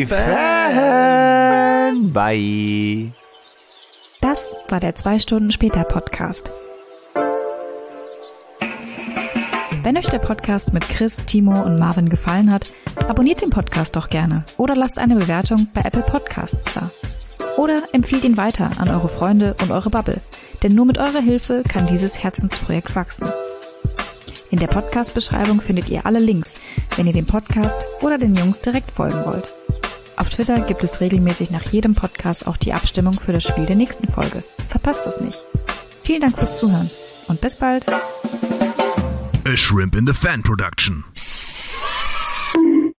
Speaker 4: Fan. Bye.
Speaker 6: Das war der zwei Stunden später Podcast. Wenn euch der Podcast mit Chris, Timo und Marvin gefallen hat, abonniert den Podcast doch gerne oder lasst eine Bewertung bei Apple Podcasts da. Oder empfiehlt ihn weiter an eure Freunde und eure Bubble, denn nur mit eurer Hilfe kann dieses Herzensprojekt wachsen. In der Podcast-Beschreibung findet ihr alle Links, wenn ihr dem Podcast oder den Jungs direkt folgen wollt. Auf Twitter gibt es regelmäßig nach jedem Podcast auch die Abstimmung für das Spiel der nächsten Folge. Verpasst es nicht. Vielen Dank fürs Zuhören und bis bald.
Speaker 7: A Shrimp in the Fan Production.